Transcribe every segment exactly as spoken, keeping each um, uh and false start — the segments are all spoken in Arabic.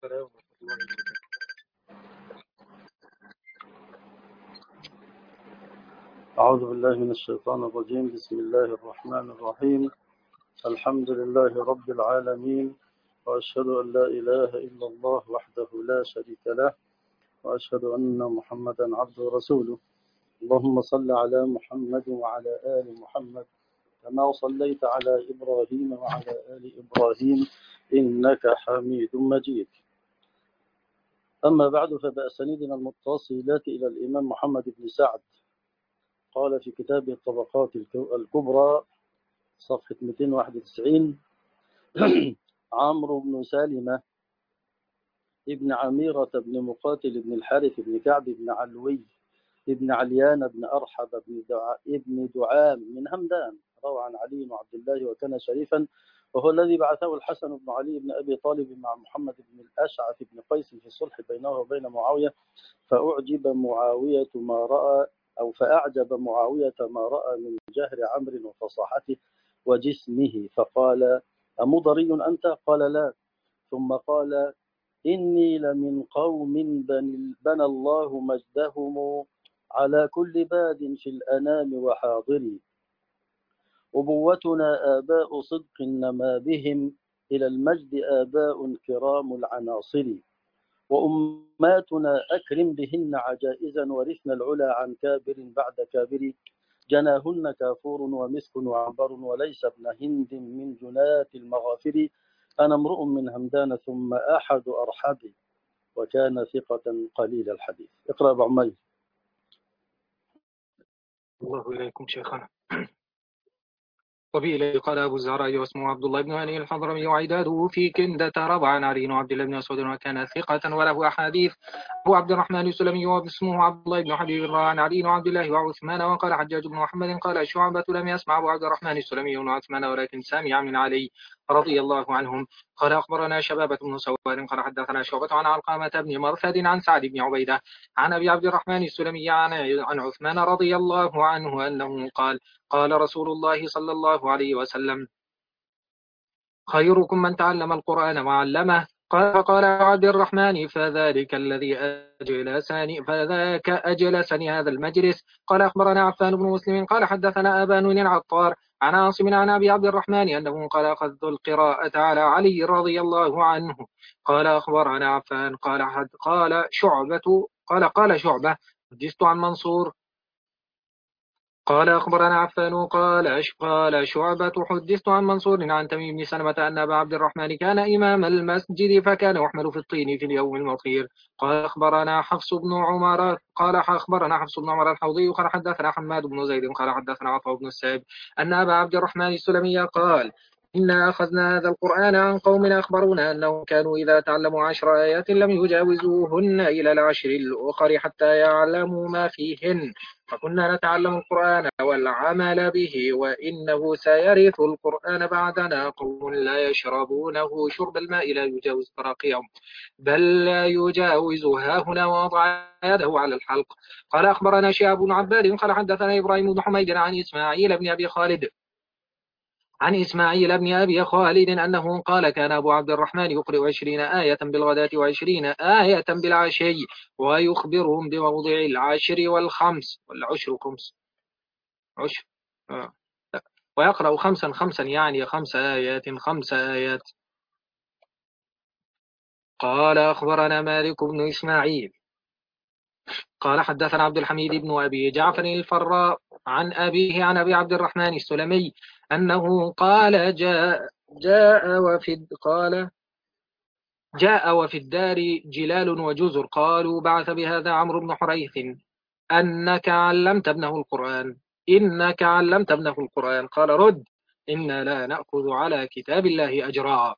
السلام ورحمة الله وبركاته. أعوذ بالله من الشيطان الرجيم. بسم الله الرحمن الرحيم. الحمد لله رب العالمين، وأشهد أن لا إله إلا الله وحده لا شريك له، وأشهد أن محمدا عبده ورسوله. اللهم صل على محمد وعلى آل محمد كما صليت على إبراهيم وعلى آل إبراهيم إنك حميد مجيد. أما بعد، فبأسانيدنا المتصلات إلى الإمام محمد بن سعد قال في كتابه الطبقات الكبرى صفحة مئتين وواحد وتسعين: عمرو بن سالمة ابن عميرة بن مقاتل بن الحارث بن كعب بن علوي ابن عليان بن أرحب بن دع... ابن دعام من همدان روى عن علي وعبد الله وكان شريفا، وهو الذي بعثه الحسن بن علي بن أبي طالب مع محمد بن الأشعث بن قيس في الصلح بينه وبين معاوية، فأعجب معاوية ما رأى أو فأعجب معاوية ما رأى من جهر عمرو وفصاحته وجسمه، فقال: أمضري أنت؟ قال: لا. ثم قال: إني لمن قوم بنى الله مجدهم على كل باد في الأنام وحاضري، أبوتنا آباء صدق نما بهم إلى المجد آباء كرام العناصر، وأماتنا أكرم بهن عجائزا ورثنا العلا عن كابر بعد كابر، جناهن كافور ومسك وعنبر وليس ابن هند من جنات المغافر، أنا امرؤ من همدان ثم أحد أرحبي، وكان ثقة قليل الحديث. اقرأ أبو عمير. الله إليكم شيخنا. وبه إليه قال أبو الزهراء واسمه عبد الله بن هاني الحضرمي وعداده في كندة روى عن علي وعبد الله بن مسعود وكان ثقة وله أحاديث. أبو عبد الرحمن السلمي واسمه عبد الله بن حبيب روى عن علي وعبد الله وعثمان. وقال حجاج بن محمد قال شعبة لم يسمع أبو عبد الرحمن السلمي وعثمان ولكن سمع من علي رضي الله عنهم. قال أخبرنا شبابة بن سوار قال حدثنا شعبة عن علقمة بن مرثد عن سعد بن عبيدة عن أبي عبد الرحمن السلمي عن عثمان رضي الله عنه أنه قال: قال رسول الله صلى الله عليه وسلم: خيركم من تعلم القرآن وعلمه. قال فقال عبد الرحمن: فذلك الذي أجلسني فذاك أجلسني هذا المجلس. قال أخبرنا عفان بن مسلم قال حدثنا أبان العطار عن عاصم عن أبي عبد الرحمن أنه قال: أخذت القراءة على علي رضي الله عنه. قال أخبرنا عفان قال حد قال شعبة قال قال شعبة حدثت عن منصور قال أخبرنا عفان قال قال شعبة حدثت عن منصور عن تميم بن سلمة أن أبا عبد الرحمن كان إمام المسجد فكان يحمل في الطين في اليوم المطير. قال أخبرنا حفص بن عمر قال أخبرنا حفص بن عمر الحوضي قال حدثنا حماد بن زيد قال حدثنا عطاء بن السائب أن أبا عبد الرحمن السلمي قال: إنا أخذنا هذا القرآن عن قوم أخبرونا أنهم كانوا إذا تعلموا عشر آيات لم يجاوزوهن إلى العشر الأخر حتى يعلموا ما فيهن، فكنا نتعلم القرآن والعمل به، وإنه سيرث القرآن بعدنا قوم لا يشربونه شرب الماء لا يجاوز تراقيهم بل لا يجاوز ها هنا ووضع يده على الحلق. قال أخبرنا شهاب بن عباد قال حدثنا إبراهيم بن حميد عن إسماعيل بن أبي خالد عن إسماعيل بن أبي خالد أنه قال: كان أبو عبد الرحمن يقرأ عشرين آية بالغداة وعشرين آية بالعشي ويخبرهم بموضع العشر والخمس والعشر خمس عشر آه. ويقرأ خمسا خمسا يعني خمس آيات خمس آيات. قال أخبرنا مالك بن إسماعيل قال حدثنا عبد الحميد بن أبي جعفر الفراء عن أبيه عن أبي عبد الرحمن السلمي أنه قال: جاء جاء وفي قال جاء وفي الدار جلال وجزر قالوا: بعث بهذا عمرو بن حريث أنك علمت ابنه القرآن إنك علمت ابنه القرآن. قال: رد، إنا لا نأخذ على كتاب الله أجرا.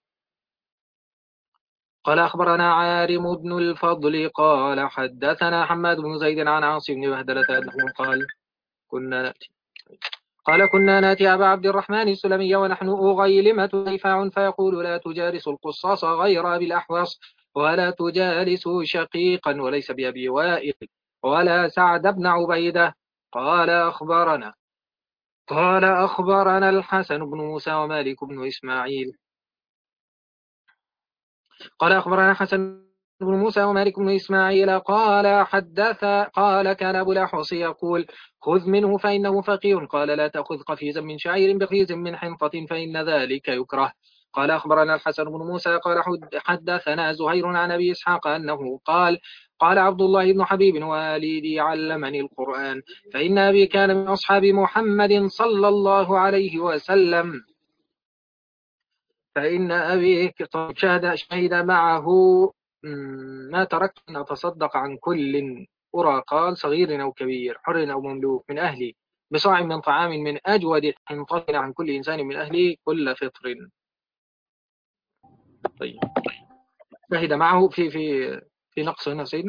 قال أخبرنا عارم بن الفضل قال حدثنا حماد بن زيد عن عاصم بن بهدلة أنه قال: كنا نأتي قال كنا ناتي أبا عبد الرحمن السلمي ونحن أغيلمة دفاع فيقول: لا تجالس القصاص غير بالأحوص، ولا تجالس شقيقا وليس بأبي وائل، ولا سعد بن عبيدة. قال أخبرنا قال أخبرنا الحسن بن موسى ومالك بن إسماعيل قال أخبرنا حسن بن موسى ومالك بن إسماعيل قال حدث قال كان أبو الأحوص يقول خذ منه فإنه فقير. قال لا تأخذ قفيزا من شعير بخيز من حنطة فإن ذلك يكره. قال أخبرنا الحسن بن موسى قال حدثنا زهير عن أبي إسحاق أنه قال قال عبد الله بن حبيب والدي علمني القرآن فإن أبي كان من أصحاب محمد صلى الله عليه وسلم فإن أبي شهد شهد معه ما تركت أن أتصدق عن كل أرى قال صغير أو كبير حر أو مملوك من أهلي بصاع من طعام من أجود حنطة عن كل إنسان من أهلي كل فطر. طيب شهد معه في في في نقص هنا سيدنا.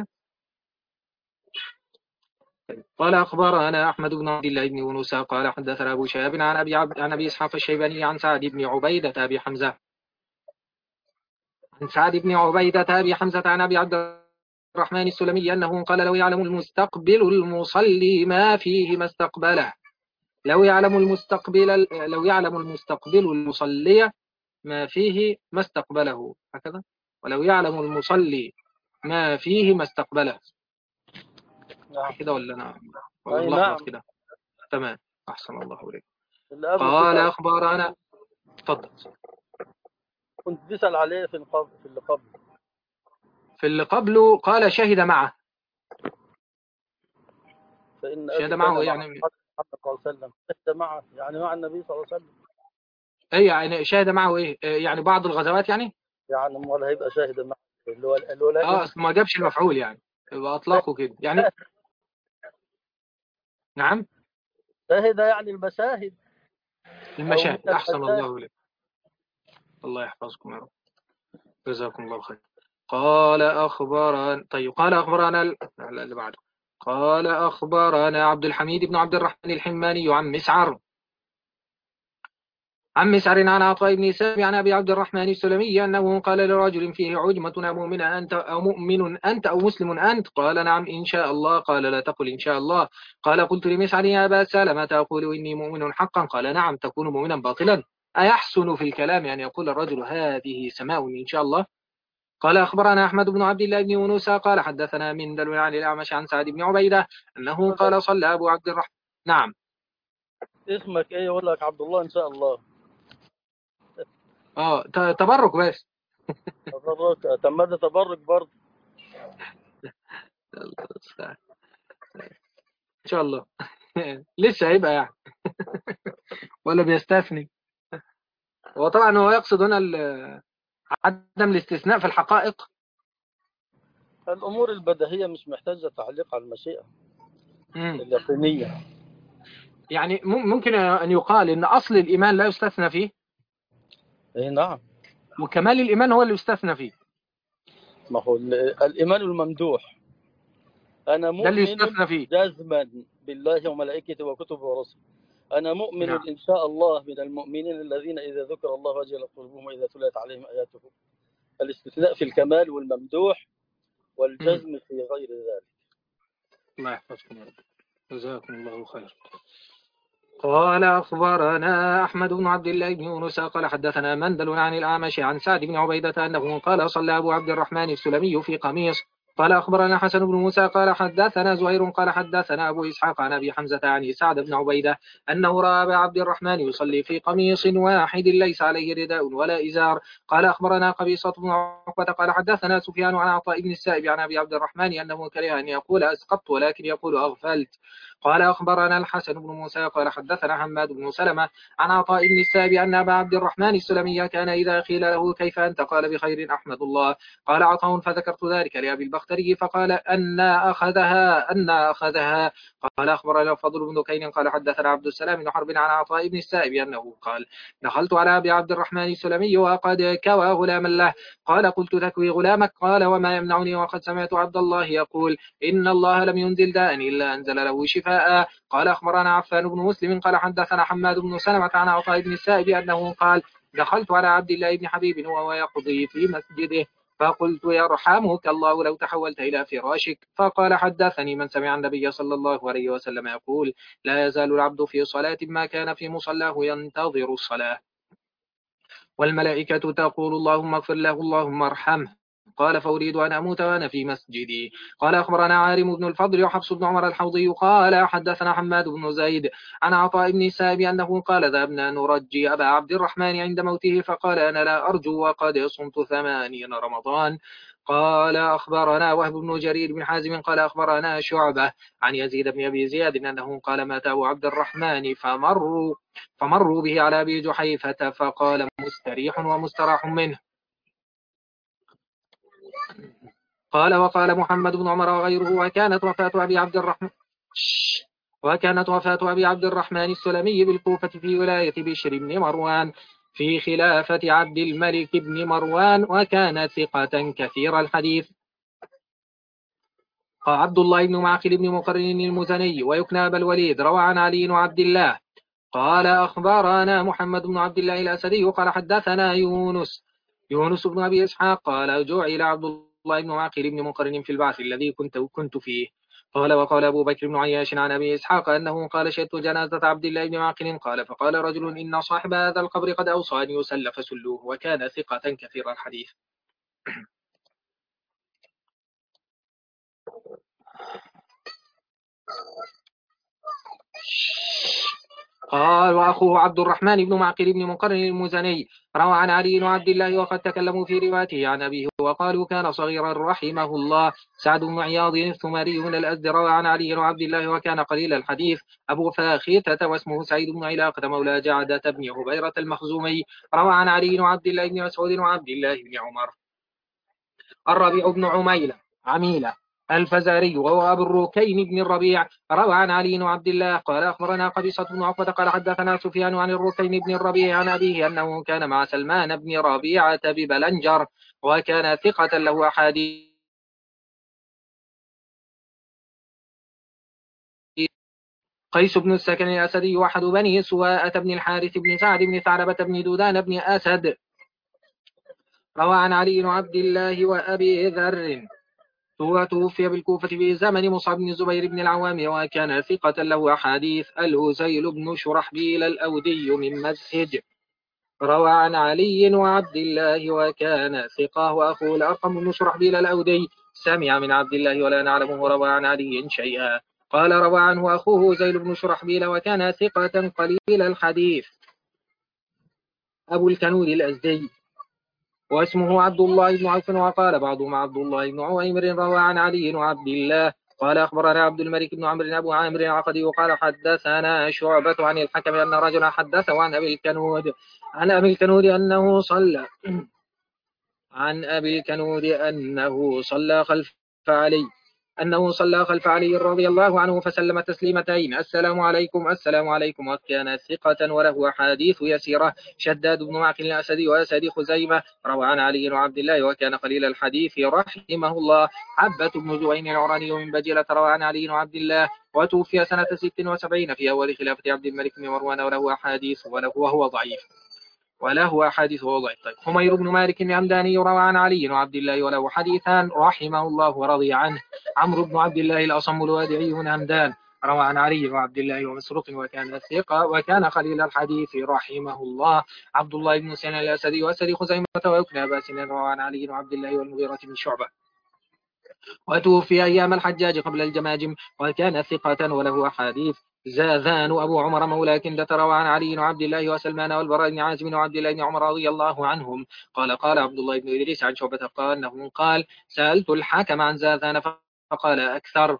قال أخبرنا أحمد بن عبد الله بن يونس قال حدثنا أبو شهاب عن أبي عبد عن أبي إسحاق الشيباني عن سعد بن عبيدة أبي حمزة عن سعد بن عبيدة أبي حمزة عن أبي عبد الرحمن السلمي أنه قال لو يعلم المستقبل المصلي ما فيه ما استقبله لو يعلم المستقبل لو يعلم المستقبل المصلي ما فيه ما استقبله هكذا ولو يعلم المصلي ما فيه ما استقبله نعم. كده ولا أنا أي ملخبط نعم. كده؟ تمام أحسن الله إليك. اللي قبله قال كده أخبرنا تفضل. كنت بسأل عليه في القبل في اللي قبل في اللي قبله قال شهد معه. فإن شهد أبي كان معه مع يعني محمد صلى الله عليه وسلم شهد معه يعني مع النبي صلى الله عليه وسلم اي يعني شهد معه ايه يعني بعض الغزوات يعني. يعني امال هيبقى شاهد معه اللي هو اللي هو اه لازم اصل ما جابش المفعول يعني يبقى اطلقه كده يعني. نعم شاهد يعني المشاهد أو من المشاهد احسن المشاهد. الله اليك. الله يحفظكم يا رب جزاكم الله خير. قال اخبرنا طيب قال اخبرنا ال- لا، اللي بعده قال اخبرنا عبد الحميد بن عبد الرحمن الحماني عن مسعر عن مسعر عن عطاء بن سامي عن ابي عبد الرحمن السلمي انه قال لرجل فيه عجمة مؤمن انت او مؤمن انت او مسلم انت قال نعم ان شاء الله قال لا تقل ان شاء الله قال قلت لمسعر يا ابا سلمة تقول اني مؤمن حقا قال نعم تكون مؤمنا باطلا ايحسن في الكلام ان يقول الرجل هذه سماء ان شاء الله. قال اخبرنا احمد بن عبد الله بن يونس قال حدثنا من دل عن الاعمش عن سعد بن عبيده انه قال صلى ابو عبد الرحمن. نعم اسمك ايه يقول لك عبد الله ان شاء الله. اه ت- تبرك بس. تبرك طب ما ده تبرك برضه. ان شاء الله لسه هيبقى يعني ولا بيستثني. هو طبعا هو يقصد هنا ال- عدم الاستثناء في الحقائق. الامور البديهيه مش محتاجه تعليق على المشيئه مم. اليقينيه. يعني مم- ممكن ان يقال ان اصل الايمان لا يستثنى فيه اي نعم. وكمال الايمان هو اللي يستثنى فيه. ما هو ال- الايمان الممدوح انا ده اللي مؤمن يستثنى فيه. جازما بالله وملائكته وكتبه ورسله. انا مؤمن نعم ان شاء الله من المؤمنين الذين اذا ذكر الله وجلت قلوبهم واذا تليت عليهم اياته. الاستثناء في الكمال والممدوح مم. والجزم في غير ذلك. الله يحفظكم يا رب جزاكم الله خير. قال أخبرنا أحمد بن عبد الله بن يونس قال حدثنا مندل عن الأعمش عن سعد بن عبيدة أنه قال صلى أبو عبد الرحمن السلمي في قميص. قال أخبرنا حسن بن موسى قال حدثنا زهير قال حدثنا أبو إسحاق عن أبي حمزة عن سعد بن عبيدة أنه رأى أبا عبد الرحمن يصلي في قميص واحد ليس عليه رداء ولا إزار. قال أخبرنا قبيصة بن عقبة قال حدثنا سفيان عن عطاء بن السائب عن أبي عبد الرحمن أنه كره أن يقول أسقطت ولكن يقول أغفلت. قال أخبرنا الحسن بن موسى قال حدثنا حماد بن سلمة عن عطاء بن السائب أن أبا عبد الرحمن السلمي كان إذا قيل له كيف أنت قال بخير أحمد الله. قال عطاء فذكرت ذلك لأبي البختري فقال أن أخذها أن أخذها. قال أخبرنا الفضل بن دكين قال حدثنا عبد السلام بن حرب عن عطاء بن السائب أنه قال دخلت على أبي عبد الرحمن السلمي وقد كوى غلاما له. قال قلت تكوي غلامك قال وما يمنعني وقد سمعت عبد الله يقول إن الله لم ينزل داء إلا أنزل له شفاء. قال أخبرنا عفان بن مسلم قال حدثنا حماد بن سلمة عن عطاء بن السائب أنه قال دخلت على عبد الله بن حبيب وهو يقضي في مسجده فقلت يرحمك الله لو تحولت إلى فراشك. فقال حدثني من سمع النبي صلى الله عليه وسلم يقول لا يزال العبد في صلاة ما كان في مصلاه ينتظر الصلاة. والملائكة تقول اللهم اغفر له اللهم ارحمه. قال فأريد أن أموت وأنا في مسجدي. قال أخبرنا عارم بن الفضل وحفص بن عمر الحوضي قال حدثنا حماد بن زيد عن عطاء بن السائب أنه قال ذهبنا نرجي أبا عبد الرحمن عند موته فقال أنا لا أرجو وقد صمت ثمانين رمضان. قال أخبرنا وهب بن جرير بن حازم قال أخبرنا شعبة عن يزيد بن أبي زياد أنه قال مات أبو عبد الرحمن فمروا فمروا به على أبي جحيفة فقال مستريح ومستراح منه. قال وقال محمد بن عمر وغيره وكانت وفاة أبي عبد الرحمن وكانت وفاة أبي عبد الرحمن السلمي بالكوفة في ولاية بشر بن مروان في خلافة عبد الملك بن مروان وكان ثقة كثير الحديث. قال عبد الله بن معقل بن مقرن المزني ويكنى أبا الوليد روى عن علي وعبد الله قال أخبرنا محمد بن عبد الله الأسدي قال حدثنا يونس يونس بن أبي إسحاق قال جعل عبد الله بن معقل بن مقرن في البعث الذي كنت كنت فيه. قال وقال أبو بكر بن عياش عن أبي إسحاق أنه قال شهدت جنازة عبد الله بن معقل قال فقال رجل إن صاحب هذا القبر قد أوصى أن يسل فسلوه وكان ثقة كثير الحديث. قال وأخوه عبد الرحمن بن معقل بن مقرن المزني روى عن علي وعبد الله وقد تكلموا في روايته عن أبيه وقالوا كان صغيرا رحمه الله. سعد بن عياض الثمري من الأزد روى عن علي وعبد الله وكان قليل الحديث. أبو فاخته واسمه سعيد بن علاقة مولى جعدة بن هبيرة المخزومي روى عن علي وعبد الله بن مسعود وعبد الله بن عمر. الربيع بن عميلة عميلة الفزاري وهو أبو الركين بن الربيع روى عن علي وعبد الله قال أخبرنا قبيصة بن عقبة قال حدثنا سفيان عن الركين بن الربيع عن أبيه أنه كان مع سلمان بن ربيعة ببلنجر وكان ثقة له أحاديث. قيس بن السكن الأسدي أحد بني سواءة بن الحارث بن سعد بن ثعلبة بن دودان بن أسد روى عن علي وعبد الله وأبي ذر توفي بالكوفة في زمن مصعب بن الزبير بن العوام وكان ثقة له أحاديث. الهزيل بن شرحبيل الأودي من مسجد روى عن علي وعبد الله وكان ثقة. وأخوه الأرقم بن شرحبيل الأودي سمع من عبد الله ولا نعلمه روى عن علي شيئا. قال روى عنه أخوه زيل بن شرحبيل وكان ثقة قليل الحديث. أبو الكنود الأزدي واسمه عبد الله بن عوف وقال بعضهم عبد الله بن عويمر روى عن علي وعبد الله. قال أخبرنا عبد الملك بن عمرو أبو عامر العقدي وقال حدثنا شعبة عن الحكم أن رجلا حدثه عن أبي الكنود عن أبي الكنود أنه صلى عن أبي الكنود أنه صلى خلف علي أنه صلى خلف علي رضي الله عنه فسلم تسليمتين السلام عليكم السلام عليكم وكان ثقة وله أحاديث يسيرة. شداد بن معقل الأسدي وأسد خزيمة روى عن علي وعبد الله وكان قليل الحديث رحمه الله. عبة بن جوين العراني من بجيلة روى عن علي وعبد الله وتوفي سنة ست وسبعين في أول خلافة عبد الملك بن مروان وله أحاديث وله وهو ضعيف وله أحاديث وضع. طيب حمير بن مالك الهمداني روى عن علي وعبد الله وله حديثان رحمه الله ورضي عنه. عمرو بن عبد الله الأصم الوادعي من همدان روى عن علي وعبد الله ومسروق وكان ثقة وكان قليل الحديث رحمه الله. عبد الله بن سنة الأسدي وأسد خزيمة ويكنى أبا سنان روى عن علي وعبد الله والمغيرة بن شعبة وتوفي أيام الحجاج قبل الجماجم وكان ثقة وله أحاديث. زاذان أبو عمر مولى كندة روى عن علي وعبد الله وسلمان والبراء بن عازم وعبد الله بن عمر رضي الله عنهم. قال قال عبد الله بن إدريس عن شعبة قال أنه قال سألت الحكم عن زاذان فقال أكثر.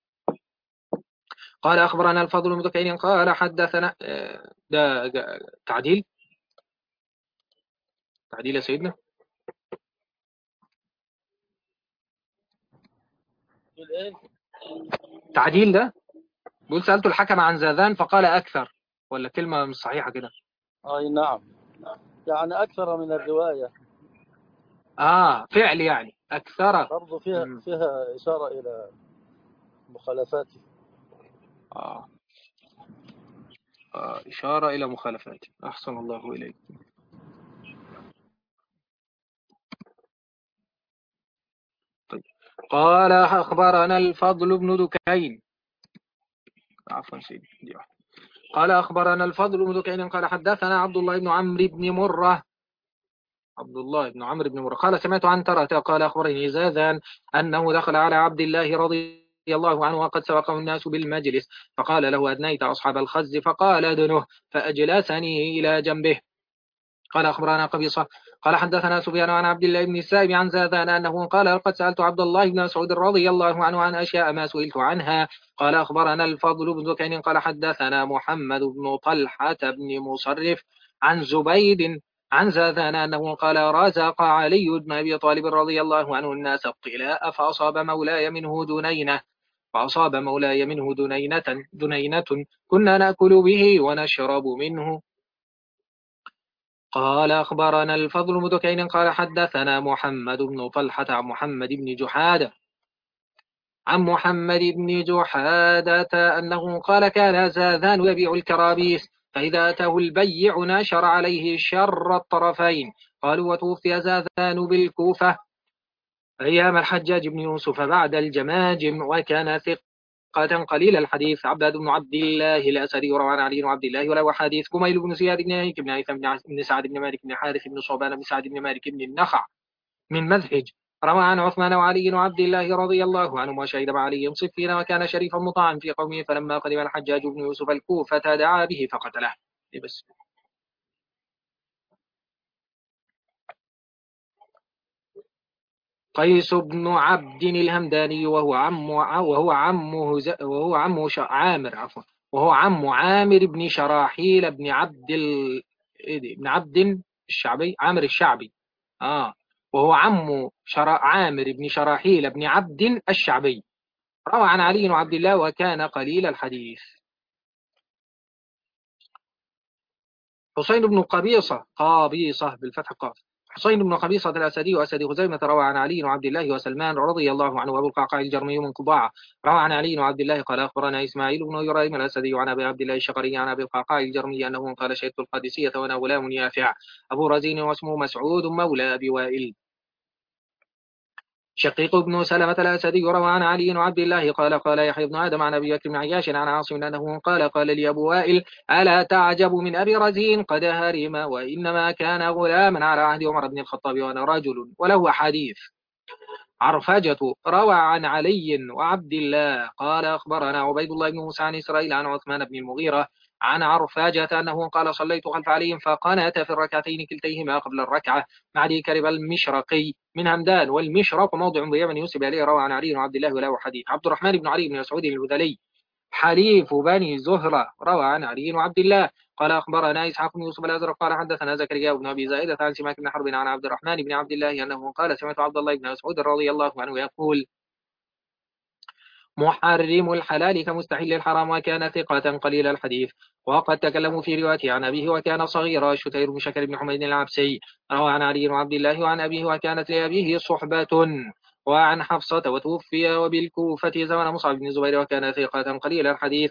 قال أخبرنا الفضل بن دكين قال حدثنا ده تعديل تعديل يا سيدنا تعديل ده بيقول سألت الحكم عن زاذان فقال أكثر ولا كلمة مش صحيحة كده؟ أي نعم يعني أكثر من الرواية. آه فعل يعني أكثر برضو فيها م. فيها إشارة إلى مخالفاته. آه. آه إشارة إلى مخالفاته. أحسن الله إليك. طيب. قال أخبرنا الفضل بن دكين عفوا سيدي قال أخبرنا الفضل بن دكين قال حدثنا عبد الله بن عمرو بن مرة عبد الله بن عمرو بن مرة قال سمعت عنترة قال أخبرني زاذان أنه دخل على عبد الله رضي الله عنه وقد سبقه الناس بالمجلس، فقال له أدنيت أصحاب الخز؟ فقال أدنه، فأجلسني إلى جنبه. قال أخبرنا قبيصة قال حدثنا سفيان عن عبد الله بن السائب عن زاذان أنه قال قد سألت عبد الله بن مسعود رضي الله عنه عن أشياء ما سئلت عنها. قال أخبرنا الفضل بن دكين قال حدثنا محمد بن طلحة بن مصرف عن زبيد عن زاذان أنه قال رزق علي بن أبي طالب رضي الله عنه الناس الطلاء فأصاب مولاي منه دنينة فأصاب مولاي منه دنينة دنينة كنا نأكل به ونشرب منه. قال أخبرنا الفضل بن دكين قال حدثنا محمد بن طلحة عن محمد بن جحادة عن محمد بن جحادة أنه قال كان زاذان يبيع الكرابيس، فإذا أتاه البيع نشر عليه شر الطرفين. قالوا وتوفي زاذان بالكوفة أيام الحجاج بن يوسف بعد الجماجم، وكان ثقة قليل الحديث. عباد بن عبد الله الأسدي روى عن علي بن عبد الله وله حديث. كميل بن زياد بن هيك بن هيثم بن سعد بن مالك بن حارث بن صوبان بن سعد بن مالك بن النخع من مذهج روى عن عثمان وعلي وعبد الله رضي الله عنهم وشهد مع علي صفين، وكان شريفا مطاعا في قومه، فلما قدم الحجاج بن يوسف الكوفة دعا به فقتله. بس قيس بن عبد الهمداني وهو عم وهو عمه وهو عمه عامر عفوا وهو عم عامر بن شراحيل بن عبد ال... بن عبد الشعبي عامر الشعبي اه وهو عم شرا... عامر بن شراحيل بن عبد الشعبي. روى عن علي وعبد الله وكان قليل الحديث. حسين بن قبيصة قابيصة بالفتح قاف حسين بن قبيصة الأسدي وأسد خزيمة روى عن علي وعبد الله وسلمان رضي الله عنه وأبو القعقاع الجرمي من قضاعة روى عن علي وعبد الله قال أخبرنا إسماعيل بن إبراهيم الأسدي وعن أبي عبد الله الشقري عن أبي القعقاع الجرمي أنه قال شهدت القادسية وأنا غلام يافع أبو رزين واسمه مسعود مولى أبي وائل. شقيق بن سلمة الأسدي روى عن علي وعبد الله قال قال يحيى بن آدم عن أبي بكر بن عياش عن عاصم أنه قال قال لي أبو وائل ألا تعجب من أبي رزين قد هرم وإنما كان غلاما على عهد عمر بن الخطاب وأنا رجل وله حديث. عرفجة روى عن علي وعبد الله قال أخبرنا عبيد الله بن موسى عن إسرائيل عن عثمان بن المغيرة عن عرفاجة أنه قال صليت خلف علي فقنت في الركعتين كلتيهما قبل الركعة مع ذي كرب المشرقي من همدان، والمشرق موضع ضياء من يوسف عليه. روى عن علي وعبد الله وله حديث. عبد الرحمن بن علي بن مسعود الهذلي حليف بني زهرة روى عن علي وعبد الله قال أخبرنا إسحاق بن يوسف الأزرق قال حدثنا زكريا بن أبي زائدة عن سماك بن حرب عن عبد الرحمن بن عبد الله أنه قال سمعت عبد الله بن مسعود رضي الله عنه يقول محرم الحلال كمستحل الحرام، وكان ثقة قليل الحديث. وقد تكلموا في روايته عن أبيه وكان صغيرا. شتير بن شكر بن حميد العبسي روى عن علي وعبد الله وعن أبيه وكانت لأبيه صحبة وعن حفصة وتوفي وبالكوفة زمن مصعب بن الزبير وكان ثقة قليل الحديث.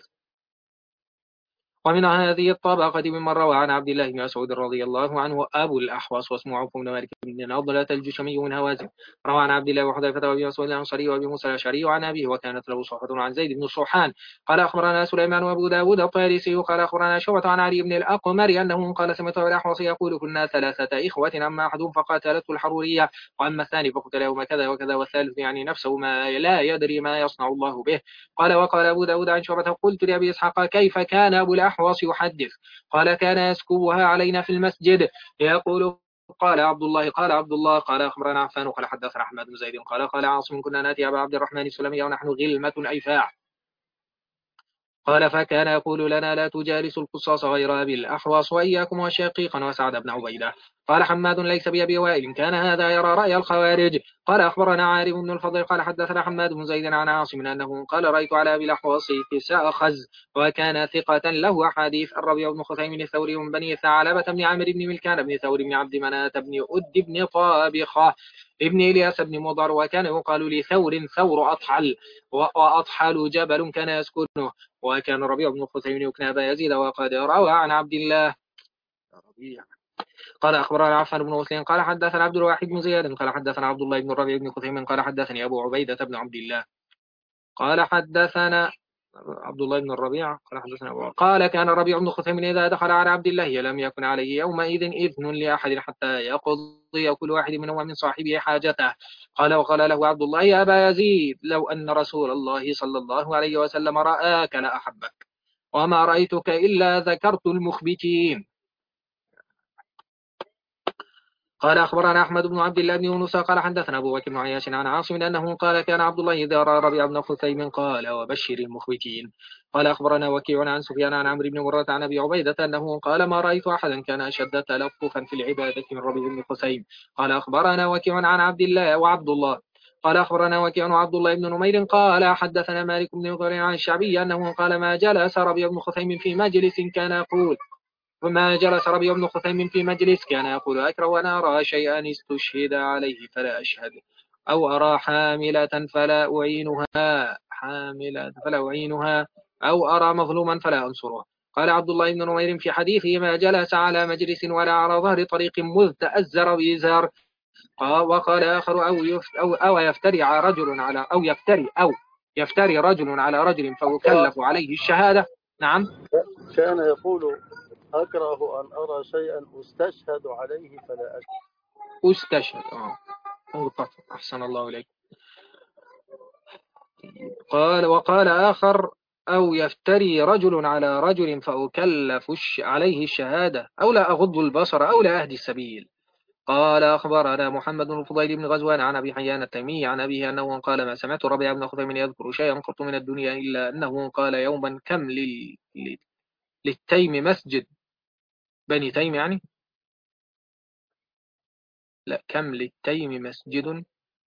ومن هذه الطبقة ممن روى عن عبد الله بن مسعود رضي الله عنه أبو الأحوص واسمه عوف بن مالك بن نضلة الجشمي من هوازن روى عن عبد الله وحذيفة وأبي مسعود الأنصاري وأبي موسى الأشعري وعن أبيه وكانت له صحبة عن زيد بن صوحان قال أخبرنا سليمان وأبو داود الطيالسي قال أخبرنا شعبة عن علي بن الأقمر أنه قال سمعت أبو الأحوص يقول كنا ثلاثة إخوة أما أحدهم فقاتلته الحرورية وأما الثاني فقتل يوم كذا وكذا والثالث يعني نفسه ما لا يدري ما يصنع الله به. قال وقال أبو داود عن شعبة قلت لأبي إسحاق كيف كان أبو الأحوص يحدث؟ قال كان يسكبها علينا في المسجد يقول قال عبد الله قال عبد الله قال أخبرنا عفان قال حدثنا أحمد بن زيد قال قال عاصم كنا ناتي أبا عبد الرحمن السلمي ونحن غلمة أيفاع قال فكان يقول لنا لا تجالسوا القصاص غير أبي الأحوص وإياكم وشقيقا وسعد بن عبيدة. قال حماد ليس بأبي وائل كان هذا يرى رأي الخوارج. قال أخبرنا عارف بن الفضل قال حدثنا حماد بن زيد عن عاصم أنه قال رأيت على أبي الأحوص كساء خز وكان ثقة له حديث. الربيع بن خثيم الثوري من بني ثعلبة بن عامر بن ملكان بن ثور بن عبد مناة بن أد بن طابخة ابن إلياس بن مضر وكان يقال لثور ثور أطحل وأطحل جبل كان يسكنه وكان ربيع بن خثيم يكنى أبا يزيد وقد روى عن عبد الله ربيع قال أخبرنا عفان بن مسلم قال حدثنا عبد الواحد بن زياد قال حدثنا عبد الله بن الربيع بن خثيم قال حدثني أبو عبيدة بن عبد الله قال حدثنا عبد الله بن الربيع قال حدثنا أبو قال كان ربيع بن خثيم إذا دخل على عبد الله لم يكن عليه يومئذ إذن لأحد حتى يقضي كل واحد منهما من صاحبه حاجته. قال وقال له عبد الله يا أبا يزيد لو أن رسول الله صلى الله عليه وسلم رآك لأحبك وما رأيتك إلا ذكرت المخبتين. قال أخبرنا أحمد بن عبد الله بن يونس قال حدثنا أبو بكر بن عياش عن عاصم أنه قال كان عبد الله إذا رأى ربيع بن خثيم قال وبشر المخبتين. قال أخبرنا وكيع عن سفيان عن عمرو بن مرة عن أبي عبيدة أنه قال ما رأيت أحدا كان أشد تلطفا في العبادة من ربيع بن خثيم. قال أخبرنا وكيع عن عبد الله وعبد الله قال أخبرنا وكيع وعبد الله بن نمير قال حدثنا مالك بن نضر عن الشعبي أنه قال ما جلس ربيع بن خثيم في مجلس كان يقول وما جلس ربيع بن خثيم في مجلس كان يقول أكره أن أرى شيئا استشهد عليه فلا أشهد أو أرى حاملة فلا أعينها حاملة فلا أعينها أو أرى مظلوما فلا أنصره. قال عبد الله بن نمير في حديثه ما جلس على مجلس ولا على ظهر طريق مذ تأزر بإزار. وقال آخر أو, أو, أو يفتري رجل على أو يفتري أو يفتري رجل على رجل فيكلف عليه الشهادة. نعم كان يقول أكره أن أرى شيئا أستشهد عليه فلا أشهد. أستشهد آه. أحسن الله إليك. قال وقال آخر أو يفتري رجل على رجل فأكلف عليه الشهادة أو لا أغض البصر أو لا أهدي السبيل. قال أخبرنا محمد بن الفضيل بن غزوان عن أبي حيان التيمي عن أبيه أنه قال ما سمعت ربيع بن خثيم يذكر شيئا قط من الدنيا إلا أنه قال يوما كم لل... للتيم مسجد بني تيم يعني لا كم للتيم مسجد.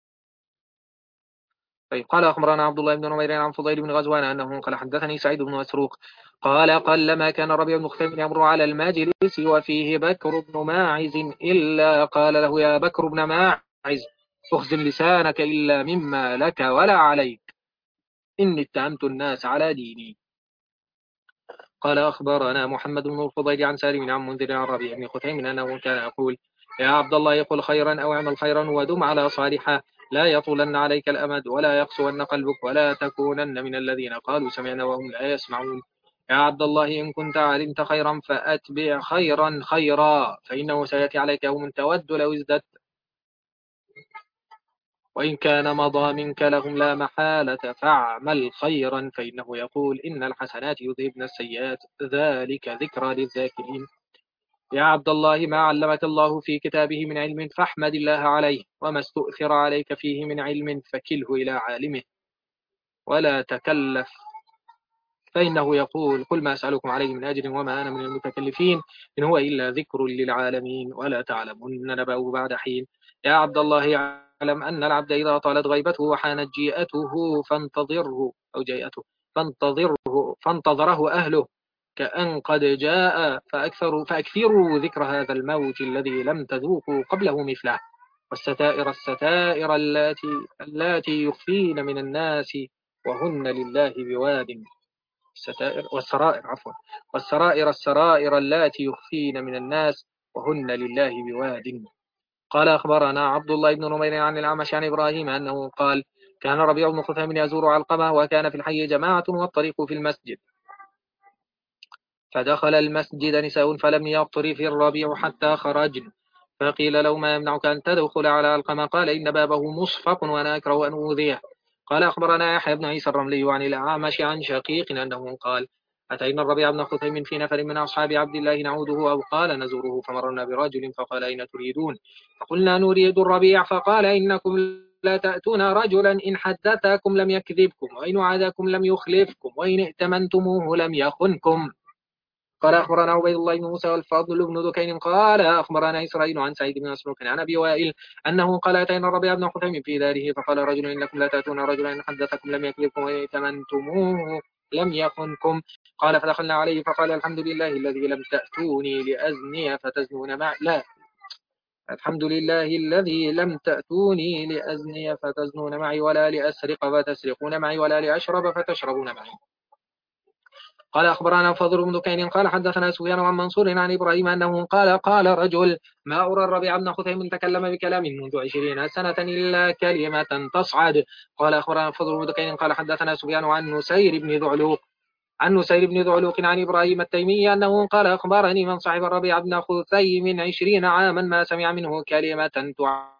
طيب قال أخبرنا عبد الله بن نمير عن فضيل بن غزوان أنه قال حدثني سعيد بن مسروق قال قال ما كان ربيع بن خثيم يمر على المجلس وفيه بكر بن ماعز إلا قال له يا بكر بن ماعز اخزن لسانك إلا مما لك ولا عليك إني اتهمت الناس على ديني. قال أخبرنا محمد بن الفضيل عن سالم عن منذر عن ربيع بن خثيم أنه كان يقول يا عبد الله يقول خيرا أو اعمل خيرا ودم على صالحا لا يطولن عليك الأمد ولا يقسون قلبك ولا تكونن من الذين قالوا سمعنا وهم لا يسمعون. يا عبد الله إن كنت علمت خيرا فأتبع خيرا خيرا فإنه سيأتي عليك يوم تود لو ازددت وإن كان مضى منك لهم لا محالة فاعمل خيرا فإنه يقول إن الحسنات يذهبن السيئات ذلك ذكرى للذاكرين. يا عبد الله ما علمك الله في كتابه من علم فاحمد الله عليه وما استؤثر عليك فيه من علم فكله إلى عالمه ولا تكلف فإنه يقول قل ما أسألكم عليه من أجر وما أنا من المتكلفين إن هو إلا ذكر للعالمين ولا تعلمون نبأه بعد حين. يا عبد الله يعلم أن العبد إذا طالت غيبته وحانت جيئته فانتظره أو جيئته فانتظره فانتظره أهله كأن قد جاء فأكثروا فأكثروا ذكر هذا الموت الذي لم تذوقوا قبله مثله والستائر الستائر اللاتي اللاتي يخفين من الناس وهن لله بواد الستائر والسرائر عفوا والسرائر السرائر اللاتي يخفين من الناس وهن لله بواد. قال أخبرنا عبد الله بن نمير عن الأعمش عن إبراهيم أنه قال كان ربيع بن خثيم يزور علقمة وكان في الحي جماعة والطريق في المسجد فدخل المسجد نساء فلم يطرف الربيع حتى خرجن فقيل له ما يمنعك أن تدخل على علقمة قال إن بابه مصفق وأنا أكره أن أوذيه. قال أخبرنا يحيى بن عيسى الرملي عن الأعمش عن شقيق أنه قال أتينا الربيع بن خثيم في نفر من أصحاب عبد الله نعوده أو قال نزوره فمرنا برجل فقال أين تريدون فقلنا نريد الربيع فقال إنكم لا تأتون رجلا إن حدثكم لم يكذبكم وإن وعدكم لم يخلفكم وإن ائتمنتموه لم يخنكم. قال أخبرنا عبيد الله بن موسى والفضل بن دكين قال أخبرنا إسرائيل عن سعيد بن مسروق عن أبي وائل أنه قال أتينا الربيع بن خثيم في داره فقال رجل إنكم لا تأتون رجلا إن حدثكم لم يكذبكم وإن ائتمنتموه لم يخنكم. قال فدخلنا عليه فقال الحمد لله الذي لم تأتوني لأزني فتزنون معي لا الحمد لله الذي لم تأتوني لأزني فتزنون معي ولا لأسرق فتسرقون معي ولا لأشرب فتشربون معي. قال أخبرنا فضل بن دكين قال حدثنا سفيان عن منصور عن إبراهيم أنه قال قال رجل ما أرى الربيع بن خثيم تكلم بكلام منذ عشرين سنة إلا كلمة تصعد. قال أخبرنا فضل بن دكين قال حدثنا سفيان عن نسير بن ذعلوق عن نسير بن ذعلوق عن إبراهيم التيمي أنه قال أخبرني من صاحب الربيع بن خثيم عشرين عاما ما سمع منه كلمة تعد.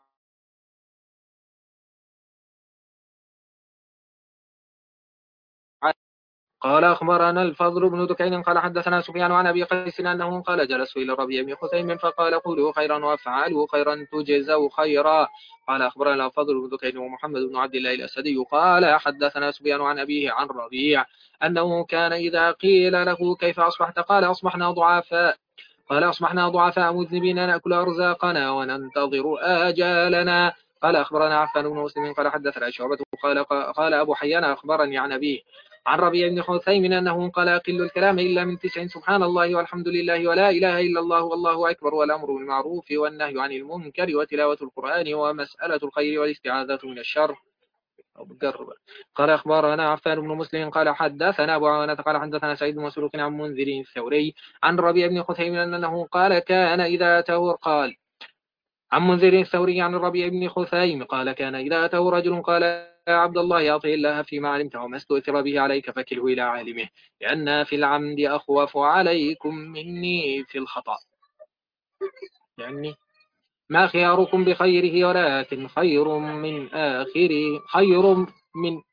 قال أخبرنا الفضل بن دكين قال حدثنا سفيان عن أبي قيس أنه قال جلست إلى الربيع بن خثيم فقال قولوا خيرا وافعلوا خيرا تجزوا خيرا. قال أخبرنا الفضل بن دكين ومحمد بن عبد الله الأسدي قال حدثنا سفيان عن أبيه عن ربيع أنه كان إذا قيل له كيف أصبحت قال أصبحنا ضعفاء قال أصبحنا ضعفاء مذنبين نأكل أرزاقنا وننتظر آجالنا. قال أخبرنا عفان بن مسلم قال حدثنا شعبة قال قال أبو حيان أخبرني عن أبيه عن ربيع بن خثيم أنه قال أقل الكلام إلا من تسع سبحان الله والحمد لله ولا إله إلا الله والله أكبر والأمر بالمعروف والنهي عن المنكر وتلاوة القرآن ومسألة الخير والاستعاذة من الشر. قال أخبرنا عفان بن مسلم قال حدثنا أبو عوانة قال حدثنا سعيد بن مسروق عن منذر الثوري عن ربيع بن خثيم أنه قال كان إذا أتاه قال عن منذر الثوري عن الربيع بن خثيم قال كان إذا أتاه رجل قال يا عبد الله أطع الله فيما علمت وما استؤثر به عليك فكله إلى عالمه لأن في العمد أخوف عليكم مني في الخطأ. يعني ما خياركم بخيره ولكن خير من آخره خير من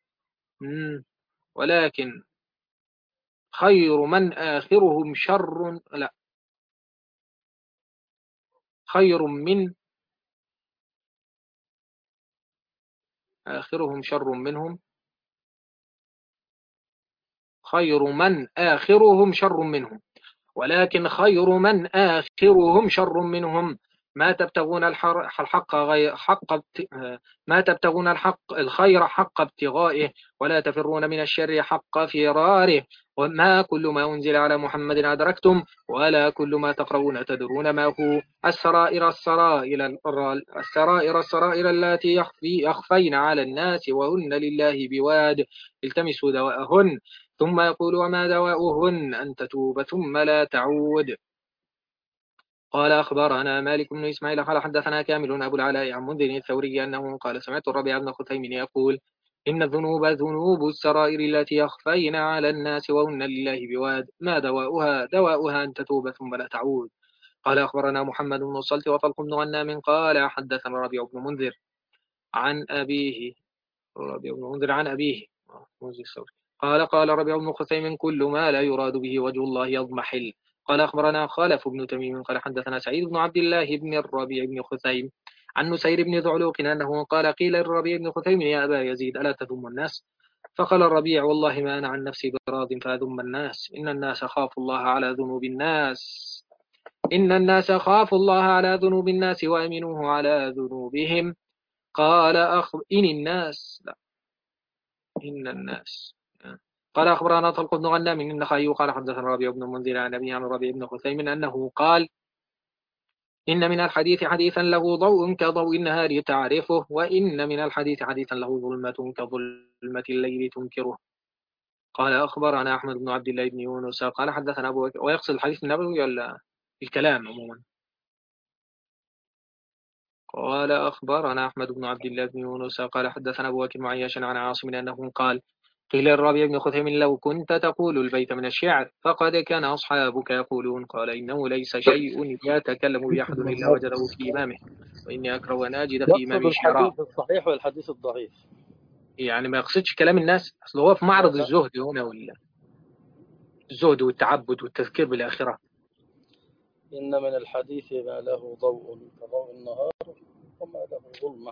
ولكن خير من آخرهم شر لا خير من آخرهم شر منهم خير من آخرهم شر منهم ولكن خير من آخرهم شر منهم ما تبتغون الحق غير حق ما تبتغون الحق الخير حق ابتغائه ولا تفرون من الشر حق فراره وما كل ما أنزل على محمد أدركتم ولا كل ما تقرؤون تدرون ما هو السرائر السرائر السرائر السرائر التي يخفي يخفين على الناس وهن لله بواد التمسوا دواءهن ثم يقول وما دواؤهن أن تتوب ثم لا تعود. قال أخبرنا مالك بن إسماعيل قال حدثنا كامل أبو العلاء عن منذر الثوري أنه قال سمعت الربيع بن خثيم يقول إن الذنوب ذنوب السرائر التي يخفين على الناس وهن لله بواد ما دواؤها دواؤها أن تتوب ثم لا تعود. قال أخبرنا محمد بن الصلت وطلق بن غنام قال حدثنا الربيع بن منذر عن أبيه الربيع بن منذر عن أبيه قال قال ربيع بن خثيم كل ما لا يراد به وجه الله يضمحل. قال أخبرنا خالف بن تميم قال حدثنا سعيد بن عبد الله بن الربيع بن خثيم عن نسير بن ذعلوق أنه قال قيل للربيع بن خثيم يا أبا يزيد ألا تذم الناس فقال الربيع والله ما أنا عن نفسي براض فأذم الناس إن الناس خافوا الله على ذنوب الناس إن الناس خافوا الله على ذنوب الناس وأمنوه على ذنوبهم. قال أخبر إن الناس لا إن الناس قال أخبرنا طلق بن غنام النخعي قال حدثنا الربيع بن المنذر عن أبي عن الربيع بن خثيم أنه قال إن من الحديث حديثا له ضوء كضوء النهار تعرفه وإن من الحديث حديثا له ظلمة كظلمة الليل تنكره. قال أخبرنا أحمد بن عبد الله بن يونس قال حدثنا أبو بكر ويقصد الحديث النبوي ولا الكلام عموما. قال أخبرنا أحمد بن عبد الله بن يونس قال حدثنا أبو بكر معيش عن عاصم أنه قال قيل للربيع بن خثيم لو كنت تقول البيت من الشعر فقد كان أصحابك يقولون قال إنه ليس شيء يتكلم به أحد إلا وجده في إمامه وإني أكره أن أجد في يقصد إمامي شعرا. الحديث الصحيح والحديث الضعيف يعني ما يقصدش كلام الناس أصل هو في معرض الزهد هنا ولا الزهد والتعبد والتذكير بالآخرة. إن من الحديث ما له ضوء كضوء النهار وما له ظلمة.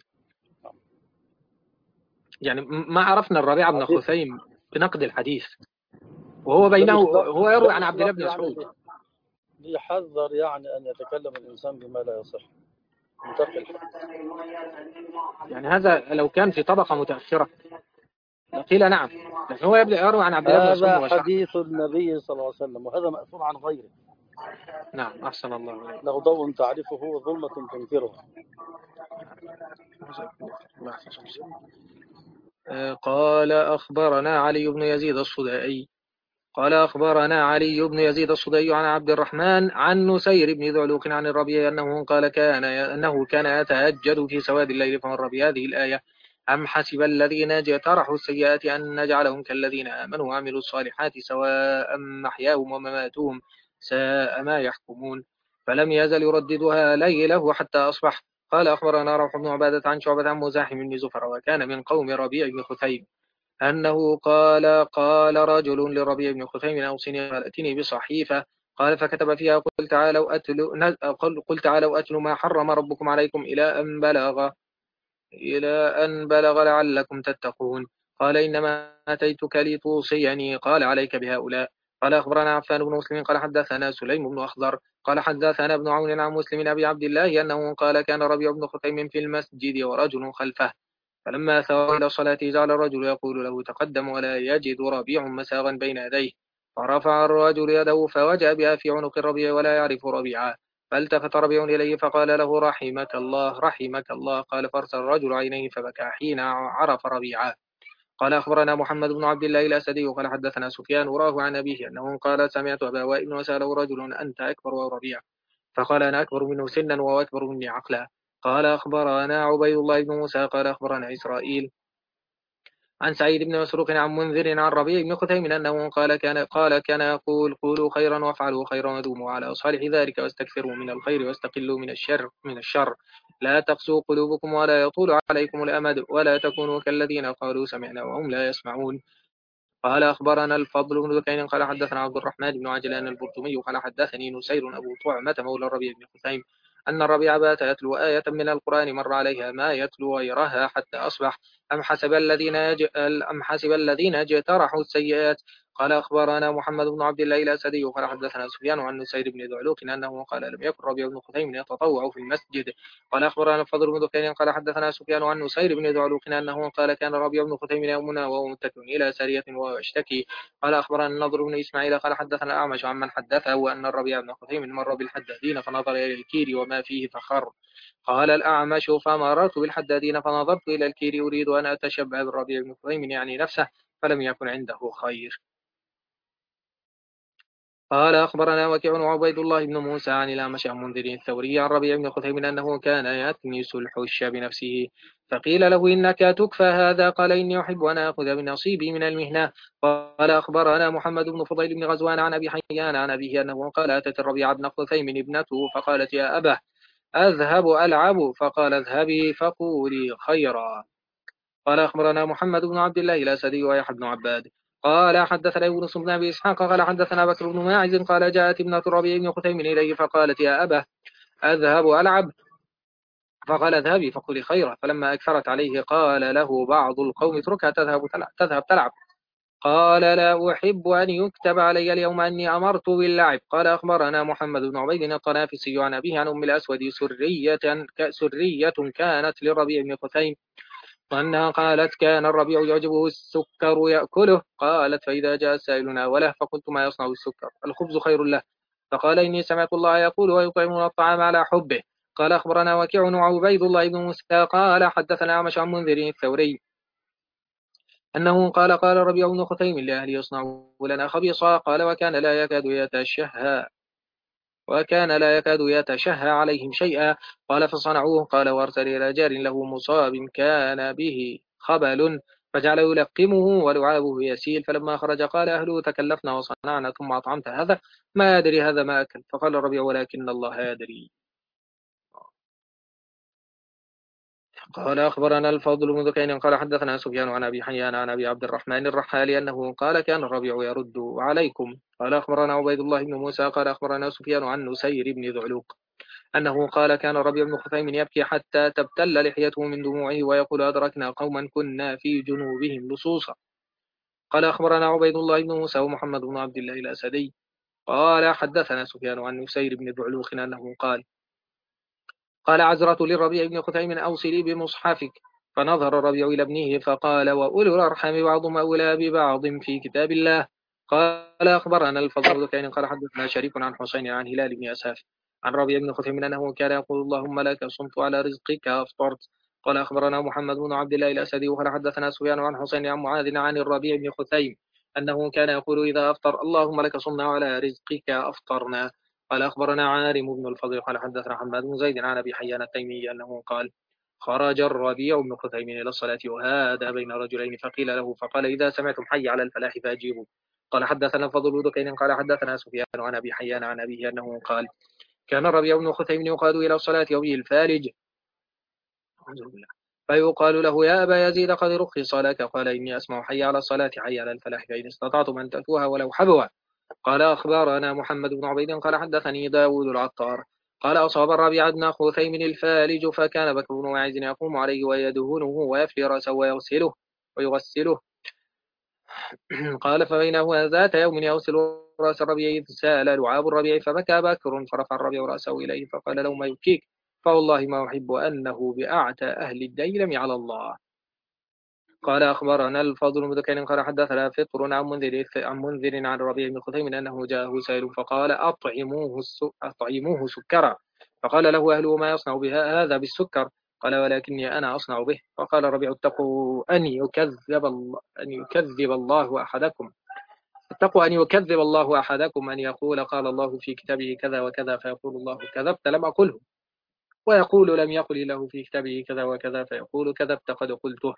يعني ما عرفنا الربيع بن خثيم بنقد الحديث وهو بينه هو يروي عن عبد الله بن مسعود يعني ليحذر يعني أن يتكلم الإنسان بما لا يصح منتقل. يعني هذا لو كان في طبقة متأخرة قيل نعم لكن هو يبدأ يروي عن عبد الله بن مسعود هذا مباشرة. حديث النبي صلى الله عليه وسلم وهذا مأثور عن غيره. نعم أحسن الله عليك. له ضوء تعرفه وظلمة تنكره. قال أخبرنا علي بن يزيد الصدائي قال أخبرنا علي بن يزيد الصدي عن عبد الرحمن عن نسير بن ذعلوق عن الربيع أنه قال كان أنه كان يتهجد في سواد الليل فمر بهذه الآية: أم حسب الذين اجترحوا السيئات أن نجعلهم كالذين آمنوا وعملوا الصالحات سواء محياهم ومماتهم ساء ما يحكمون. فلم يزل يرددها ليله حتى أصبح. قال أخبرنا روح بن عبادة عن شعبة عن مزاحم بن زفر وكان من قوم ربيع بن خثيم أنه قال قال رجل لربيع بن خثيم أوصني، قال ائتني بصحيفة. قال فكتب فيها: قل تعالوا أتل قل قل تعالوا أتل ما حرم ربكم عليكم إلى أن بلغ إلى أن بلغ لعلكم تتقون. قال إنما أتيتك لتوصيني. قال عليك بهؤلاء. قال أخبرنا عفان بن مسلم قال حدثنا سليم بن أخضر قال حدثنا ابن عون عن مسلم أبي عبد الله أنه قال كان ربيع بن خثيم في المسجد ورجل خلفه، فلما ثار إلى الصلاة جعل الرجل يقول له: تقدم، ولا يجد ربيع مساغا بين يديه، فرفع الرجل يده فوجأ بها في عنق الربيع ولا يعرف ربيعا، فالتفت ربيع إليه فقال له: رحمك الله رحمك الله. قال فارسل الرجل عينيه فبكى حين عرف ربيعا. قال أخبرنا محمد بن عبد الله الأسدي قال حدثنا سفيان وراه عن أبيه أنه قال: سمعت أبا وائل وسأله رجل: أنت أكبر أو ربيع؟ فقال: أنا أكبر منه سنا وهو أكبر مني عقلا. قال أخبرنا عبيد الله بن موسى قال أخبرنا إسرائيل عن سعيد بن مسروق عن منذر عن ربيع بن خثيم أنه قال كان قال كان يقول: قولوا خيرا وافعلوا خيرا ودوموا على صالح ذلك واستكثروا من الخير واستقلوا من الشر من الشر لا تقسوا قلوبكم ولا يطول عليكم الأمد ولا تكونوا كالذين قالوا سمعنا وهم لا يسمعون. قال أخبرنا الفضل بن ذكين قال حدثنا عبد الرحمن بن عجلان البرتمي قال حدثني نسير أبو طعمة مولى الربيع بن خثيم أن الربيع بات يتلو آية من القرآن مر عليها ما يتلو غيرها حتى أصبح: أم حسب الذين يج... أم حسب الذين اجترحوا السيئات. قال أخبرنا محمد بن عبد الله الأسدي قال حدثنا سفيان عن نسير بن ذعلوق أنه قال: لم يكن ربيع بن خثيم يتطوع في المسجد. قال أخبرنا الفضل بن ذكين قال حدثنا سفيان عن نسير بن ذعلوق أنه قال: كان ربيع بن خثيم يومنا وهو متكئ إلى سارية وهو يشتكي. قال أخبرنا النضر بن إسماعيل قال حدثنا الأعمش عن من حدثه أن الربيع بن خثيم مر بالحدادين فنظر إلى الكير وما فيه فخر. قال الأعمش: فمررت بالحدادين فنظرت إلى الكير أريد أن أتشبع بالربيع بن خثيم يعني نفسه، فلم يكن عنده خير. قال أخبرنا وكيع وعبيد الله بن موسى عن الأعمش عن منذر الثوري عن ربيع بن خثيم أنه كان يكنس الحش بنفسه، فقيل له: إنك تكفى هذا؟ قال: إني أحب أن آخذ بنصيبي من المهنة. قال أخبرنا محمد بن فضيل بن غزوان عن أبي حيان عن أبيه أنه قال: أتت الربيع بن خثيم ابنته فقالت: يا أبا، أذهب ألعب؟ فقال: اذهبي فقولي خيرا. قال أخبرنا محمد بن عبد الله الأسدي ويحيى بن عباد قال حدثنا يونس بن أبي إسحاق قال حدثنا بكر بن ماعز قال: جاءت ابنة الربيع بن خثيم إليه فقالت: يا أبا، أذهب ألعب؟ فقال: اذهبي فقولي خيرا. فلما أكثرت عليه قال له بعض القوم: اتركها تذهب تلعب, تذهب تلعب. قال: لا أحب أن يكتب علي اليوم أني أمرت باللعب. قال أخبرنا محمد بن عبيد الطنافسي عن أبيه عن أم الأسود سرية, سرية كانت للربيع بن خثيم وأنها قالت: كان الربيع يعجبه السكر يأكله. قالت: فإذا جاء السائل ناوله، فقلت: ما يصنع السكر؟ الخبز خير له. فقال: إني سمعت الله يقول: ويطعمون الطعام على حبه. قال أخبرنا وكيع وعبيد الله بن موسى قال حدثنا أعمش عن منذر الثوري أنه قال: قال الربيع بن خثيم لأهلي: يصنعوا لنا خبيصا. قال: وكان لا يكاد يتشهى وكان لا يكاد يتشهى عليهم شيئا. قال: فصنعوه. قال: وارسل إلى جار له مصاب كان به خبل فجعل يلقمه ولعابه يسيل، فلما خرج قال أهله: تكلفنا وصنعنا ثم أطعمت هذا، ما أدري هذا ما أكل. فقال الربيع: ولكن الله يدري. قال أخبرنا الفضل بن ذكين قال حدثنا سفيان عن أبي حيان عن أبي عبد الرحمن الرحالي أنه قال: كان الربيع يرد عليكم. قال أخبرنا عبيد الله بن موسى قال أخبرنا سفيان عن نسير بن ذعلوق أنه قال: كان الربيع بن خثيم يبكي حتى تبتل لحيته من دموعه ويقول: أدركنا قوما كنا في جنوبهم لصوصا. قال أخبرنا عبيد الله بن موسى ومحمد بن عبد الله الأسدي قال حدثنا سفيان عن نسير بن ذعلوق أنه قال: قال عزرة للربيع بن خثيم: أوصلي بمصحفك. فنظر الربيع إلى ابنه فقال: وأولو الأرحام بعضهم أولى ببعض في كتاب الله. قال أخبرنا الفضل بن دكين قال حدثنا شريك عن حسين عن هلال بن أساف عن ربيع بن خثيم أنه كان يقول: اللهم لك صمت على رزقك أفطرت. قال أخبرنا محمد بن عبد الله الأسدي وقال حدثنا سفيان عن حسين عن معاذ عن الربيع بن خثيم أنه كان يقول إذا أفطر اللهم لك صمنا وعلى رزقك أفطرنا. قال أخبرنا عارم بن الفضل قال حدثنا حماد بن زيد عن أبي حيان التيمي أنه قال خرج الربيع بن خثيم إلى الصلاة وهذا بين رجلين فقيل له فقال إذا سمعتم حي على الفلاح فأجيبوا. قال حدثنا الفضل بن دكين قال حدثنا سفيان عن أبي حيان عن أبيه أنه قال كان الربيع بن خثيم يقاد إلى الصلاة وبه الفالج فيقال له يا أبا يزيد قد رخص لك قال إني أسمع حي على الصلاة حي على الفلاح فإن استطعتم أن تأتوها ولو حبوا. قال أخبرنا محمد بن عبيد قال حدثني داود العطار قال أصاب الربيع بن خثيم الفالج فكان بكر بن واعز يقوم عليه ويدهنه ويفلي رأسه ويغسله ويغسله قال فبينه ذات يوم يغسل رأس الربيع إذ سال لعاب الربيع فبكى بكر فرفع الربيع رأسه إليه فقال له ما يبكيك فوالله ما أحب أنه بأعتى أهل الديلم على الله. قال أخبرنا الفضل بن دكين قال حدثنا فطر عن منذر عن منذر عن الربيع بن خثيم أنه جاءه سائل فقال أطعموه أطعموه سكرا فقال له أهله ما يصنع بها هذا بالسكر قال ولكني أنا أصنع به. فقال الربيع اتقوا أن يكذب الله أن يكذب الله أحدكم اتقوا أن يكذب الله أحدكم أن يقول قال الله في كتابه كذا وكذا فيقول الله كذبت لم أقله ويقول لم يقل له في كتابه كذا وكذا فيقول كذبت قد قلته.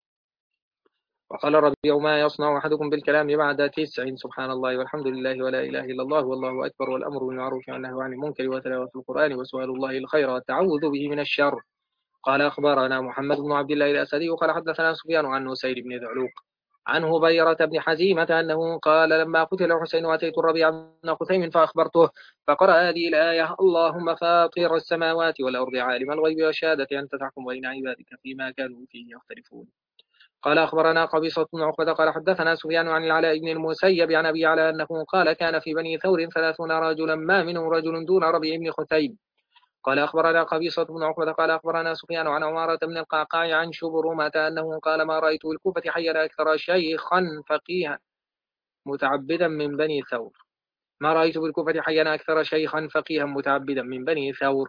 وقال الربيع ما يصنع أحدكم بالكلام بعد تسع سبحان الله والحمد لله ولا إله إلا الله والله أكبر والأمر بالمعروف والنهي عن المنكر وتلاوة القرآن وسؤال الله الخير والتعوذ به من الشر. قال أخبرنا محمد بن عبد الله الأسدي قال حدثنا سفيان عن نسير بن ذعلوق عن هبيرة بن حزيمة أنه قال لما قتل الحسين وأتيت الربيع بن خثيم فأخبرته فقرأ هذه الآية اللهم فاطر السماوات والأرض عالم الغيب والشهادة أنت تحكم بين عبادك فيما كانوا فيه يختلفون. قال أخبرنا قبيصة بن عقبة قال حدثنا سفيان عن العلاء بن المسيب عن أبي على أنه قال كان في بني ثور ثلاثون رجلا ما منهم رجل دون ربيع بن خثيم. قال أخبرنا قبيصة بن عقبة قال أخبرنا سفيان عن عمارة بن القعقاع عن شبرمة أنه قال ما رأيت بالكوفة حيا أكثر شيخا فقيها متعبدا من بني ثور ما رأيت بالكوفة حيا أكثر شيخا فقيها متعبدا من بني ثور.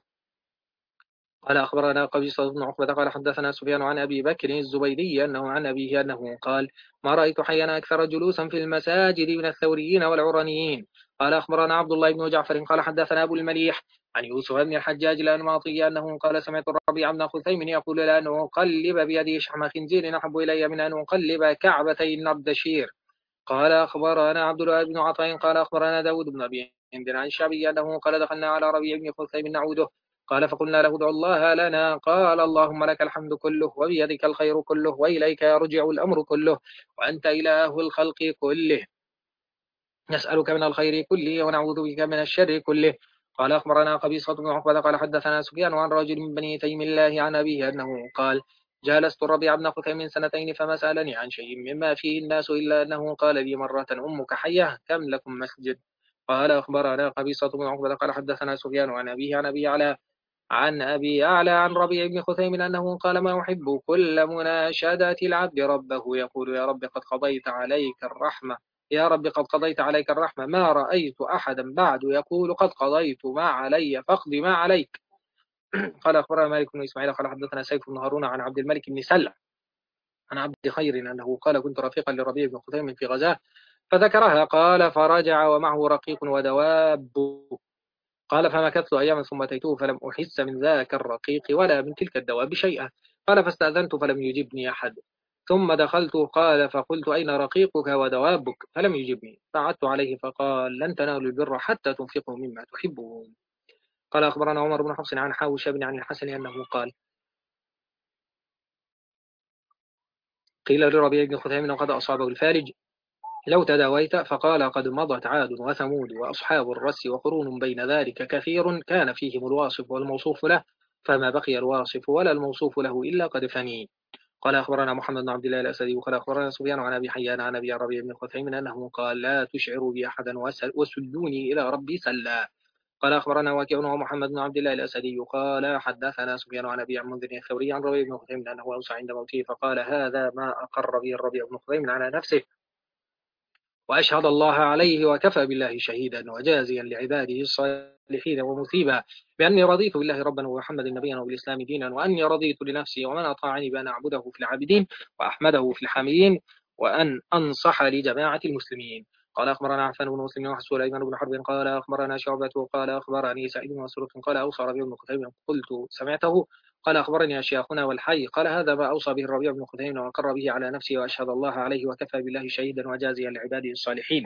قال أخبرنا قبيصة بن عقبة قال حدثنا سفيان عن أبي بكر الزبيدي أنه عن أبيه أنه قال ما رأيت حيا أكثر جلوسا في المساجد من الثوريين والعرانيين. قال أخبرنا عبد الله بن جعفر قال حدثنا أبو المليح عن يوسف بن الحجاج الأنماطي أنه قال سمعت الربيع بن خثيم يقول لأن أقلب بيدي شحم خنزير أحب إلي من أن أقلب كعبتي النردشير. قال أخبرنا عبد الله بن عطاء قال أخبرنا داود بن أبي هند عن الشعبي أنه قال دخلنا على ربيع بن خثيم نعوده قال فقلنا له ادع الله لنا قال اللهم لك الحمد كله وبيدك الخير كله وإليك يرجع الأمر كله وأنت إله الخلق كله نسألك من الخير كله ونعوذ بك من الشر كله. قال أخبرنا قبيصة بن عقبة قال حدثنا سفيان عن رجل من بني تيم الله عن أبيه أنه قال جالست الربيع بن خثيم من سنتين فما سألني عن شيء مما فيه الناس إلا أنه قال لي مرة أمك حية كم لكم مسجد. قال أخبرنا قبيصة بن عقبة قال حدثنا سفيان عن أبيه عن أبي على عن أبي أعلى عن ربيع بن خثيم أنه قال ما أحب كل مناشدة العبد ربه يقول يا رب قد قضيت عليك الرحمة يا رب قد قضيت عليك الرحمة ما رأيت أحدا بعد يقول قد قضيت ما علي فاقض ما عليك. قال أخبرنا مالك بن إسماعيل قال حدثنا سيف بن هارون عن عبد الملك بن سلع عن عبد خير أنه قال كنت رفيقا لربيع بن خثيم في غزاه فذكرها قال فرجع ومعه رقيق ودواب قال فمكثت أياما ثم أتيته فلم أحس من ذاك الرقيق ولا من تلك الدواب شيئا قال فاستأذنت فلم يجبني أحد ثم دخلت قال فقلت أين رقيقك ودوابك فلم يجبني فعدت عليه فقال لن تنالوا البر حتى تنفقوا مما تحبون. قال أخبرنا عمر بن حفص عن حاوش بن عن الحسن أنه قال قيل لربيع بن خثيم قد أصابه الفارج لو تداويت فقال قد مضت عاد وثمود وأصحاب الرس وقرون بين ذلك كثير كان فيهم الواصف والموصوف له فما بقي الواصف ولا الموصوف له إلا قد فني. قال أخبرنا محمد بن عبد الله الأسدي وقال أخبرنا سفيان عن أبي حيان عن أبي ربيع بن خثيم أنه قال لا تشعروا بي أحدا وسلوني إلى ربي سلا. قال أخبرنا واكع ومحمد بن عبد الله الأسدي قال حدثنا سفيان عن أبي منذر الثوري عن ربيع بن خثيم أنه أوصى عند موته فقال هذا ما أقر به الربيع بن خثيم على نفسه وأشهد الله عليه وكفى بالله شهيدا وجازيا لعباده الصالحين ومثيبا بأني رضيت بالله ربا ومحمد نبيا وبالإسلام دينا وأني رضيت لنفسي ومن أطاعني بأن أعبده في العابدين وأحمده في الحامدين وأن أنصح لجماعة المسلمين. قال أخبرنا عفان بن مسلم وسليمان بن حرب قال أخبرنا شعبة قال أخبرني سعيد بن مسروق قال أوصى ربيع بن خثيم قلت سمعته قال أخبرني أشياخنا والحي قال هذا ما أوصى به الربيع بن خثيم وأقر به على نفسه وأشهد الله عليه وكفى بالله شهيدا وجازيا لعباده الصالحين.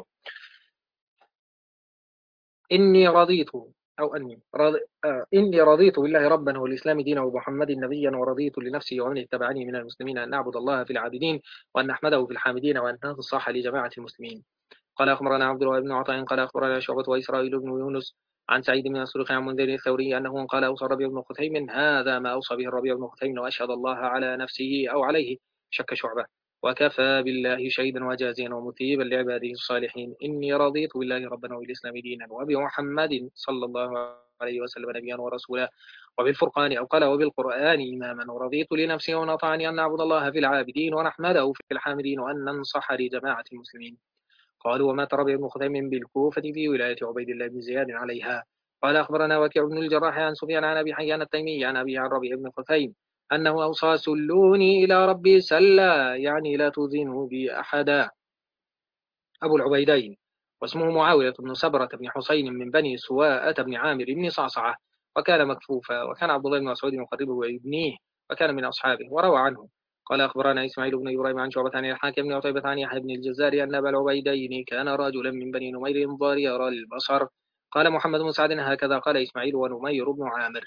إني رضيت أو أني رض... آه إني رضيت بالله ربا والإسلام دينا ومحمد نبيا ورضيت لنفسي ومن اتبعني من المسلمين أن نعبد الله في العابدين وأن نحمده في الحامدين وأن ننصح لجماعة المسلمين. قال أخبرنا عبد الله بن عطاء قال أخبرنا شعبة وإسرائيل بن يونس عن سعيد بن مسروق عن منذر الثوري أنه قال أوصى الربيع بن خثيم هذا ما أوصى به الربيع بن خثيم وأشهد الله على نفسه أو عليه شك شعبة وكفى بالله شهيدا وجازيا ومثيبا لعباده الصالحين. إني رضيت بالله ربا وبالإسلام دينا وبمحمد صلى الله عليه وسلم نبيا ورسولا وبالفرقان أو قال وبالقرآن إماما ورضيت لنفسي ومن أطاعني أن نعبد الله في العابدين ونحمده في الحامدين وأن ننصح لجماعة المسلمين. قالوا ومات ربيع بن خثيم بالكوفة في ولاية عبيد الله بن زياد عليها. قال أخبرنا وكيع بن الجراح عن سفيان عن أبي حيان التيمي عن أبي عن ربيع بن خثيم أنه أوصى سلوني إلى ربي سلا يعني لا تؤذنوا بي أحدا. أبو العبيدين واسمه معاوية بن صبرة بن حسين من بني سواءة بن عامر بن صعصعة وكان مكفوفا وكان عبد الله بن مسعود يقربه ويبنيه وكان من أصحابه وروى عنه. قال أخبرنا إسماعيل بن إبراهيم عن شعبة عن الحاكم بن عتيبة عن يحيى بن الجزار أن أبا العبيدين كان رجلا من بني نمير ضرير البصر. قال محمد بن سعد هكذا قال إسماعيل ونمير بن عامر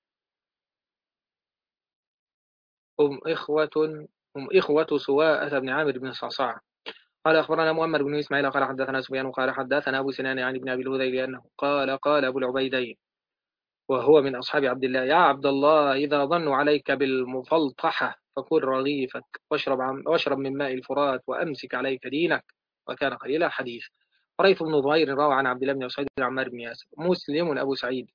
هم إخوة هم إخوة سواءة بن عامر بن صعصعة. قال أخبرنا مؤمر بن إسماعيل قال حدثنا سفيان قال حدثنا أبو سنان عن ابن أبي الهذيل أنه قال قال أبو العبيدين وهو من أصحاب عبد الله يا عبد الله إذا ظنوا عليك بالمفلطحة فكل رغيفك واشرب, عم واشرب من ماء الفرات وأمسك عليك دينك. وكان قليل حديث. قريت بن ظهير روى عن عبد الله بن سعيد عمار بن ياسر. مسلم أبو سعيد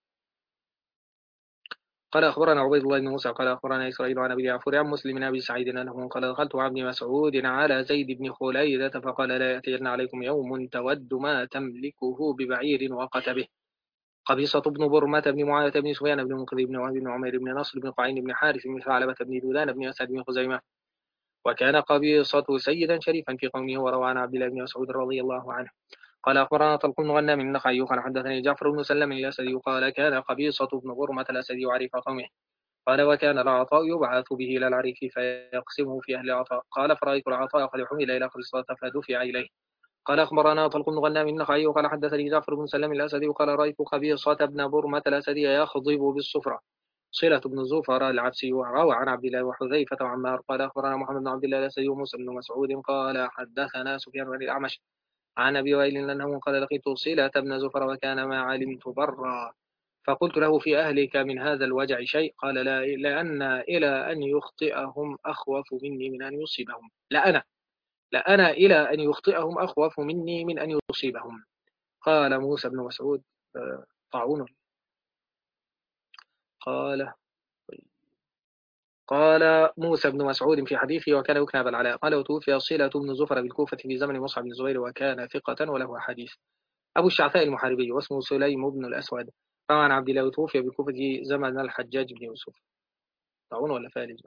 قال أخبرنا عبيد الله بن موسى قال أخبرنا إسرائيل عن أبي جعفر عن مسلم بن أبي سعيد أنه قال دخلت عبد مسعود على زيد بن خليدة فقال لا يأتين عليكم يوم تود ما تملكه ببعير وقتبه. قبيصة بن برمة بن معاوية بن سفيان بن منقذ بن وهب بن عمير بن نصر بن قعين بن حارث بن ثعلبة بن دودان بن أسد بن خزيمة. وكان قبيصة سيدا شريفا في قومه. وروى عن عبد الله بن مسعود رضي الله عنه قال أخبرنا طلق بن غنام النخعي قال حدثني جعفر بن سلم الأسدي قال كان قبيصة بن برمة الأسدي عريف قومه. قال وكان العطاء يبعث به إلى العريف فيقسمه في أهل العطاء. قال فرأيت العطاء قد حمل إلى قبيصة فدفع إليه. قال أخبرنا طلق بن غنام النخعي وقال حدثني جعفر بن سلم الأسدي وقال رأيت قبيصة بن برمة الأسدي يخضب بالصفرة. صلة بن زفر العبسي وروى عن عبد الله وحذيفة وعمار. قال أخبرنا محمد بن عبد الله الأسدي وموسى بن مسعود قال حدثنا سفيان بن الأعمش عن أبي وائل أنه قال لقيت صلة بن زفر وكان ما علمت برا فقلت له في أهلك من هذا الوجع شيء؟ قال لا لأن إلى أن يخطئهم أخوف مني من أن يصيبهم. لا أنا لا أنا إلى أن يخطئهم أخوف مني من أن يصيبهم. قال موسى بن مسعود طاعون قال قال موسى بن مسعود في حديثه وكان يكنى بالعلاء قال وتوفي صلة بن زفر بالكوفة في زمن مصعب بن زبير وكان ثقة وله حديث. أبو الشعثاء المحاربي واسمه سليم بن الأسود روى عن عبد الله وتوفي بالكوفة زمن الحجاج بن يوسف. طاعون ولا فالج؟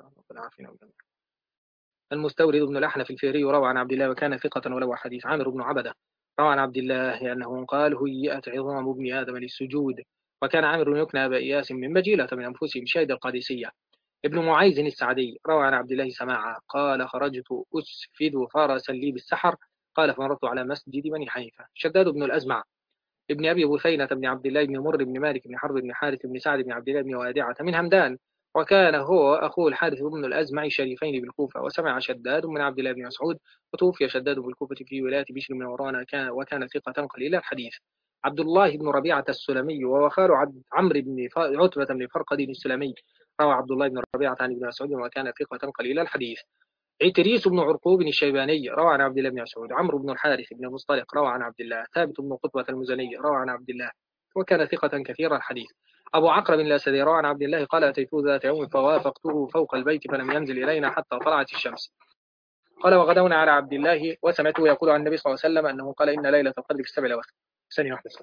المستورد بن الأحنف الفهري روى عن عبد الله وكان ثقة وله حديث. عامر بن عبدة روى عن عبد الله أنه قال هيئت عظام ابن آدم للسجود. وكان عامر يكنى أبا إياس من بجيلة من أنفسهم شهد القادسية. ابن معيز السعدي روى عن عبد الله سماعة قال خرجت أسفد فرسا لي بالسحر قال فمررت على مسجد بني حنيفة. شداد بن الأزمع ابن أبي بثينة بن عبد الله بن مر بن مالك بن حرب بن حارث بن سعد بن عبد الله بن وادعة من همدان وكان هو أخوه الحارث بن الأزمع شريفين بالكوفة. وسمع شداد من عبد الله بن مسعود وتوفي شداد بالكوفة في ولاية بشر من ورانا كان وكان ثقة قليل الحديث. عبد الله بن ربيعة السلمي ووخال عمرو بن عتبة بن فرقد السلمي روى عبد الله بن ربيعة عن ابن مسعود وكان ثقة قليل الحديث. عتريس بن عرقوب الشيباني روى عن عبد الله بن مسعود. عمرو بن الحارث بن مصطلق روى عن عبد الله. ثابت بن قطبة المزني روى عن عبد الله وكان ثقة كثير الحديث. أبو عقرب الأسدي روى عن عبد الله قال أتيته ذات يوم فوافقته فوق البيت فلم ينزل إلينا حتى طلعت الشمس. قال وغدونا على عبد الله وسمعته يقول عن النبي صلى الله عليه وسلم أنه قال إن ليلة القدر في السبع الأواخر. ثانية واحدة.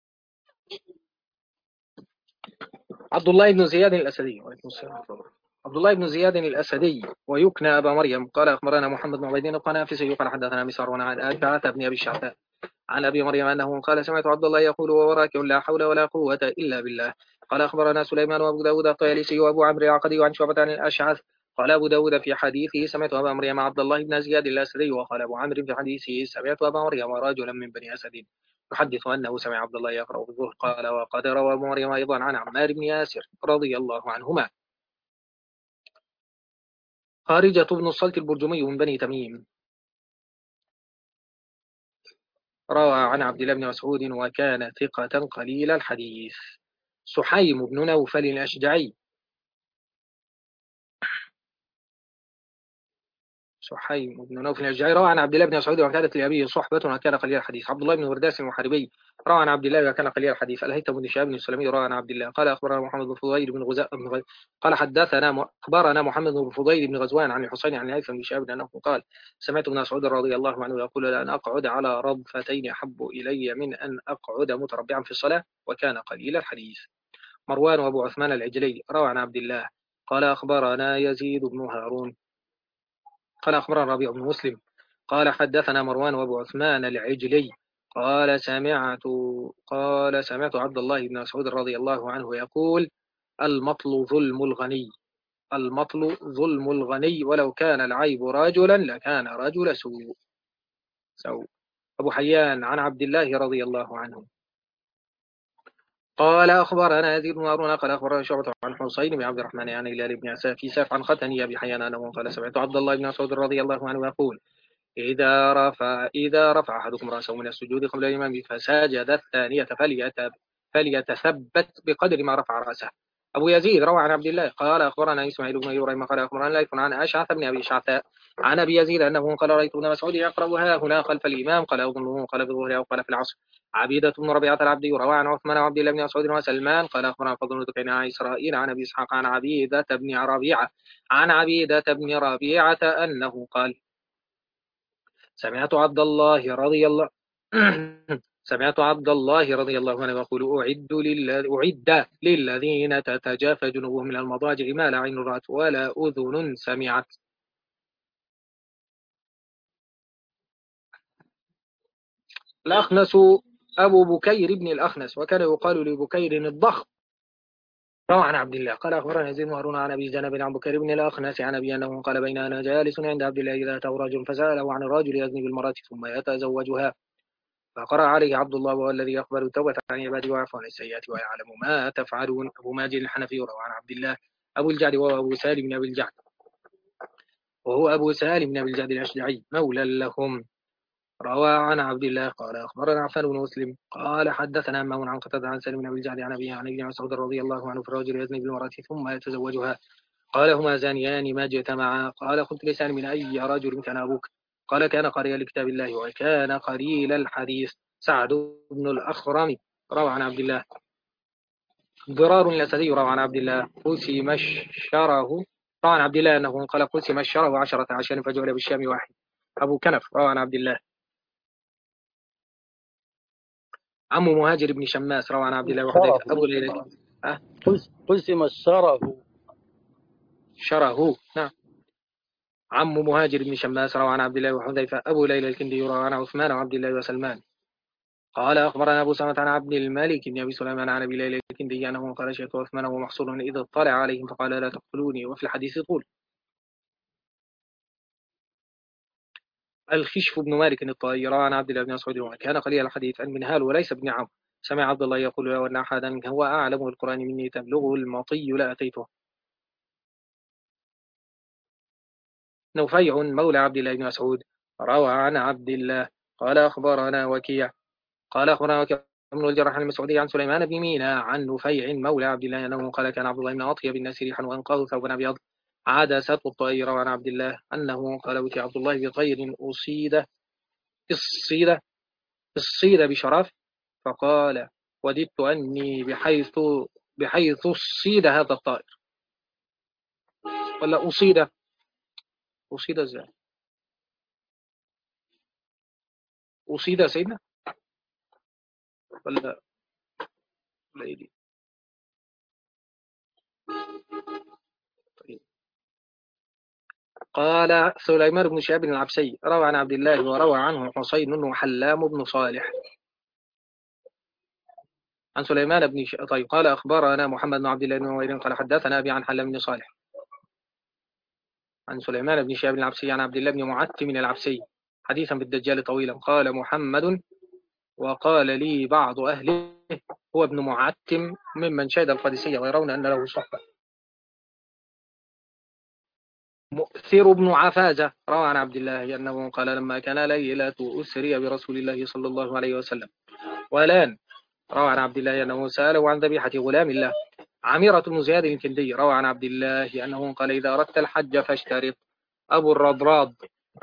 عبد الله بن زياد الأسدي. وعليكم السلام. عبد عبد الله بن زياد الأسدي ويكنى أبا مريم قال أخبرنا محمد بن عبيد القنافسي قال حدثنا مسعر عن أشعث بن أبي الشعثاء عن أبي مريم أنه قال سمعت عبد الله يقول ووراك لا حول ولا قوة إلا بالله. قال أخبرنا سليمان وأبو داود الطيالسي وأبو عمرو العقدي عن شعبة عن الأشعث قال أبو داود في حديثه سمعت أبا مريم عبد الله بن زياد الأسدي. وقال أبو عمرو في حديثه سمعت أبا مريم رجلا من بني أسد يحدث أنه سمع عبد الله يقرأ بالظهر. قال وقد روى أبو مريم أيضا عن عمار بن ياسر رضي الله عنهما. خارجة بن الصلت البرجمي من بني تميم روى عن عبد الله بن مسعود وكان ثقة قليل الحديث. سحيم بن نوفل الأشجعي سحيم بن نوفل الأشجعي روى عن عبد الله بن مسعود وكانت لأبيه صحبة وكان قليل الحديث. عبد الله بن ورداس المحاربي روى عن عبد الله وكان قليل الحديث. الهيثم بن شهاب بن السلمي روى عن عبد الله قال أخبرنا محمد بن فضيل بن غزاء بن غزاء قال حدثنا أخبرنا محمد بن فضيل بن غزوان عن الحسين عن الهيثم بن شهاب أنه قال سمعت ابن مسعود رضي الله عنه يقول لأن أقعد على رضفتين أحب إلي من أن أقعد متربعا في الصلاة وكان قليل الحديث. مروان وأبو عثمان العجلي روى عن عبد الله قال أخبرنا يزيد بن هارون قال أخبرنا ربيع بن مسلم قال حدثنا مروان وأبو عثمان العجلي قال سمعت قال سمعت عبد الله بن مسعود رضي الله عنه يقول المطل ظلم الغني المطل ظلم الغني ولو كان العيب رجلا لكان رجل سوء سوء. أبو حيان عن عبد الله رضي الله عنه قال أخبرنا يزيد بن هارون قال أخبرنا شعبة عن حسين بن عبد الرحمن عن هلال بن عساف ساف عن ختني أبي حيان أنه قال سمعت عبد الله بن مسعود رضي الله عنه يقول إذا رفع إذا رفع أحدكم رأسه من السجود قبل الإمام فسجد الثانية فليتثبت بقدر ما رفع رأسه. أبو يزيد روى عن عبد الله قال أخبرنا إسماعيل بن إبراهيم قال أخبرنا ليث عن أشعث بن أبي شعثاء عن أبي يزيد أنه قال رأيت ابن مسعود يقرأ ها هنا خلف الإمام قال أظنه قال في الظهر أو قال في العصر. عبيدة بن ربيعة العبدي روى عن عثمان وعبد الله بن مسعود وسلمان قال أخبرنا فضل بن عن إسرائيل عن أبي إسحاق عن عبيدة بن ربيعة عن عبيدة بن ربيعة أنه قال سمعت عبد الله رضي الله سمعت عبد الله رضي الله عنه يقول أعد للذ... أعد للذين تتجافى جنوبهم من المضاجع ما لا عين رأت ولا أذن سمعت. الأخنس أبو بكير بن الأخنس وكان يقال لبكير الضخم روى عن عبد الله قال أخبرنا يزيد بن هارون عن أبي زنب عن بكير بن الأخنس عن أبي أنه قال بين أنا جالس عند عبد الله إذا أتاه رجل فسأله عن الرجل يزني بالمرأة ثم يتزوجها فقرأ عليه عبد الله وهو الذي يقبل التوبة عن عباده ويعفو عن السيئات ويعلم ما تفعلون. أبو ماجد الحنفي روى عن عبد الله أبو الجعد وهو أبو سالم بن أبي الجعد وهو أبو سالم بن أبي الجعد الأشجعي مولى لهم روى عن عبد الله قال أخبرنا عفان بن مسلم قال حدثنا همام عن قتادة عن سالم بن أبي الجعد عن أبيه عن ابن مسعود رضي الله عنه في الرجل يزني بالمرأة ثم يتزوجها قال هما زانيان ما اجتمعا قال قلت لسالم من أي رجل كان أبوك قال كان قارئا لكتاب الله وكان قليل الحديث. سعد بن الأخرم روى عن عبد الله ضرار الأسدي روى عن عبد الله قسم الشره روى عن عبد الله أنه قال قسم الشره عشرة عشر فجعل بالشام واحد. أبو كنف روى عن عبد الله عم مهاجر بن شماس روى عن عبد الله وحذيفة أبو ليلى أه؟ قسم الشره شره نعم. عم مهاجر بن شماس روى عن عبد الله وحذيفة أبو ليلى الكندي روى عن عثمان وعبد الله وسلمان قال أخبرنا أبو سلمة عن عبد الملك بن أبي سليمان عن أبي ليلى الكندي أنه قال شيخ عثمان وهو محصور إذا اطلع عليهم فقال لا تقتلوني وفي الحديث طول. الخشف بن مالك الطائي روى عن عبد الله بن مسعود وكان قليل الحديث عن منهال وليس ابن عمرو سمع عبد الله يقول له أن أحدا هو أعلم القرآن مني تبلغه المطي لا أتيته. نفيع مولى عبد الله بن مسعود روى عن عبد الله قال أخبرنا وكيع قال أخبرنا وكيع بن الجراح المسعودي عن سليمان بن مينا عن نفيع مولى عبد الله أنه قال كان عبد الله بن أطيب الناس ريحا وأنقاه ثوبا أبيض عدسة الطير عن عبد الله أنه قال وكي عبد الله بطير أصيد الصيد الصيد بشرف فقال وددت أني بحيث بحيث الصيد هذا الطائر ولا أصيد أصيد ازاي أصيد سيدنا ولا ولا إيه دي؟ طيب قال سليمان بن شهاب العبسي روى عن عبد الله وروى عنه حسين وحلام بن صالح عن سليمان بن ش... طيب قال أخبرنا محمد بن عبد الله بن نمير قال حدثنا أبي عن حلام بن صالح عن سليمان بن شهاب العبسي عن عبد الله بن معتم العبسي حديثا بالدجال طويلا. قال محمد وقال لي بعض أهله هو ابن معتم ممن شهد القادسية ويرون أن له صحبة. مؤثر بن عفازة روى عن عبد الله أنه قال لما كان ليلة أسري برسول الله صلى الله عليه وسلم ولان روى عن عبد الله أنه سأله عن ذبيحة غلام الله. عميرة بن زياد الكندي روى عن عبد الله أنه قال إذا أردت الحج فاشترط. أبو الرضراض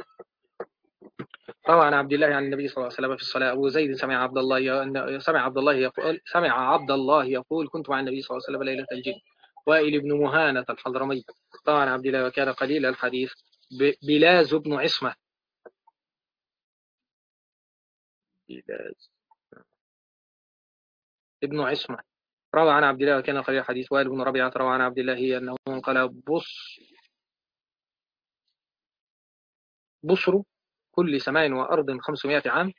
روى عن عبد الله عن النبي صلى الله عليه وسلم في الصلاة. أبو زيد سمع عبد الله سمع عبد الله يقول سمع عبد الله يقول كنت مع النبي صلى الله عليه وسلم ليلة الجن. وائل بن مهانة الحضرمي روى عن عبد الله وكان قليل الحديث. بلاز بن عصمة بلاز ابن عصمة روى عن عبد الله وكان قليل الحديث. وائل بن ربيعة روى عن عبد الله أنه قال بص بصر كل سماء وأرض خمسمائة عام.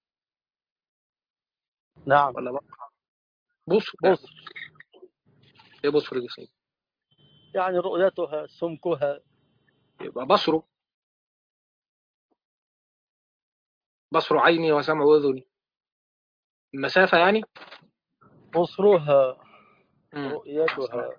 نعم. ولا بقى بصر بصر ايه بصر دي سيد؟ يعني رؤيتها سمكها. يبقى بصره بصر عيني وسمع أذني المسافة يعني. بصرها مم. رؤيتها.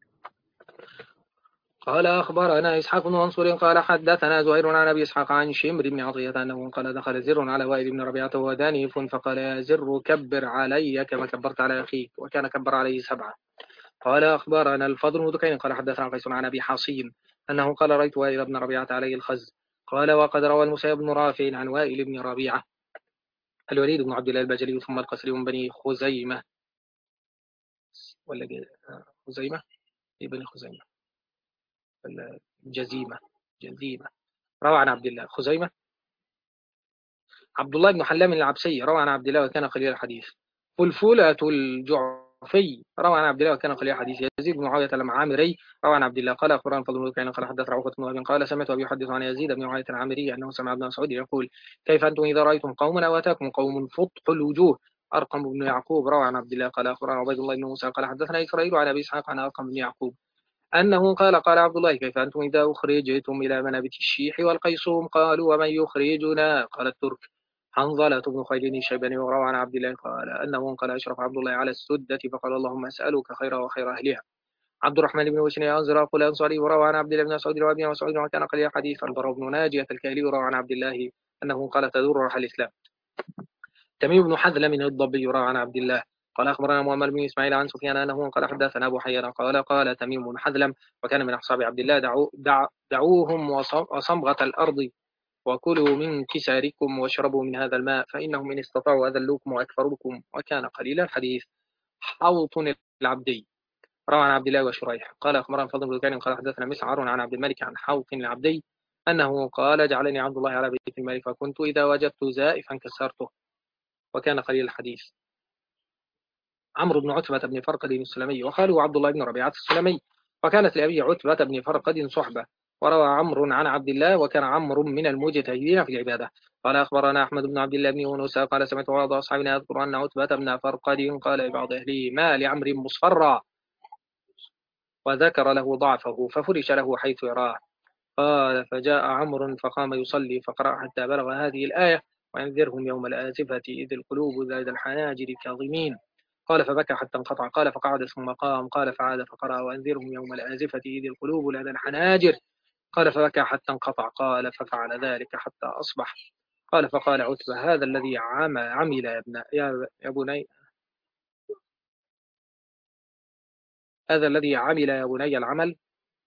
قال أخبرنا إسحاق بن منصور قال حدثنا زهير عن أبي إسحاق عن شمر بن عطية أنه قال دخل زر على وائل بن ربيعة وهو دانيف فقال يا زر كبر علي كما كبرت على أخيك وكان كبر عليه سبعة. قال أخبرنا الفضل بن دكين قال حدثنا قيس عن أبي حصين أنه قال رأيت وائل بن ربيعة عليه الخز. قال وقد روى المسيب بن رافع عن وائل بن ربيعة الوليد بن عبد الله البجلي ثم القسري من بني خزيمة ولا خزيمة بني خزيمة جزيمة جزيمة روى عن عبد الله خزيمة. عبد الله بن حلام العبسي روى عن عبد الله وكان قليل الحديث. فلفولة الجعفي روى عن عبد الله وكان قليل الحديث. يزيد بن معاوية العامري روى عن عبد الله قال أخبرنا فضل بن قال حدث عقبة بن وهب قال سمعت أبي يحدث عن يزيد بن معاوية العامري أنه سمع ابن مسعود يقول كيف أنتم إذا رأيتم قوما أو أتاكم قوم فطح الوجوه. أرقم بن يعقوب روى عن عبد الله قال أخبرنا عبيد الله بن موسى قال حدثنا إسرائيل عن أبي إسحاق عن أرقم بن يعقوب أنه قال قال عبد الله كيف أنتم إذا أخرجتم إلى منابت الشيح والقيصوم قالوا ومن يخرجنا قال الترك. حنظلة بن خيلين الشيباني وروى عن عبد الله قال أنه قال أشرف عبد الله على السدة فقال اللهم أسألك خيرها وخير أهلها. عبد الرحمن بن وشني أنزل قل أنصاري وروى عن عبد الله بن مسعود وابن مسعود وكان قليل حديث. البراء بن ناجية الكاهلي وروى عن عبد الله أنه قال تدور روح الإسلام. تميم بن حذلم من الضبي وروى عن عبد الله قال أخبرنا محمد بن إسماعيل عن سفيان أنه قال حدثنا أبو حيان قال قال تميم بن حذلم وكان من أصحاب عبد الله دعو دع دعوهم وصمغة الأرض وكلوا من كساركم واشربوا من هذا الماء فإنهم إن استطاعوا أذلوكم وأكفروكم وكان قليل الحديث. حوط العبدي روى عن عبد الله وشريح قال أخبرنا فضل بن كان قال حدثنا مسعر عن عبد الملك عن حوط العبدي أنه قال جعلني عبد الله على بيت المال فكنت إذا وجدت زائفا كسرته وكان قليل الحديث. عمرو بن عتبة بن فرقد السلمي وقالوا عبد الله بن ربيعة السلمي وكانت لأبي عتبة بن فرقد صحبة. وروى عمرو عن عبد الله وكان عمرو من المجتهدين في العبادة. قال أخبرنا أحمد بن عبد الله بن يونس قال سمعت بعض أصحابنا يذكر أن عتبة بن فرقد قال لبعض أهله ما لعمرو مصفرا وذكر له ضعفه ففرش له حيث يراه. قال فجاء عمرو فقام يصلي فقرأ حتى بلغ هذه الآية وأنذرهم يوم الآزفة إذ القلوب لدى الحناجر كاظمين. قال فبكى حتى انقطع قال فقعد ثم قام قال فعاد فقرأ وأنذرهم يوم الآزفة إذ القلوب لدى الحناجر قال فبكى حتى انقطع قال ففعل ذلك حتى أصبح. قال فقال عتبة هذا الذي عمل يا ابن يا بني هذا الذي عمل يا بني العمل.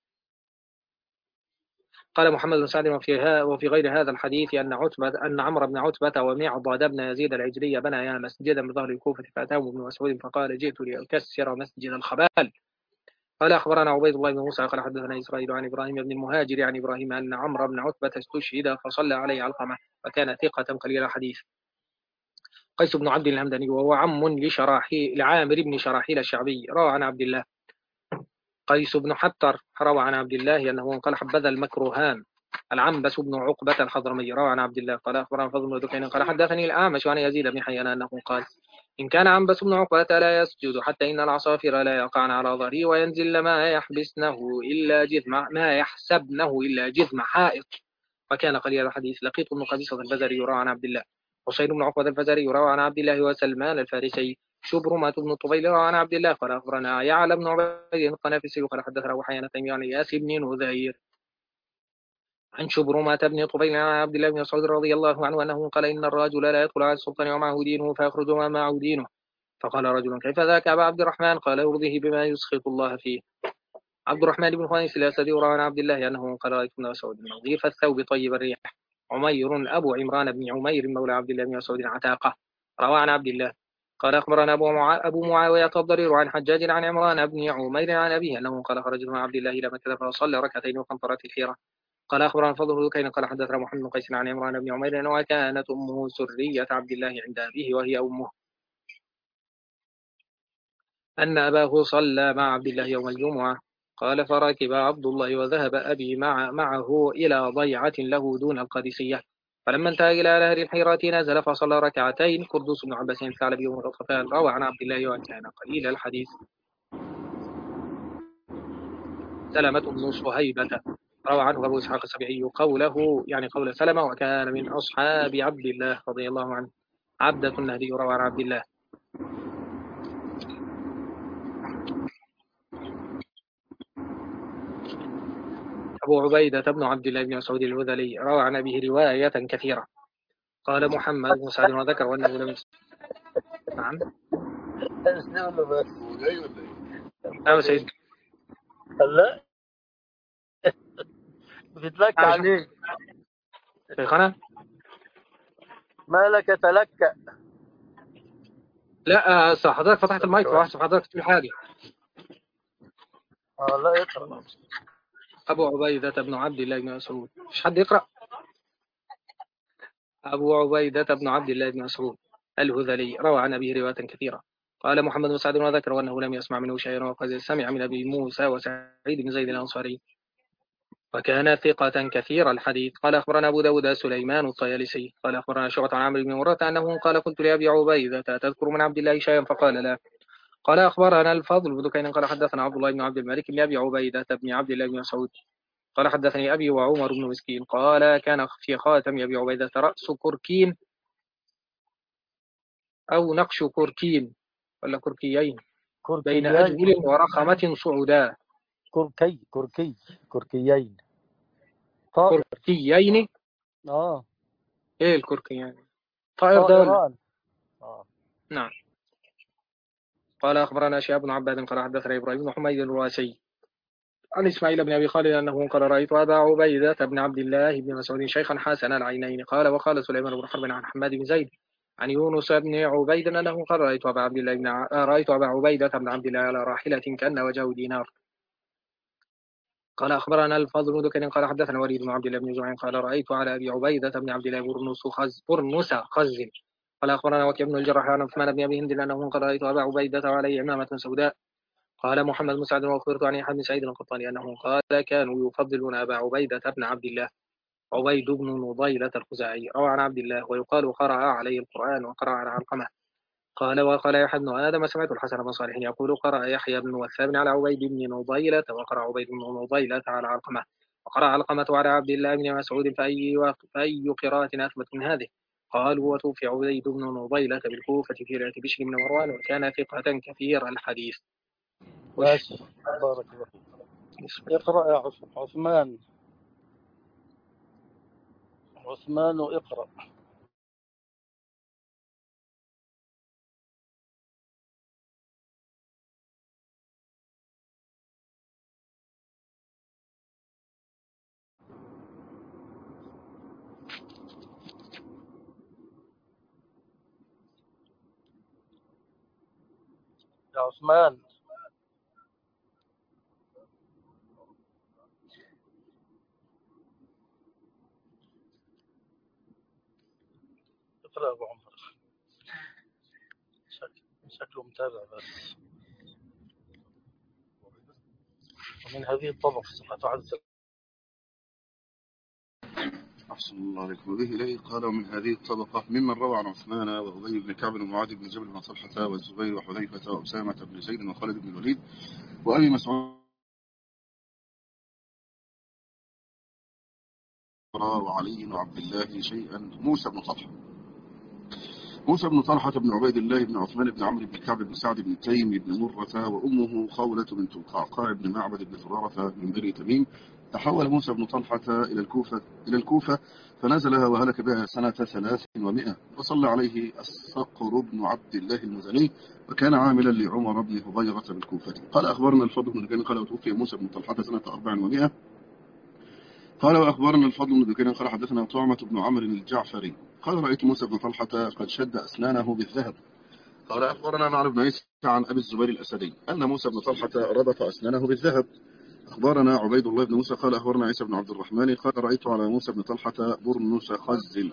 قال محمد بن سعد وفي, وفي غير هذا الحديث أن عتبة أن عمرو بن عتبة ومعضد بن يزيد العجلي بنيا مسجدا بظهر الكوفة فأتاهم ابن مسعود فقال جئت لأكسر مسجد الخبال. قال أخبرنا عبيد الله بن موسى قال حدثنا إسرائيل عن إبراهيم بن المهاجر عن إبراهيم أن عمرو بن عتبة استشهد فصلى عليه علقمة وكان ثقة قليل الحديث. قيس بن عبد الهمداني وهو عم لشراحيل لعامر بن شراحيل الشعبي روى عن عبد الله. قيس بن حتر روى عن عبد الله أنه قال حبذا المكروهان العنبس بن عقبة الحضرمي روى عن عبد الله قال أخبرنا فضل بن دكين قال حدثني الأعمش عن يزيد بن حيان أنه قال إن كان عنبس بن عقبة لا يسجد حتى إن العصافير لا يقعن على ظهره وينزل ما يحبسنه إلا جذم ما يحسبنه إلا جذم حائط. وكان قليل الحديث. لقيط بن قبيصة الفزاري يروى عن عبد الله. حسين بن عقبة الفزاري يروى عن عبد الله وسلمان الفارسي. شبرمة بن الطفيل يروى عن عبد الله قال أخبرنا يعلى بن عبيد القنافسي قال حدثنا أبو حيان التيمي عن إياس بن نذير عن شبرمة بن طفيل عن عبد الله بن مسعود رضي الله عنه أنه قال إن الرجل لا يدخل على السلطان ومعه دينه فيخرج وما معه دينه. فقال رجل كيف ذاك أبا عبد الرحمن؟ قال يرضيه بما يسخط الله فيه. عبد الرحمن بن خنيس الأسدي روى عن عبد الله أنه قال رأيت ابن مسعود نظيف الثوب طيب الريح. عمير أبو عمران بن عمير مولى عبد الله بن مسعود عتاقة روى عن عبد الله قال أخبرنا أبو, معا... أبو معاوية الضرير عن حجاج عن عمران بن عمير عن أبيه أنه قال خرجت مع عبد الله إلى مكة فصلى ركعتين وقنطرت الحيرة. قال أخبرنا فضل ذكين قال حدثنا محمد بن قيس عن عمران بن عمير وكانت أمه سرية عبد الله عند أبيه وهي أمه أن أباه صلى مع عبد الله يوم الجمعة. قال فركب عبد الله وذهب أبي مع معه إلى ضيعة له دون القادسية. فلما انتهى إلى نهر الحيرة نزل فصلى ركعتين. قردوس بن عباس الثعلبي بن غطفان روى عن عبد الله وكان قليل الحديث. سلمة بن صهيبة روى عنه أبو إسحاق السبيعي قوله يعني قول سلمة وكان من أصحاب عبد الله رضي الله عنه. عبدة النهدي روى عن عبد الله. أبو عبيدة بن عبد الله بن مسعود الهذلي روى عن أبيه رواية كثيرة. قال محمد بن سعد وذكر وأنه لم يسمع. نعم نعم سيد لا بتلك عليك شيخنا ما لك تلك. لا صح حضرتك فتحت المايك فواحد حضرتك تقول حاجة. آه لا يقرأ. أبو عبيدة بن عبد الله بن مسعود مش حد يقرأ. أبو عبيدة بن عبد الله بن مسعود الهذلي روى عن أبيه رواية كثيرة. قال محمد بن سعد وذكر وأنه لم يسمع منه شيئا وقد سمع من أبي موسى وسعيد بن زيد الأنصاري وكان ثقة كثير الحديث. قال أخبرنا أبو داود سليمان الطيالسي قال أخبرنا شعبة عن عمرو بن مرة أنه قال قلت لأبي عبيدة تذكر من عبد الله شيئا فقال لا. قال أخبرنا الفضل بن دكين قال حدثنا عبد الله بن عبد الملك بن أبي عبيدة بن عبد الله بن مسعود قال حدثني أبي وعمر بن مسكين قال كان في خاتم أبي عبيدة رأس كركين أو نقش كركين ولا كركيين بين أجول ورخمة صعودا. كركي كركي كركيين طائر. كركيين اه ايه الكركيين طائر ده ولا آه. نعم. قال أخبرنا شهاب بن عباد قال حدثنا إبراهيم بن حميد الراسي عن إسماعيل بن أبي خالد أنه قال رأيت أبا عبيدة بن عبد الله بن مسعود شيخا حسن العينين. قال وقال سليمان بن حرب عن حماد بن زيد عن يونس بن عبيد أنه قال رأيت أبا عبد الله بن ع... رأيت أبا عبيدة بن عبد الله على راحلة كأن وجهه دينار. قال أخبرنا الفضل بن دكين قال حدثنا وليد بن عبد الله بن جمعين قال رأيت على أبي عبيدة بن عبد الله برنس خز برنس خز. قال أخبرنا وكيع بن الجراح عن عثمان بن أبي هند أنه قال رأيت أبا عبيدة عليه عمامة سوداء. قال محمد بن سعد وأخبرت عن يحيى بن سعيد القطاني أنه قال كانوا يفضلون أبا عبيدة بن عبد الله. عبيد بن نضيلة الخزاعي روى عن عبد الله ويقال قرأ عليه القرآن وقرأ على علقمة. قال وقال يحيى بن آدم سمعت الحسن بن صالح يقول قرأ يحيى بن وثاب على عبيد بن نضيلة وقرأ عبيد بن نضيلة على علقمة وقرأ علقمة على عبد الله بن مسعود فأي, فأي قراءة أثبت من هذه. قالوا وتوفي عبيد بن نضيلة بالكوفة في رواية بشر بن مروان وكان ثقة كثير الحديث. ماشي بارك الله فيك. اقرأ يا عثمان. عثمان اقرأ. يا عثمان اقرأ أبو عمر. شكله متابع بس ومن هذه الطبق صفة عز أحسن الله عليكم. وبه إليه قال ومن هذه الطبقة ممن روى عن عثمان وأبي بن كعب ومعاذ بن جبل وطلحة والزبير وحذيفة وأسامة بن زيد وخالد بن الوليد وأبي مسعود وعلي وعبد الله شيئا موسى بن طلحة موسى بن طلحة بن عبيد الله بن عثمان بن عمرو بن كعب بن سعد بن تيم بن مرة وأمه خولة بنت القعقاع بن معبد بن زرارة من بني تميم. تحول موسى بن طلحة إلى الكوفة إلى الكوفة فنزلها وهلك بها سنة ثلاث ومئة وصلى عليه الصقر بن عبد الله المزني وكان عاملا لعمر بن هبيرة بالكوفة. قال أخبرنا الفضل بن دكين قال وتوفي موسى بن طلحة سنة أربع ومئة. قال وأخبرنا الفضل بن دكين قال حدثنا طعمة بن عمرو الجعفري قال رأيت موسى بن طلحة قد شد أسنانه بالذهب. قال أخبرنا معن بن عيسى عن أبي الزبير الأسدي أن موسى بن طلحة ربط أسنانه بالذهب. أخبرنا عبيد الله بن موسى قال أخبرنا عيسى بن عبد الرحمن قال رأيت على موسى بن طلحة برنس خزل.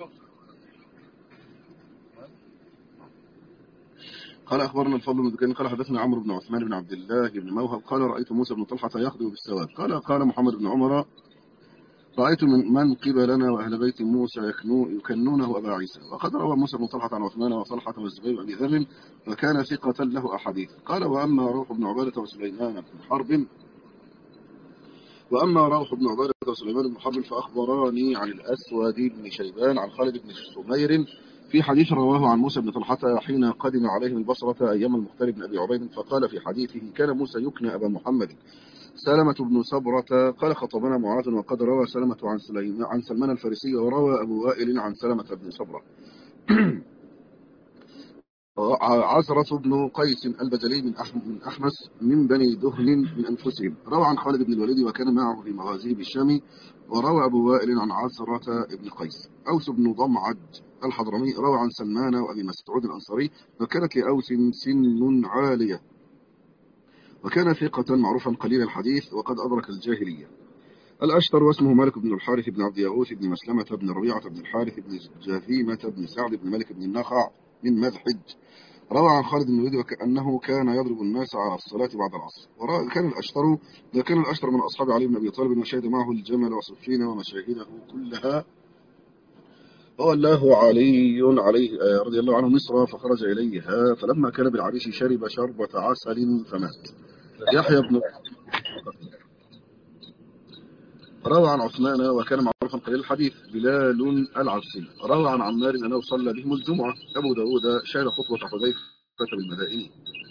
قال أخبرنا الفضل بن دكين قال حدثنا عمرو بن عثمان بن عبد الله بن موهب قال رأيت موسى بن طلحة يخدو بالسواد. قال قال محمد بن عمر رأيت من, من قبلنا وأهل بيت موسى يكنونه أبا عيسى. وقد روى موسى بن طلحة عن عثمان وطلحة والزبير وأبي ذر وكان ثقة له أحاديث. قال وأما روح بن عبادة وسليمان بن حرب وأما روح بن عبادة وسليمان بن حرب فأخبراني عن الأسود بن شيبان عن خالد بن سمير في حديث رواه عن موسى بن طلحة حين قدم عليهم البصرة أيام المختار بن أبي عبيد فقال في حديثه كان موسى يكنى أبا محمد سلمة بن صبرة قال خطبنا معاذ وقد روى سلمة عن سليمان عن سلمان الفارسي وروى أبو وائل عن سلمة بن صبرة. عزرة بن قيس البجلي من من أحمس من بني دهن من أنفسهم روى عن خالد بن الوليد وكان معه في مغازيه بالشام. وروى أبو وائل عن عزرة بن قيس. أوس بن ضمعد الحضرمي روى عن سلمان وأبي مسعود الأنصاري وكانت لأوس سن عالية وكان ثقة معروفا قليل الحديث وقد أدرك الجاهلية. الأشتر واسمه مالك بن الحارث بن عبد يغوث بن مسلمة بن ربيعة بن الحارث بن جاثيمة بن سعد بن مالك بن النخع من مذحج روى عن خالد بن الوليد وكأنه كان يضرب الناس على الصلاة بعد العصر. وكان الأشتر كان الأشتر من أصحاب علي بن أبي طالب وشهد معه الجمل وصفين ومشاهده كلها. وولاه علي عليه رضي الله عنه مصر فخرج إليها فلما كان بالعريش شرب شربة عسل فمات. يحيى بن روى عن عثمان وكان معروفا قليل الحديث بلال العبسي روى عن عمار أنه صلى بهم الجمعة. أبو داود شهد خطبة حذيفة بالمدائن.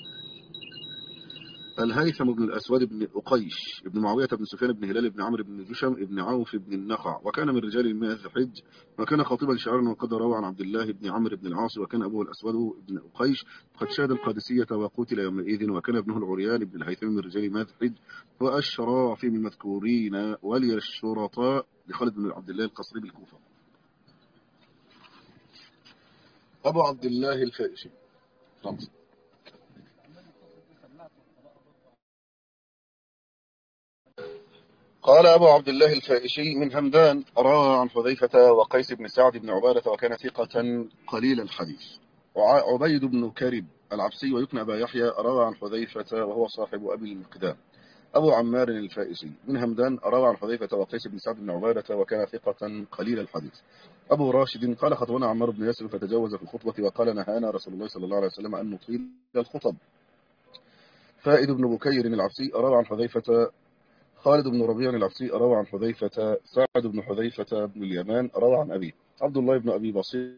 الهيثم بن الأسود بن أقيش بن معاوية بن سفيان بن هلال بن عمرو بن جشم بن عوف بن النخع وكان من رجال المذحج وكان خطيبا شعرا وقد روى عن عبد الله بن عمرو بن العاص وكان أبوه الأسود بن أقيش قد شهد القادسية وقتل يومئذ وكان ابنه العريان بن الهيثم من رجال المذحج وأشراف من المذكورين ولي الشرطاء لخالد بن عبد الله القصري بالكوفة. أبو عبد الله الفائشي رمز. قال أبو عبد الله الفائشي من همدان روى عن حذيفة وقيس بن سعد بن عبادة وكان ثقة قليل الحديث. وعبيد بن كرب العبسي ويكنى أبا يحيى روى عن حذيفة وهو صاحب أبي المقدام. أبو عمار الفائشي من همدان روى عن حذيفة وقيس بن سعد بن عبادة وكان ثقة قليل الحديث. أبو راشد قال خطبنا عمار بن ياسر فتجاوز في الخطبة وقال نهانا رسول الله صلى الله عليه وسلم أن نطيل الخطب. فائد بن بكير العبسي روى عن حذيفة. خالد بن ربيع العبسي روى عن حذيفة. سعد بن حذيفة بن اليمان روى عن أبي عبد الله بن أبي بصير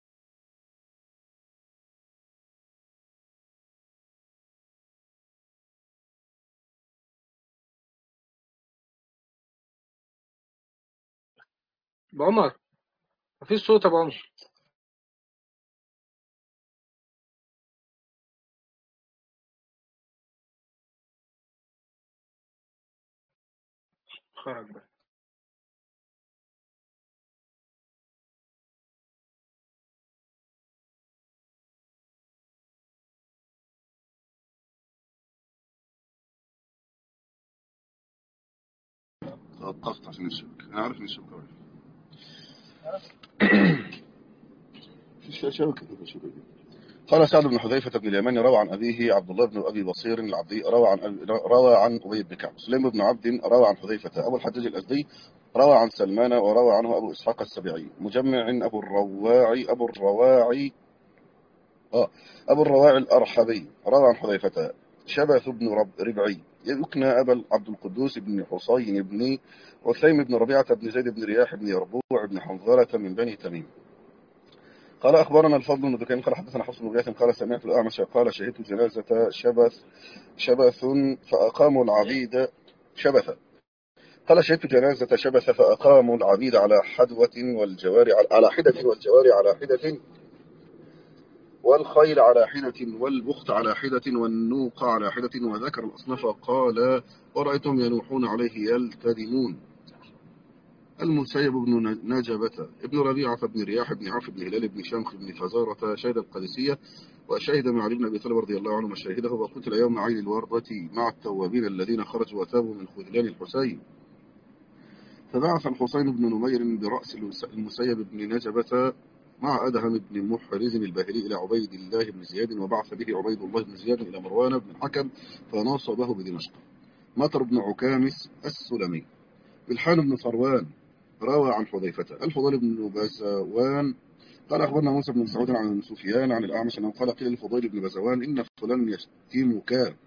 بعمر مفيش صوت يا ابو عمر. خرج بقى. توقفت عشان الشبكة. أنا عارف إن الشبكة واقفة. في شبكة في شبكة. قال سعد بن حذيفة بن اليمان روى عن أبيه عبد الله بن أبي بصير العبدي روى عن روى عن أبي بن كعب. سليم بن عبد روى عن حذيفة. أبو الحجاج الأزدي روى عن سلمان وروى عنه أبو إسحاق السبيعي. مجمع أبو الرواعي أبو الرواعي آه أبو الرواعي الأرحبي روى عن حذيفة. شبث بن رب ربعي يكنى أبا عبد القدوس بن حصين بن عثيم بن ربيعة بن زيد بن رياح بن يربوع بن حنظلة من بني تميم. قال أخبرنا الفضل بن دكين قال حدثنا حفص بن غياث قال سمعت الأعمش قال شهدت جنازة شبث شبث فأقاموا العبيد شبث قال شهدت جنازة شبث فأقاموا العبيد على حدوة والجواري على حدة والجواري على حدة والخيل على حدة والبخت على حدة والنوق على حدة وذكر الأصناف قال ورأيتهم ينوحون عليه يلتدمون. المسيب بن نجبة ابن ربيعة بن رياح بن عوف بن هلال بن شمخ بن فزارة شهد القادسية وشهد مع علي بن أبي طالب رضي الله عنه مشاهده وقتل يوم عين الوردة مع التوابين الذين خرجوا وتابوا من خذلان الحسين. فبعث الحسين بن نمير برأس المسيب بن نجبة مع أدهم بن محرز الباهلي إلى عبيد الله بن زياد وبعث به عبيد الله بن زياد إلى مروان بن الحكم فناصبه بدمشق. مطر بن عكامس السلمي. بالحان بن ثروان روى عن حذيفة. الفضيل بن بزوان قال أخبرنا موسى بن مسعود عن سفيان عن الأعمش أنه قال قيل للفضيل بن بزوان إن فلان يشتمك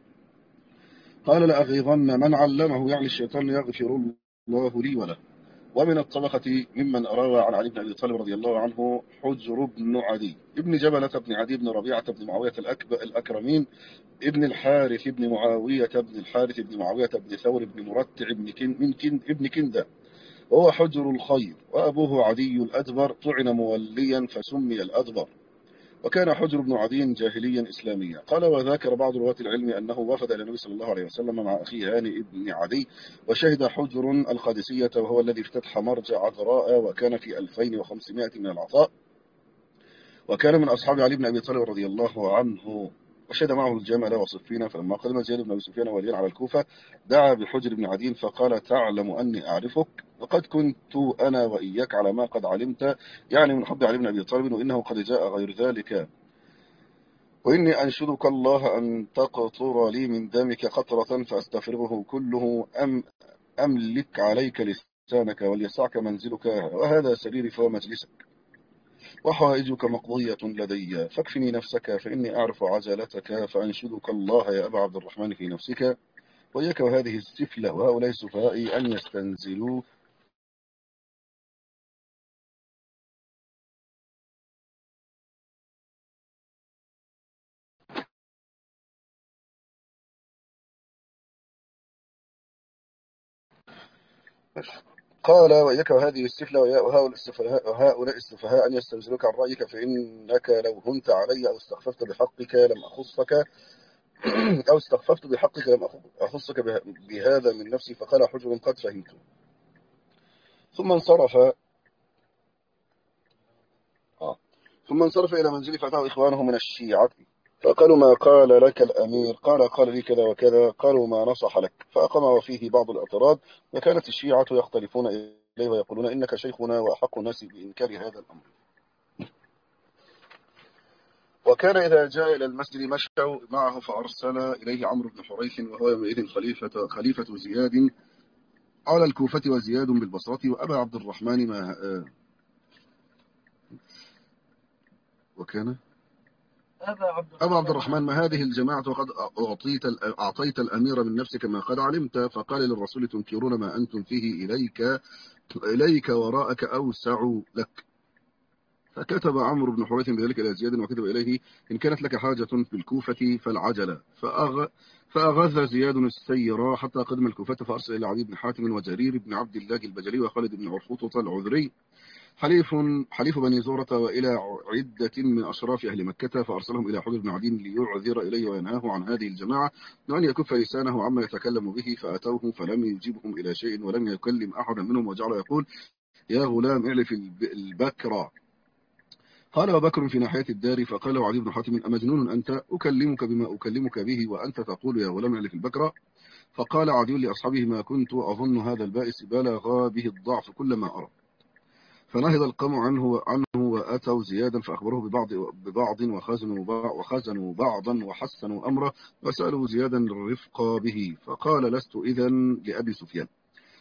قال لأغيظن من علمه يعني الشيطان يغفر الله لي وله. ومن الطبقة ممن روى عن علي بن أبي طالب رضي الله عنه حجر بن عدي ابن جبلة بن عدي بن ربيعة بن معاوية الأكرمين ابن الحارث بن معاوية بن الحارث بن معاوية بن ثور بن مرتع بن كن من كن ابن كندة وهو حجر الخير وأبوه عدي الأدبر طعن موليا فسمي الأدبر وكان حجر بن عدي جاهليا إسلاميا. قال وذاكر بعض رواة العلم أنه وفد إلى النبي صلى الله عليه وسلم مع أخيه هاني بن عدي وشهد حجر القادسية وهو الذي افتتح مرج عذراء وكان في ألفين وخمسمائة من العطاء وكان من أصحاب علي بن أبي طالب رضي الله عنه وشهد معه الجمل وصفين. فلما قدم زياد بن أبي سفيان واليا على الكوفة دعا بحجر بن عدي فقال تعلم أني أعرفك وقد كنت أنا وإياك على ما قد علمت يعني من حب علي بن أبي طالب وإنه قد جاء غير ذلك وإني أنشدك الله أن تقطر لي من دمك قطرة فأستفرغه كله أم أملك عليك لسانك وليسعك منزلك وهذا سريري فهو مجلسك وحوائجك مقضية لدي فاكفني نفسك فإني أعرف عجلتك فأنشدك الله يا أبا عبد الرحمن في نفسك وإياك وهذه السفلة وهؤلاء السفهاء أن يستنزلوا قال وإياك وهذه السفلة وهؤلاء السفهاء, وهؤلاء السفهاء أن يستنزلوك عن رأيك فإنك لو هنت علي أو استخففت بحقك لم أخصك أو استخففت بحقك لم أخصك بهذا من نفسي. فقال حجر قد فهمت. ثم انصرف آه. ثم انصرف إلى منزل فتاه إخوانه من الشيعة فقالوا ما قال لك الأمير قال قال لي كذا وكذا قالوا ما نصح لك فأقام وفيه بعض الاعتراض وكانت الشيعة يختلفون إليه ويقولون إنك شيخنا وأحق الناس بإنكار هذا الأمر. وكان إذا جاء إلى المسجد مشوا معه فأرسل إليه عمرو بن حريث وهو يومئذ خليفة, خليفة زياد على الكوفة وزياد بالبصرة وأبا عبد الرحمن ما وكان أبا عبد الرحمن ما هذه الجماعة وقد أعطيت, أعطيت الأمير من نفسك ما قد علمت. فقال للرسول تنكرون ما أنتم فيه إليك, إليك وراءك أوسع لك. فكتب عمرو بن حريث بذلك إلى زياد وكتب إليه إن كانت لك حاجة في الكوفة فالعجلة. فأغ... فأغذ زياد السيرة حتى قدم الكوفة فأرسل إلى عدي بن حاتم وجرير بن عبد الله البجلي وخالد بن عرفوطة العذري حليف حليف بني زورة وإلى عدة من أشراف أهل مكة فأرسلهم إلى حجر بن عدي ليعذر إليه وينهاه عن هذه الجماعة وأن يكف لسانه عما يتكلم به. فأتوه فلم يجيبهم إلى شيء ولم يكلم أحدا منهم وجعل يقول يا غلام اعلف البكرة. قال وبكر في ناحية الدار فقال عدي بن حاتم أمجنون أنت أكلمك بما أكلمك به وأنت تقول يا غلام اعلف البكرة. فقال عدي لأصحابه ما كنت أظن هذا البائس بلغ به الضعف كل ما أرى. فنهض القوم عنه عنه وأتوا زيادا فأخبروه ببعض ببعض وخزنوا وخزنوا بعضا وحسنوا أمره وسألوا زيادا الرفق به. فقال لست إذن لأبي سفيان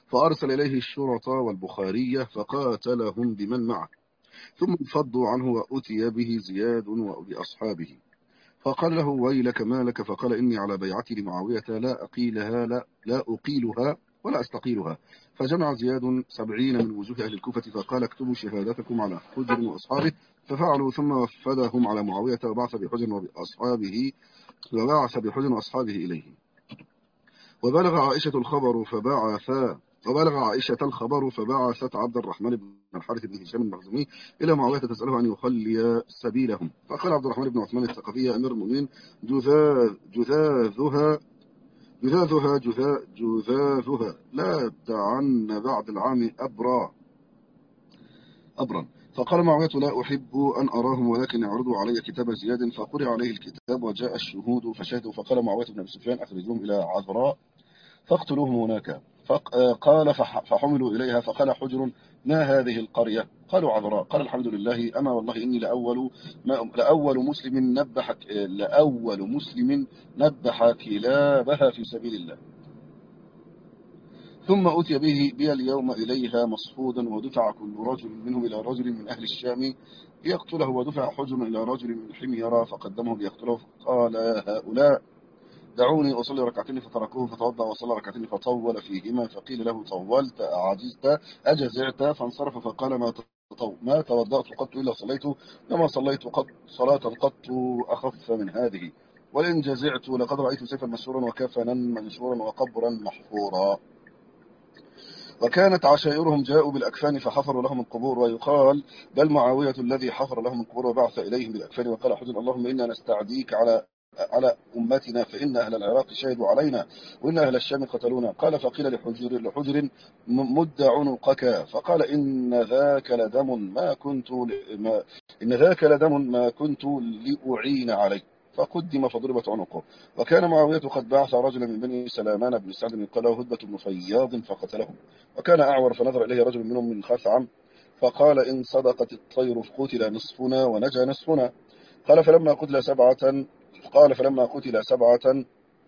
فأرسل إليه الشرطة والبخارية فقاتلهم بمن معه، ثم انفضوا عنه وأتي به زياد وبأصحابه، فقال له ويلك ما لك؟ فقال إني على بيعتي لمعاوية لا أقيلها لا, لا أقيلها ولا أستقيلها. فجمع زياد سبعين من وجوه أهل الكوفة فقال اكتبوا شهادتكم على حجر وأصحابه، ففعلوا، ثم وفدهم على معاوية وبعث بحجر وأصحابه وبعث بحجر وأصحابه إليه. وبلغ عائشة الخبر فبعث وبلغ عائشة الخبر فبعثت عبد الرحمن بن الحارث بن هشام المخزومي إلى معاوية تسأله أن يخلي سبيلهم. فقال عبد الرحمن بن عثمان الثقفي يا أمير المؤمنين جذاذ جذاذها جذاذها جذاذ جذاذها لا دعن بعد العام أبرا أبرا. فقال معاوية لا أحب أن أراهم ولكن يعرضوا علي كتاب زياد، فقرأ عليه الكتاب وجاء الشهود فشهدوا. فقال معاوية بن أبي سفيان أخرجوهم إلى عذراء فاقتلوهم هناك. فقال فحملوا إليها. فقال حجر ما هذه القرية؟ قالوا عذراء. قال الحمد لله أما والله إني لأول, لأول مسلم نبح لأول مسلم نبح كلابها في سبيل الله. ثم أتي به بي اليوم إليها مصفودا، ودفع كل رجل منهم إلى رجل من أهل الشام ليقتله، ودفع حجر إلى رجل من حميرة فقدمه ليقتله. فقال هؤلاء دعوني أصلي ركعتين، فتركوه فتوضأ وصلى ركعتين فطول فيهما. فقيل له طولت أعجزت أجزعت؟ فانصرف فقال ما ما توضأت قط إلا صليت كما صليت قط صلاة قط أخف من هذه، وإن جزعت لقد رأيت سيفا مسورا وكفنا منشورا وقبرا محفورا. وكانت عشائرهم جاءوا بالأكفان فحفروا لهم القبور، ويقال بل معاوية الذي حفر لهم القبور وبعث إليهم بالأكفان. وقال حجر اللهم إنا نستعديك على على أمتنا فإن أهل العراق شهدوا علينا وإن أهل الشام قتلونا. قال فقيل لحجر لحجر مد عنقك. فقال إن ذاك لدم ما كنت ما إن ذاك لدم ما كنت لأعين عليه. فقدم فضربت عنقه. وكان معاوية قد بعث رجلا من بني سلامان بن سعد يقال له هدبة بن فياض فقتله. وكان أعور فنظر إليه رجل منهم من خثعم فقال إن صدقت الطير قتل نصفنا ونجا نصفنا. قال فلما قتل سبعة قال فلما قتل سبعة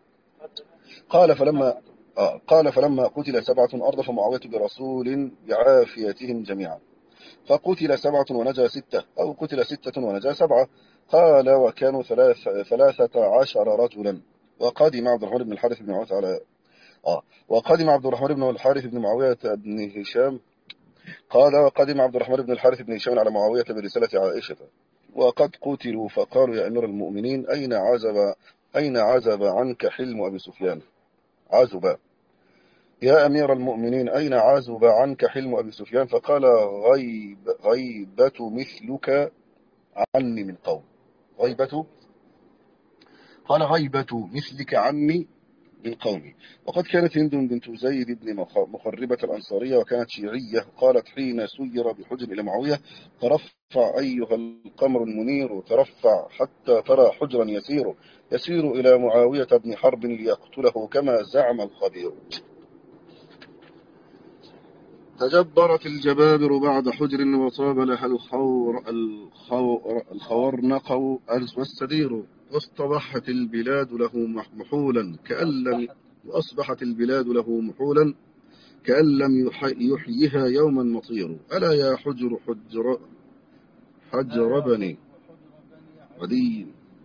قال فلما آه قال فلما قتل سبعة أردف معاوية برسول بعافيتهم جميعا، فقتل سبعة ونجا ستة أو قتل ستة ونجا سبعة. قال وكانوا ثلاث ثلاثة عشر رجلا. وقدم عبد الرحمن بن الحارث بن معاوية على آه وقدم عبد الرحمن بن الحارث بن معاوية بن هشام قال وقدم عبد الرحمن بن الحارث بن هشام على معاوية برسالة عائشة وقد قتلوا. فقالوا يا أمير المؤمنين أين عزب أين عزب عنك حلم أبي سفيان؟ عزب يا أمير المؤمنين أين عزب عنك حلم أبي سفيان؟ فقال غيب غيبة مثلك عني من قوم. غيبة قال غيبة مثلك عني من قومي. وقد كانت هند بنت زيد بن مخربة الأنصارية وكانت شيعية. قالت حين سير بحجر إلى معاوية ترفع أيها القمر المنير ترفع حتى ترى حجرا يسير يسير إلى معاوية بن حرب ليقتله كما زعم الخبير. تجبرت الجبابر بعد حجر وطاب لها الخور الخور الخورنق والسدير، واصطبحت البلاد له محولا كأن لم وأصبحت البلاد له محولا كأن لم يحييها يوما مطير. ألا يا حجر حجر حجر بني عدي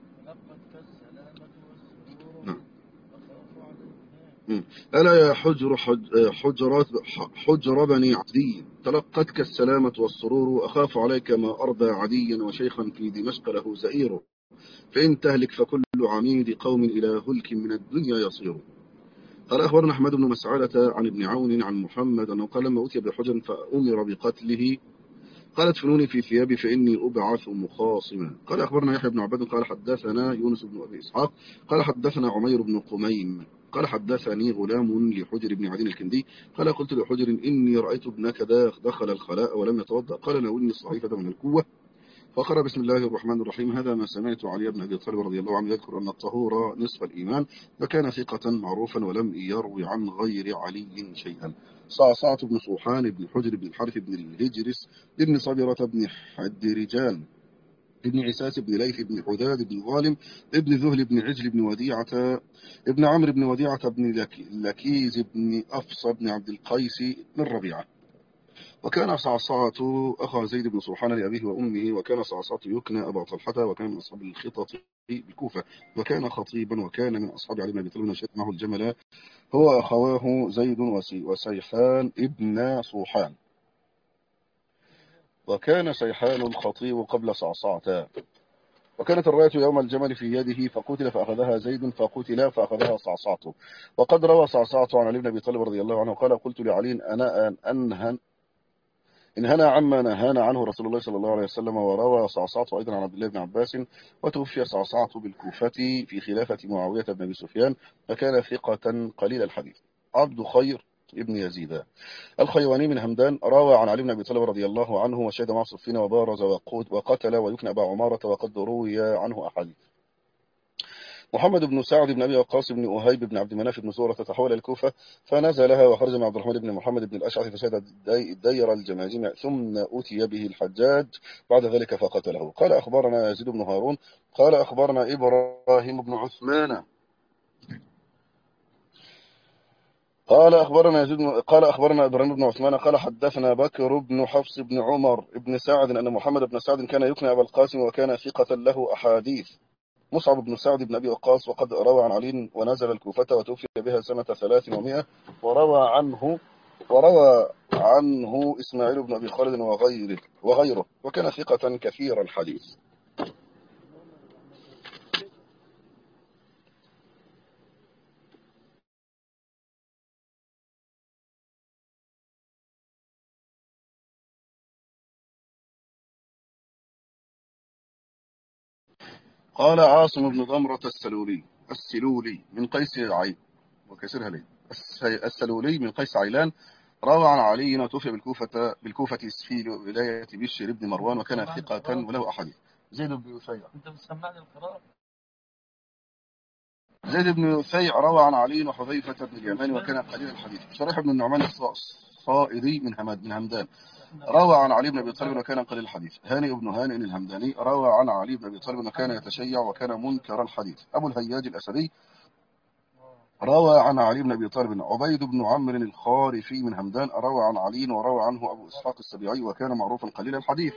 ألا يا حجر حجر حجر بني عدي تلقتك السلامة والسرور، أخاف عليك ما أرضى عديا وشيخا في دمشق له زئير، فإن تهلك فكل عميد قوم إلى هلك من الدنيا يصير. قال أخبرنا أحمد بن مسعدة عن ابن عون عن محمد أنه قال لما أتي بحجر فأمر بقتله قال ادفنوني في ثيابي فإني أبعث مخاصما. قال أخبرنا يحيى بن عباد قال حدثنا يونس بن أبي إسحاق قال حدثنا عمير بن قميم قال حدثني غلام لحجر بن عدي الكندي قال قلت لحجر إني رأيت ابنك دخل الخلاء ولم يتوضأ. قال ناولني الصحيفة من الكوة فقرأ بسم الله الرحمن الرحيم. هذا ما سمعت علي بن أبي طالب رضي الله عنه يذكر أن الطهور نصف الإيمان، فكان ثقة معروفا ولم يروي عن غير علي شيئا. صعصعة بن صوحان بن حجر بن الحارث بن الهجرس بن صبرة بن حدرجان ابن عساس بن ليث بن حداد بن غالم ابن ذهل بن عجل بن وديعة ابن عمرو بن وديعة بن لك- لكيز بن أفصى بن عبد القيس بن ربيعة. وكان صعصعة أخا زيد بن سرحان لأبيه وأمه، وكان صعصعة يكنى أبا طلحة، وكان من أصحاب الخطط بالكوفة، وكان خطيبا، وكان من أصحاب علي بن أبي طالب نشأت معه الجمل هو أخواه زيد وسي- وسيحان ابن صوحان. وكان سيحان الخطيب قبل صعصعة. وكانت الراية يوم الجمل في يده، فقتل فأخذها زيد، فقتل فأخذها صعصعة. وقد روى صعصعة عن علي بن أبي طالب رضي الله عنه قال: قلت لعلي: أنا أن أنهن إن هنا عما نهانا عنه رسول الله صلى الله عليه وسلم. وروى صعصعة أيضا عن عبد الله بن عباس. وتوفي صعصعة بالكوفة في خلافة معاوية بن أبي سفيان، فكان ثقة قليل الحديث. عبد خير ابن يزيد الخيواني من همدان روى عن علي بن أبي طالب رضي الله عنه، وشهد مع صفين وبارز وقود وقتل ويكنى أبا عمارة، وقد روي عنه أحاديث. محمد بن سعد بن أبي وقاص بن أهيب بن عبد مناف بن زورة تحول الكوفة فنزلها، وخرج مع عبد الرحمن بن محمد بن الأشعث فشهد دير الجماجم، ثم أتي به الحجاج بعد ذلك فقتله. قال أخبرنا يزيد بن هارون قال أخبرنا إبراهيم بن عثمان قال أخبرنا يزيد قال أخبرنا إبراهيم بن عثمان قال حدثنا بكر بن حفص بن عمر بن سعد أن محمد بن سعد كان يكنى أبا القاسم، وكان ثقة له أحاديث. مصعب بن سعد بن أبي وقاص وقد روى عن علي ونزل الكوفة، وتوفي بها سنة ثلاث ومائة. وروى عنه وروى عنه إسماعيل بن أبي خالد وغيره وغيره وكان ثقة كثير الحديث. قال عاصم بن ضمرة السلولي السلولي من قيس عين وكسرها ليه السلولي من قيس عيلان روى عن علي وتوفي بالكوفة بالكوفة في ولاية بشر بن مروان، وكان ثقة وله أحاديث. زيد بن يثيع أنت بتسمعني القراءة. زيد بن يثيع روى عن علي وحذيفة بن اليمان، وكان قليل الحديث. شريح بن النعمان الصائري من همد من همدان روى عن علي بن أبي طالب، وكان قليل الحديث. هانئ بن هانئ الهمداني روى عن علي بن أبي طالب، وكان يتشيع وكان منكر الحديث. أبو الهياج الأسدي روى عن علي بن أبي طالب. عبيد بن عمرو الخارفي من همدان روى عن علي، وروى عنه أبو إسحاق السبيعي، وكان معروفا قليل الحديث.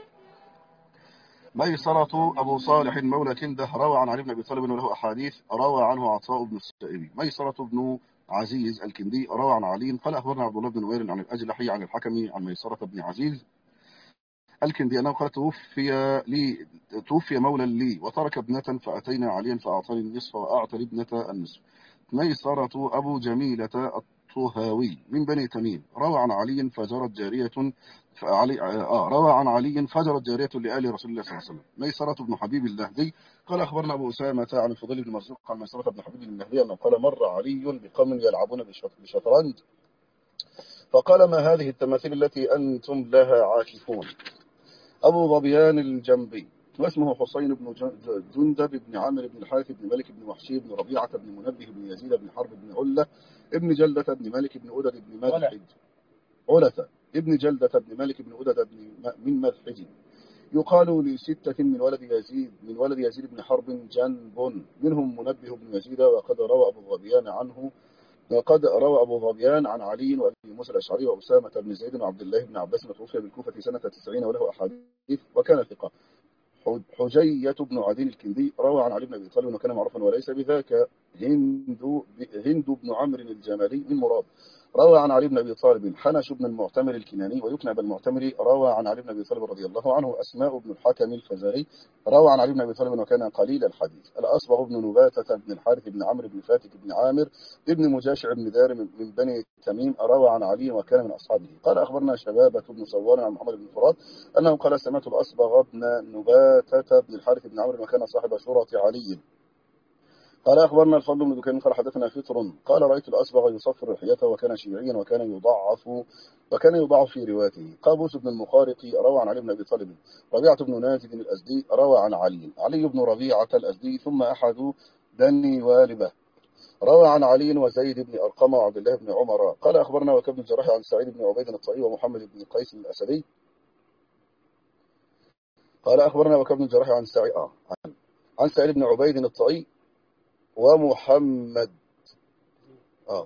ميسرة أبو صالح مولى كنده روى عن علي بن أبي طالب وله أحاديث. روى عنه عطاء بن السائبي. ميسرة بن عزيز الكندي روى عن علي قال أخبرنا عبد الله بن نوير عن الأجلحي عن الحكم عن ميسرة بن عزيز الكندي أنه قال توفي لي توفي مولى لي وترك ابنة، فأتينا عليا فأعطاني النصف وأعطى الابنة النصف. ميسرة أبو جميلة الطهاوي من بني تميم روى عن علي فجرت جارية فعلي آه روى عن علي فجرت جارية لآل رسول الله صلى الله عليه وسلم. ميسرة بن حبيب النهدي قال أخبرنا أبو أسامة عن الفضيل بن مرزوق عن ميسرة بن حبيب النهدي أنه قال مر علي بقوم يلعبون بشطرنج، فقال ما هذه التماثيل التي أنتم لها عاكفون؟ أبو ظبيان الجنبي واسمه حسين بن جندب بن عامر بن الحارث بن مالك بن وحشي بن ربيعة بن منبه بن يزيد بن حرب بن علة ابن جلدة بن مالك بن أدد بن مالحج علة ابن جلدة بن مالك بن أدد من مالحج. يقال لستة من ولد يزيد من ولد يزيد بن حرب جنب، منهم منبه بن يزيد. وقد روى أبو ظبيان عنه وقد روى أبو ظبيان عن علي وأبي موسى الأشعري وأسامة بن زيد وعبد الله بن عباس، وتوفي بالكوفة سنة تسعين وله أحاديث، وكان ثقة. حجية بن عدي الكندي روى عن علي بن أبي طالب وكان معروفا وليس بذاك. هند هند بن عمرو الجمالي من مراد روى عن علي بن أبي طالب. حنش بن المعتمر الكناني ويكنى بالمعتمر روى عن علي بن أبي طالب رضي الله عنه. أسماء بن الحكم الفزاري روى عن علي بن أبي طالب وكان قليل الحديث. الأصبغ بن نباتة بن الحارث بن عمرو بن فاتك بن عامر ابن مجاشع بن دار من بني تميم روى عن علي وكان من أصحابه. قال أخبرنا شبابة بن صوار عن محمد بن فراد أنه قال سمعت الأصبغ بن نباتة بن الحارث بن عمرو وكان صاحب شورة علي. قال أخبرنا الفضل بن دكين قال حدثنا فطر قال رأيت الأصبغ يصفر لحيته وكان شيعيا وكان يضعف وكان يضعف في روايته. قابوس بن المخارق روى عن علي بن أبي طالب. ربيعة بن نازل الأزدي روى عن علي. علي بن ربيعة الأزدي ثم أحد بني والبة روى عن علي وزيد بن أرقم وعبد الله بن عمر. قال أخبرنا وكيع بن الجراح عن سعيد بن عبيد الطائي ومحمد بن قيس الأسدي قال أخبرنا بكر بن الجراح عن سعيد آه. عن, عن سعيد بن عبيد الطائي ومحمد آه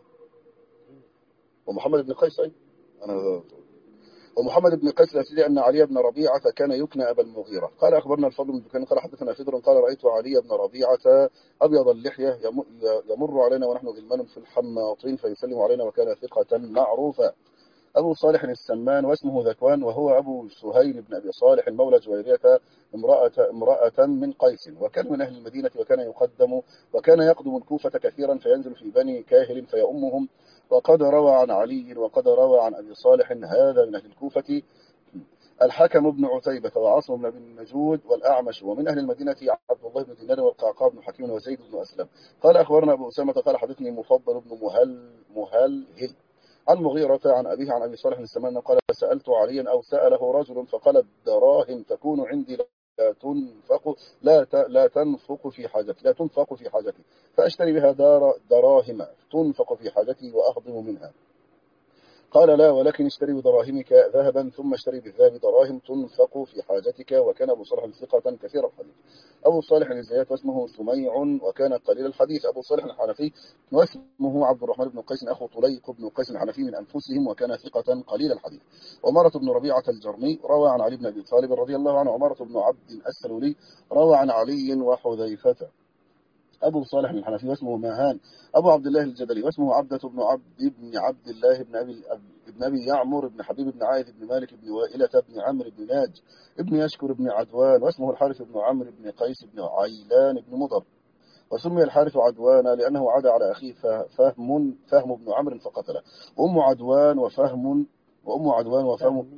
ومحمد بن قيس أي أنا ومحمد بن قيس الأسدي أن علي بن ربيعة كان يكنى أبا المغيرة. قال أخبرنا الفضل بن دكان قال حدثنا فدر قال رأيت علي بن ربيعة أبيض اللحية يمر علينا ونحن غلمان في الحماطين فيسلم علينا وكان ثقة معروفا. أبو صالح السمان واسمه ذكوان وهو أبو سهيل بن أبي صالح مولى جويرية امرأة, امرأة من قيس وكان من أهل المدينة وكان يقدم وكان يقدم الكوفة كثيرا فينزل في بني كاهل فيأمهم. وقد روى عن علي وقد روى عن أبي صالح هذا من أهل الكوفة الحكم بن عتيبة وعاصم بن النجود والأعمش ومن أهل المدينة عبد الله بن دينار والقعقاع بن حكيم وزيد بن أسلم. قال أخبرنا أبو أسامة قال حدثني مفضل بن مهل مهلهل عن مغيرة عن أبيه عن أبي صالح السمان قال سألت عليا أو سأله رجل فقال الدراهم تكون عندي لا تنفق لا لا تنفق في حاجتي لا تنفق في حاجتي فأشتري بها دار دراهم تنفق في حاجتي وأهضم منها. قال لا ولكن اشتري بدراهمك ذهبا ثم اشتري بالذهب دراهم تنفق في حاجتك. وكان أبو صالح ثقة كثير الحديث. أبو صالح الزيات واسمه سميع وكان قليل الحديث. أبو صالح الحنفي واسمه عبد الرحمن بن قيس أخو طليق بن قيس الحنفي من أنفسهم وكان ثقة قليل الحديث. عمارة بن ربيعة الجرمي روى عن علي بن أبي طالب رضي الله عنه. عمارة بن عبد السلولي روى عن علي وحذيفة. أبو صالح الحنفي واسمه ماهان أبو عبد الله الجدلي واسمه عبدة بن عبد بن عبد الله بن أبي ابن أبي يعمر بن حبيب بن عايد بن مالك بن وائلة بن عمرو بن ناج ابن يشكر بن عدوان واسمه الحارث بن عمرو بن قيس بن عيلان بن مضر. وسمي الحارث عدوان لأنه عدا على أخيه فهم فهم بن عمرو فقتله. وأم عدوان وفهم وأم عدوان وفهم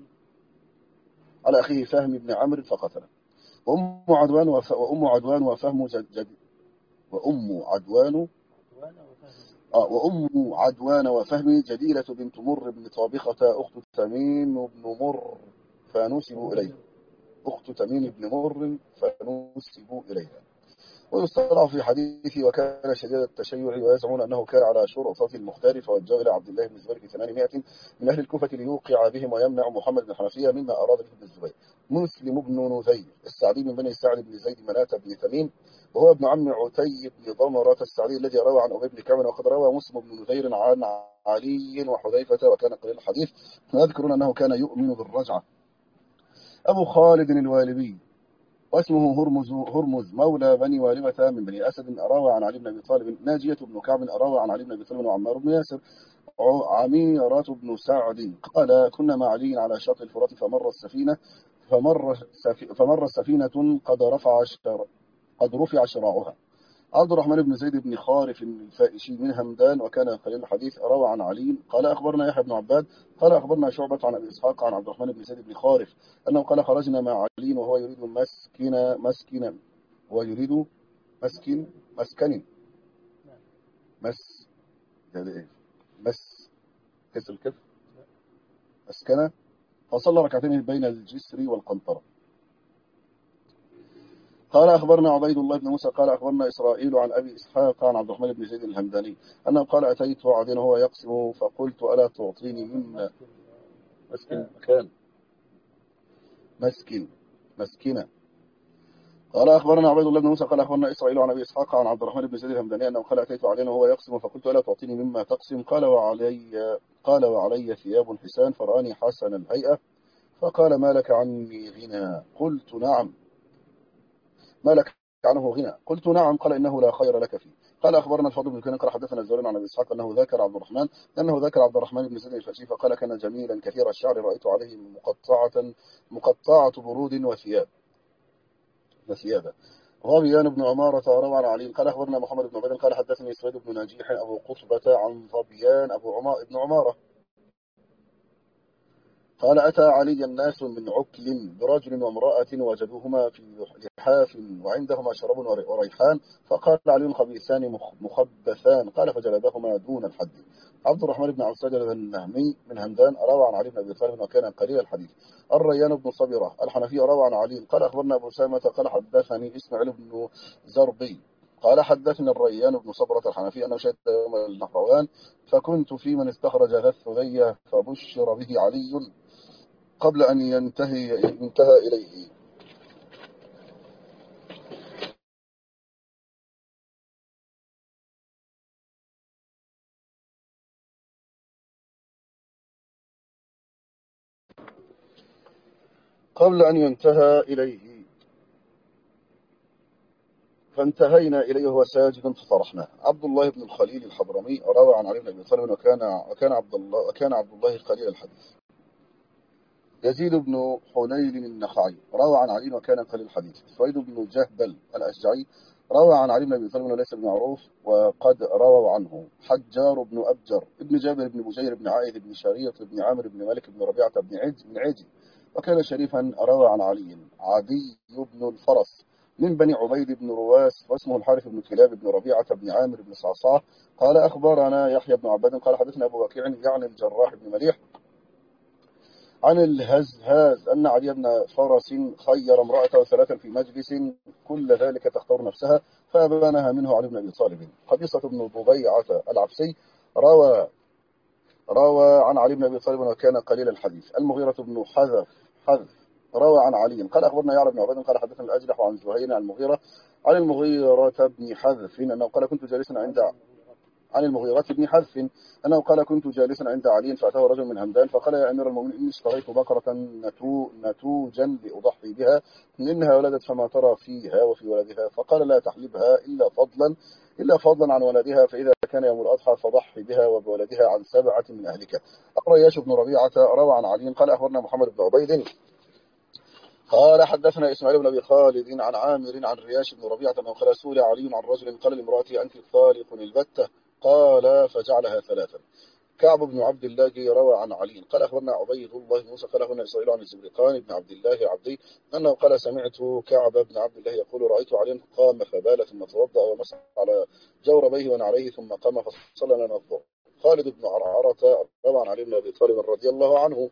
على أخيه فهم بن عمرو فقتله. وأم عدوان وف... وأم عدوان وفهم جد... جد... وأم عدوان آه وأم عدوان وفهم جديلة بنت مر بن طابخة أخت تميم بن مر فنسبوا إليها أخت تميم بن مر فنسبوا إليها. ويصطلع في حديثه وكان شديد التشيع ويزعمون أنه كان على شرطة المختار فوجه إلى عبد الله بن الزبير في ثمانمائة من أهل الكوفة ليوقع بهم ويمنع محمد بن الحنفية مما أراد به ابن الزبير. مسلم بن نذير السعدي من بني سعد بن زيد مناة بن تميم وهو ابن عم عتي بن ضمرة السعدي الذي روى عن أبي بن كعب. وقد روى مسلم بن نذير عن علي وحذيفة وكان قليل الحديث ويذكرون أنه كان يؤمن بالرجعة. أبو خالد الوالبي واسمه هرمز هرمز مولى بني والبة من بني أسد أراوى عن علي بن أبي طالب. ناجية بن كعب أراوى عن علي بن أبي طالب وعمار بن ياسر. عميرة بن سعد قال كنا مع علي على شاطئ الفرات فمر السفينة فمر فمر السفينة قد رفع شر قد رفع شراعها. عبد الرحمن بن زيد بن خارف الفائشي من همدان وكان قليل الحديث روى عن علي. قال أخبرنا يحيى بن عباد قال أخبرنا شعبة عن أبي إسحاق عن عبد الرحمن بن زيد بن خارف أنه قال خرجنا مع علي وهو يريد مسكنا مسكنا ويريد مسكن مسكن مس مس كسر الكف مسكنة فصلى ركعتين بين الجسر والقنطرة. قال أخبرنا عبيد الله بن موسى قال أخبرنا إسرائيل عن أبي إسحاق عن عبد الرحمن بن زيد الهمداني أنه قال أتيت عدن وهو يقسم فقلت ألا تعطيني مما مسكن مكان مسكن مسكنة. قال أخبرنا عبيد الله بن موسى قال أخبرنا إسرائيل عن أبي إسحاق عن عبد الرحمن بن زيد الهمداني أنه قال أتيت عدن وهو يقسم فقلت ألا تعطيني مما تقسم قال وعلي قال وعلي ثياب حسان فرآني حسن الهيئة فقال ما لك عني غنى قلت نعم ما لك عنه غنى قلت نعم قال إنه لا خير لك فيه. قال أخبرنا الفضل بن كان قال حدثنا الزهري عن أبي إسحاق أنه ذكر عبد الرحمن أنه ذكر عبد الرحمن بن زيد الفاشي فقال كان جميلا كثير الشعر رأيت عليه مقطعة مقطعة برود وثياب وثيابه. غابيان بن عمارة روى عن علي قال أخبرنا محمد بن عبيد قال حدثني سويد بن ناجيح أبو قطبة عن ظبيان أبو عمار بن عمارة قال أتى علي الناس من عكل برجل وامرأة وجدوهما في لحاف وعندهما شراب وريحان فقال علي خبيثان مخبثان قال فجلدهما دون الحد. عبد الرحمن بن عبد النهمي من همدان روى عن علي بن أبي طالب وكان قليل الحديث. الريان بن صبرة الحنفي روى عن علي قال أخبرنا أبو سامة قال حدثني إسماعيل بن زربي قال حدثني الريان بن صبرة الحنفي أنه شهد يوم النهروان فكنت في من استخرج ذا الثريا فبشر به علي قبل أن ينتهي ينتهى إليه قبل أن ينتهى إليه، فانتهينا إليه وهو ساجد فطرحناه. عبد الله بن الخليل الحضرمي روى عن علي بن أبي طالب وكان وكان عبد الله وكان عبد الله قليل الحديث. يزيد بن حليل النخعي روى عن علي وكان قليل الحديث. سويد بن جهبل الأشجعي روى عن علي بن أبي طالب وليس بمعروف وقد رووا عنه. حجار بن أبجر ابن جابر بن بجير بن عائذ بن شريط بن عامر بن مالك بن ربيعة بن عج بن عجي وكان شريفا روى عن علي. عدي بن الفرس من بني عبيد بن رواس واسمه الحارث بن كلاب بن ربيعة بن عامر بن صعصاع قال أخبرنا يحيى بن عباد قال حدثنا أبو وكيع يعني الجراح بن مليح عن الهزهاز أن علي بن فرس خير امرأته ثلاثا في مجلس كل ذلك تختار نفسها فأبانها منه علي بن أبي طالب. قبيصة بن ضبيعة العبسي روى روى عن علي بن أبي طالب وكان قليل الحديث. المغيرة بن حذف حذف روى عن علي قال أخبرنا يعلى بن عباد قال حدثنا الأجلح عن زهير عن المغيرة عن المغيرة بن حذف أنه قال كنت جالسا عند عن المغيرة بن حذف أنه قال كنت جالسا عند علي فأتاه رجل من همدان فقال يا أمير المؤمنين إني اشتريت بقرة نتو نتوجا لأضحي بها إنها ولدت فما ترى فيها وفي ولدها فقال لا تحلبها إلا فضلا إلا فضلا عن ولدها فإذا كان يوم الأضحى فضحي بها وبولدها عن سبعة من أهلك. الرياش بن ربيعة روى عن علي قال أخبرنا محمد بن عبيد قال حدثنا إسماعيل بن أبي خالد عن عامر عن رياش بن ربيعة أنه قال سئل علي عن رجل قال لامرأته أنت خالق البتة قال فجعلها ثلاثا. كعب بن عبد الله روى عن علي قال أخبرنا عبيد الله بن موسى قال أخبرنا إسرائيل عن الزبرقان بن عبد الله عبدي أنه قال سمعت كعب بن عبد الله يقول رأيت علي قام فبال ثم توضأ ومسح على جوربيه ونعليه ثم قام فصلى لنا الظهر. خالد بن عرعرة روى عن علي بن أبي طالب رضي الله عنه.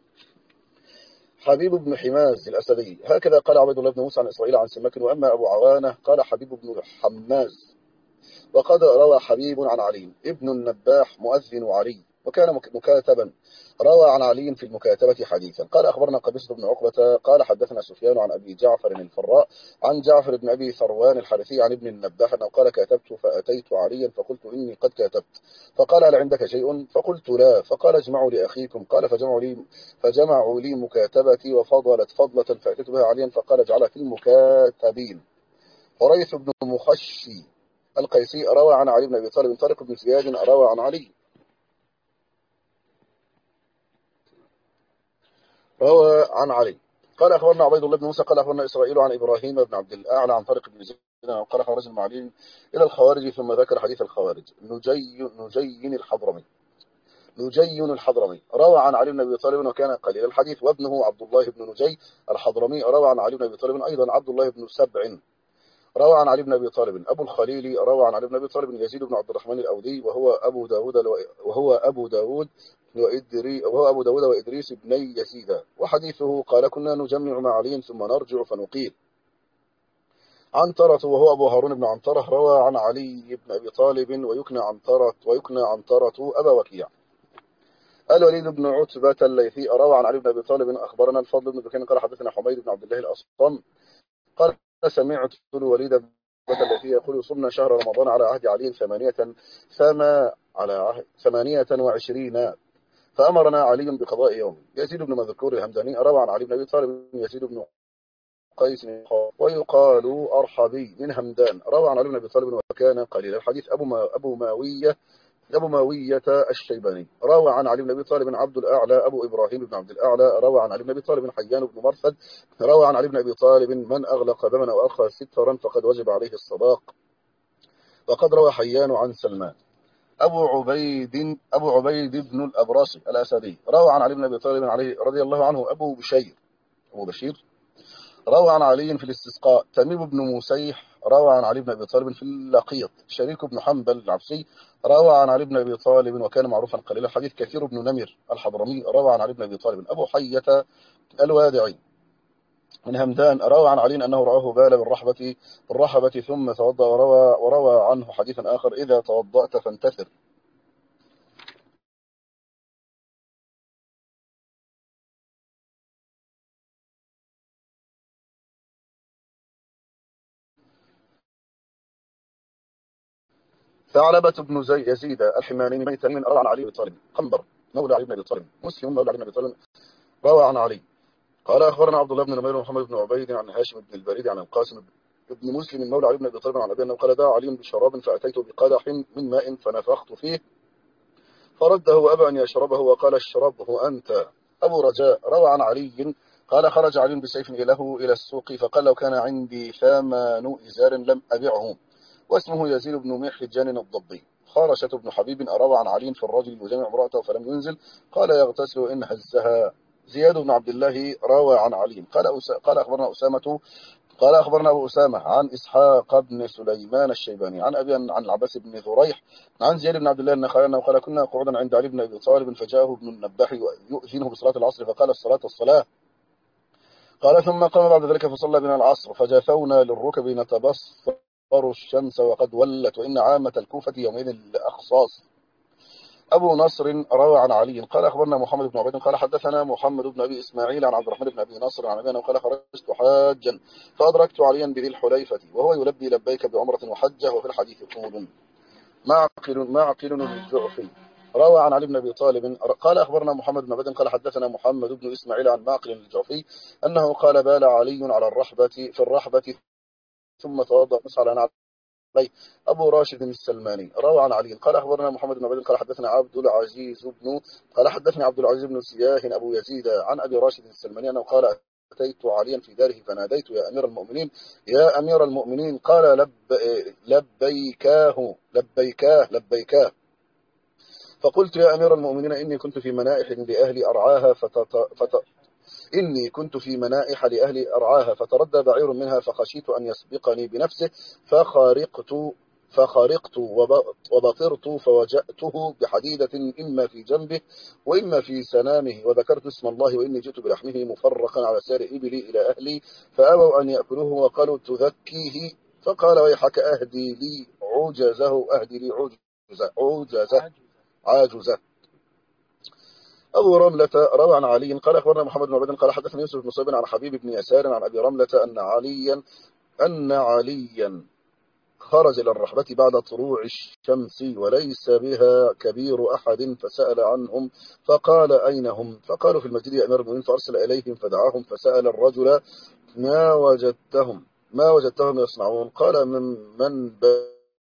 حبيب بن حماز الأسدي هكذا قال عبيد الله بن موسى عن إسرائيل عن سماك. وأما أبو عوانة قال حبيب بن حماز وقد روى حبيب عن علي ابن النباح مؤذن علي وكان مكاتبا روى عن علي في المكاتبة حديثا. قال أخبرنا قبيصة بن عقبة قال حدثنا سفيان عن أبي جعفر الفراء عن جعفر بن أبي ثروان الحارثي عن ابن النباح أنه قال كاتبت فأتيت عليا فقلت إني قد كاتبت فقال هل عندك شيء فقلت لا فقال اجمعوا لأخيكم قال فجمعوا لي فجمعوا لي مكاتبتي وفضلت فضلة فأتيت بها عليا فقال اجعلها في المكاتبين. حريث بن مخشي القيسي روى عن علي بن أبي طالب. طارق بن زياد روى عن علي روى عن علي قال أخبرنا عبيد الله بن موسى قال أخبرنا إسرائيل عن إبراهيم بن عبد الأعلى عن طارق بن زياد قال خرج المعلين إلى الخوارج ثم ذكر حديث الخوارج. نجي نجين الحضرمي نجين الحضرمي روى عن علي بن أبي طالب وكان قليل الحديث. وابنه عبد الله بن نجي الحضرمي روى عن علي بن أبي طالب أيضا. عبد الله بن سبع روى عن علي بن أبي طالب. أبو الخليل روى عن علي بن أبي طالب يزيد بن عبد الرحمن الأودي وهو أبو داود وهو أبو داود وإدري وهو أبو داود وإدريس بن يزيد. وحديثه قال كنا نجمع مع علي ثم نرجع فنقيل. عنترة وهو أبو هارون بن عنترة روى عن علي بن أبي طالب ويكنى عنترة ويكنى عنترة أبا وكيع. الوليد بن عتبة الليثي روى عن علي بن أبي طالب أخبرنا الفضل بن بكين قال حدثنا حميد بن عبد الله الأصم قال سمعت الوليد بن عتبة الليثي يقول صمنا شهر رمضان على عهد علي ثمانية ثما على عهد ثمانية وعشرين فأمرنا علي بقضاء يوم. يزيد بن مذكور الهمداني روى عن علي بن أبي طالب. يزيد بن قيس ويقال أرحبي من همدان روى عن علي بن أبي طالب وكان قليل الحديث. أبو ما أبو ماوية أبو ماوية الشيباني روى عن علي بن أبي طالب. عبد الأعلى أبو إبراهيم بن عبد الأعلى روى عن علي بن أبي طالب. حيان بن مرثد روى عن علي بن أبي طالب من أغلق دمنا وأرخى سترا فقد وجب عليه الصداق. وقد روى حيان عن سلمان. أبو عبيد أبو عبيد بن الأبراسي الأسدي روى عن علي بن أبي طالب عليه رضي الله عنه. أبو بشير أبو بشير روى عن علي في الاستسقاء. تميم بن مسيح روى عن علي بن أبي طالب في اللقيط. شريك بن حنبل العبسي روى عن علي بن أبي طالب وكان معروفا قليل الحديث. كثير بن نمر الحضرمي روى عن علي بن أبي طالب. أبو حية الوادعي من همدان روى عن علي أنه رآه بال بالرحبة بالرحبة ثم توضأ وروى, وروى عنه حديثا آخر إذا توضأت فانتثر. ثعلبة بن زي يزيد الحماني من بيت من روى عن علي بن أبي طالب. قنبر مولى علي بن أبي طالب. مسلم مولى علي بن أبي طالب روى عن علي قال أخبرنا عبد الله بن نمير ومحمد بن عبيد عن هاشم بن البريد عن القاسم بن مسلم مولى علي بن أبي طالب عن أبي أنه قال: دعا علي بشراب فأتيت بقدح من ماء فنفخت فيه فرده وأبى أن يشربه وقال: اشربه أنت. أبو رجاء روى عن علي قال: خرج علي بسيف له إلى السوق فقال: لو كان عندي ثمان إزار لم أبعه. واسمه يزيد بن محجان الضبي. خارشة بن حبيب أروى عن علي في الرجل يجامع امرأته فلم ينزل قال: يغتسل إن هزها. زياد بن عبد الله روى عن علي قال: أس... قال أخبرنا أسامة قال أخبرنا أبو أسامة عن إسحاق بن سليمان الشيباني عن أبي عن العباس بن ذريح عن زياد بن عبد الله النخعي أنه قال: كنا قعودا عند علي بن أبي طالب فجاءه ابن النباح يؤذنه بصلاة العصر فقال: الصلاة الصلاة. قال: ثم قام بعد ذلك فصلى بنا العصر فجاثونا للركب نتبصر الشمس وقد ولت وإن عامة الكوفة يومين الأخصاص. أبو نصر روى عن علي قال: أخبرنا محمد بن عبيد قال: حدثنا محمد بن أبي إسماعيل عن عبد الرحمن بن أبي نصر عن أبي قال: خرجت حاجا فأدركت عليا بذي الحليفة وهو يلبي لبيك بعمرة وحجة وفي الحديث طول. معقل معقل الجعفي روى عن علي بن أبي طالب قال: أخبرنا محمد بن عبيد قال: حدثنا محمد بن إسماعيل عن معقل الجعفي أنه قال: بال علي على الرحبة في الرحبة ثم توضأ مسعى على علي. أبو راشد السلماني روى عن علي قال: أخبرنا محمد بن عبيد قال: حدثنا عبد العزيز بن قال حدثني عبد العزيز بن سياه أبو يزيد عن أبي راشد السلماني أنه قال: أتيت عليا في داره فناديت: يا أمير المؤمنين يا أمير المؤمنين. قال: لب لبيكاه لبيكاه لبيكاه. فقلت: يا أمير المؤمنين إني كنت في منائح لأهل أرعاها فتت... فت... إني كنت في منائح لأهل أرعاها فتردى بعير منها فخشيت أن يسبقني بنفسه فخارقت فخارقت وبطرت فوجأته بحديدة إما في جنبه وإما في سنامه وذكرت اسم الله وإني جئت بلحمه مفرقا على سار إبلي إلى أهلي فأبوا أن يأكلوه وقالوا: تذكيه. فقال: ويحك أهدي لي عجزه أهدي لي عجزه عجزه عاجزه. أبو رملة روى عن علي قال: أخبرنا محمد بن عبيد قال: حدثني يوسف بن صيب عن حبيب بن يسار عن أبي رملة أن عليا أن عليا خرج إلى الرحبة بعد طلوع الشمس وليس بها كبير أحد فسأل عنهم فقال: أين هم؟ فقالوا: في المسجد يا أمير المؤمنين. فأرسل إليهم فدعاهم فسأل الرجل: ما وجدتهم ما وجدتهم يصنعون؟ قال: من من ب...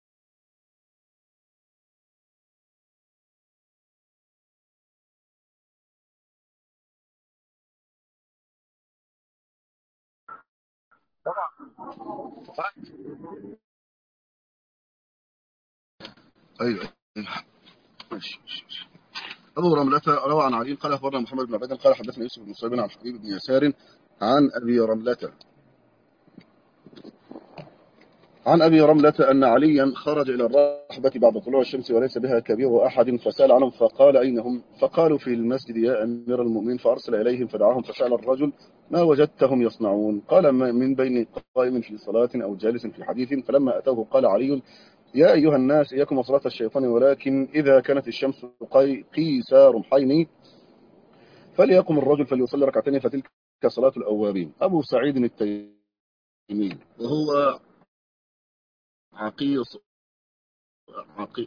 أيوة. ماشي. أبو رملة روى عن علي قال: أخبرنا محمد بن عبيد قال: حدثنا يوسف بن صيب عن حبيب بن يسار عن أبي رملة عن أبي رملة أن عليا خرج إلى الرحبة بعد طلوع الشمس وليس بها كبير أحد فسأل عنهم فقال: أين هم؟ فقالوا: في المسجد يا أمير المؤمنين. فأرسل إليهم فدعاهم فسأل الرجل: ما وجدتهم يصنعون؟ قال: من بين قائم في صلاة أو جالس في حديث. فلما أتوه قال علي: يا أيها الناس إياكم وصلاة الشيطان ولكن إذا كانت الشمس قيس رمحين فليقم الرجل فليصلي ركعتين فتلك صلاة الأوابين. أبو سعيد التيمي وهو عقيص عقي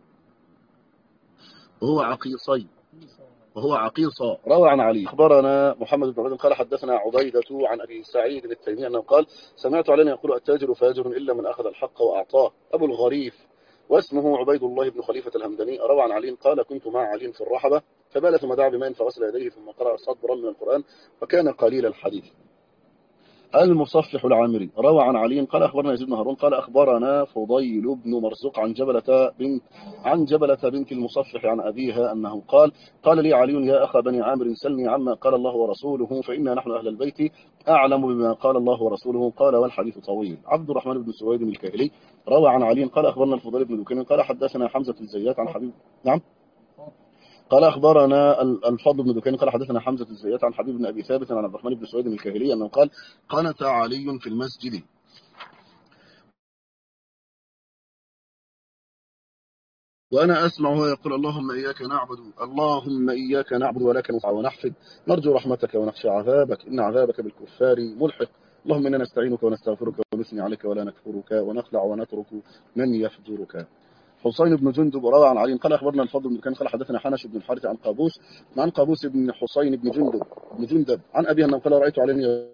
وهو عقيصي وهو عقيصة روى عن علي. أخبرنا محمد بن عبيد قال: حدثنا عبيدة عن أبي سعيد التيمي أنه قال: سمعت علينا يقول: التاجر فاجر إلا من أخذ الحق وأعطاه. أبو الغريف واسمه عبيد الله بن خليفة الهمداني روى عن علي قال: كنت مع علي في الرحبة فبال ثم دعا بماء فغسل يديه ثم قرأ صدرا من القرآن فكان قليل الحديث. المصفح العامري روى عن علي قال: أخبرنا يزيد بن هارون قال: أخبرنا فضيل بن مرزوق عن جبلة بنت عن جبلة بنت المصفح عن أبيها أنه قال: قال لي علي: يا أخا بني عامر سلني عما قال الله ورسوله فإنا نحن أهل البيت أعلم بما قال الله ورسوله. قال: والحديث طويل. عبد الرحمن بن سويد الكاهلي روى عن علي قال: أخبرنا الفضيل بن دكين قال: حدثنا حمزة الزيات عن حبيب نعم قال: أخبرنا الفضل بن دكين قال: حدثنا حمزة الزيات عن حبيب بن أبي ثابت عن عبد الرحمن بن سويد الكاهلي أنه قال: قنت علي في المسجد وأنا أسمعه يقول: اللهم إياك نعبد اللهم إياك نعبد ولك نسعى ونحفد نرجو رحمتك ونخشى عذابك إن عذابك بالكفار ملحق. اللهم إنا نستعينك ونستغفرك ونثني عليك ولا نكفرك ونخلع ونترك من يفجرك. حسين بن جندب روى عن علي قال أخبرنا الفضل بن كان قال حدثنا حنش بن الحارث عن قابوس عن قابوس بن حسين بن جندب بن جندب عن أبي أنه قال رأيت علي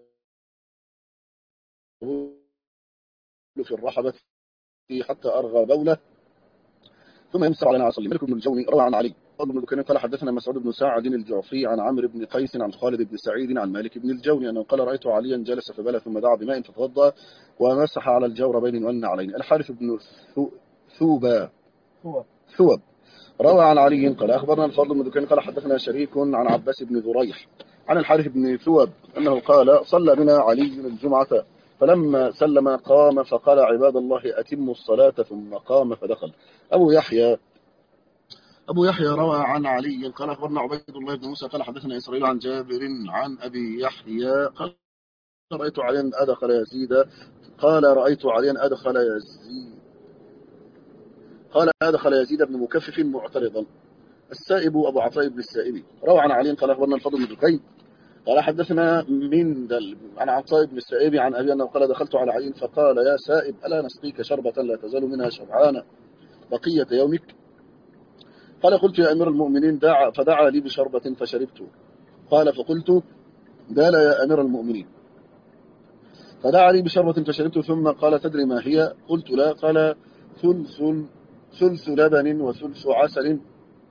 في الرحبة حتى أرغى بوله ثم يمسح علينا عصلي. ملك بن الجوني روى عن علي فضل بن دكين قال حدثنا مسعود بن سعد الجعفي عن عمرو بن قيس عن خالد بن سعيد عن مالك بن الجوني أنه قال رأيت عليا جلس فبال ثم دعا بماء فتوضأ ومسح على الجوربين وأن علينا. الحارث بن ثوبا ثوب روى عن علي قال أخبرنا الفضل بن دكين قال حدثنا شريك عن عباس بن ذريح عن الحارث بن ثوب أنه قال صلى بنا علي الجمعة فلما سلم قام فقال عباد الله أتموا الصلاة ثم قام فدخل. أبو يحيى أبو يحيى روى عن علي قال أخبرنا عبيد الله بن موسى قال حدثنا إسرائيل عن جابر عن أبي يحيى قال رأيت عليا أدخل يزيد قال رأيت عليا أدخل يزيد قال أدخل يزيد بن مكفف معترضا. السائب أبو عطاء بن السائب روى عن علي قال أخبرنا الفضل بن دكين قال حدثنا من دل عن عطاء بن السائب عن أبي أنه قال دخلت على علي فقال يا سائب ألا نسقيك شربة لا تزال منها شبعان بقية يومك؟ قال قلت يا أمير المؤمنين دعا فدعا لي بشربة فشربت. قال فقلت بلى يا أمير المؤمنين فدعا لي بشربة فشربت ثم قال تدري ما هي؟ قلت لا. قال ثلث ثلث لبن وثلث عسل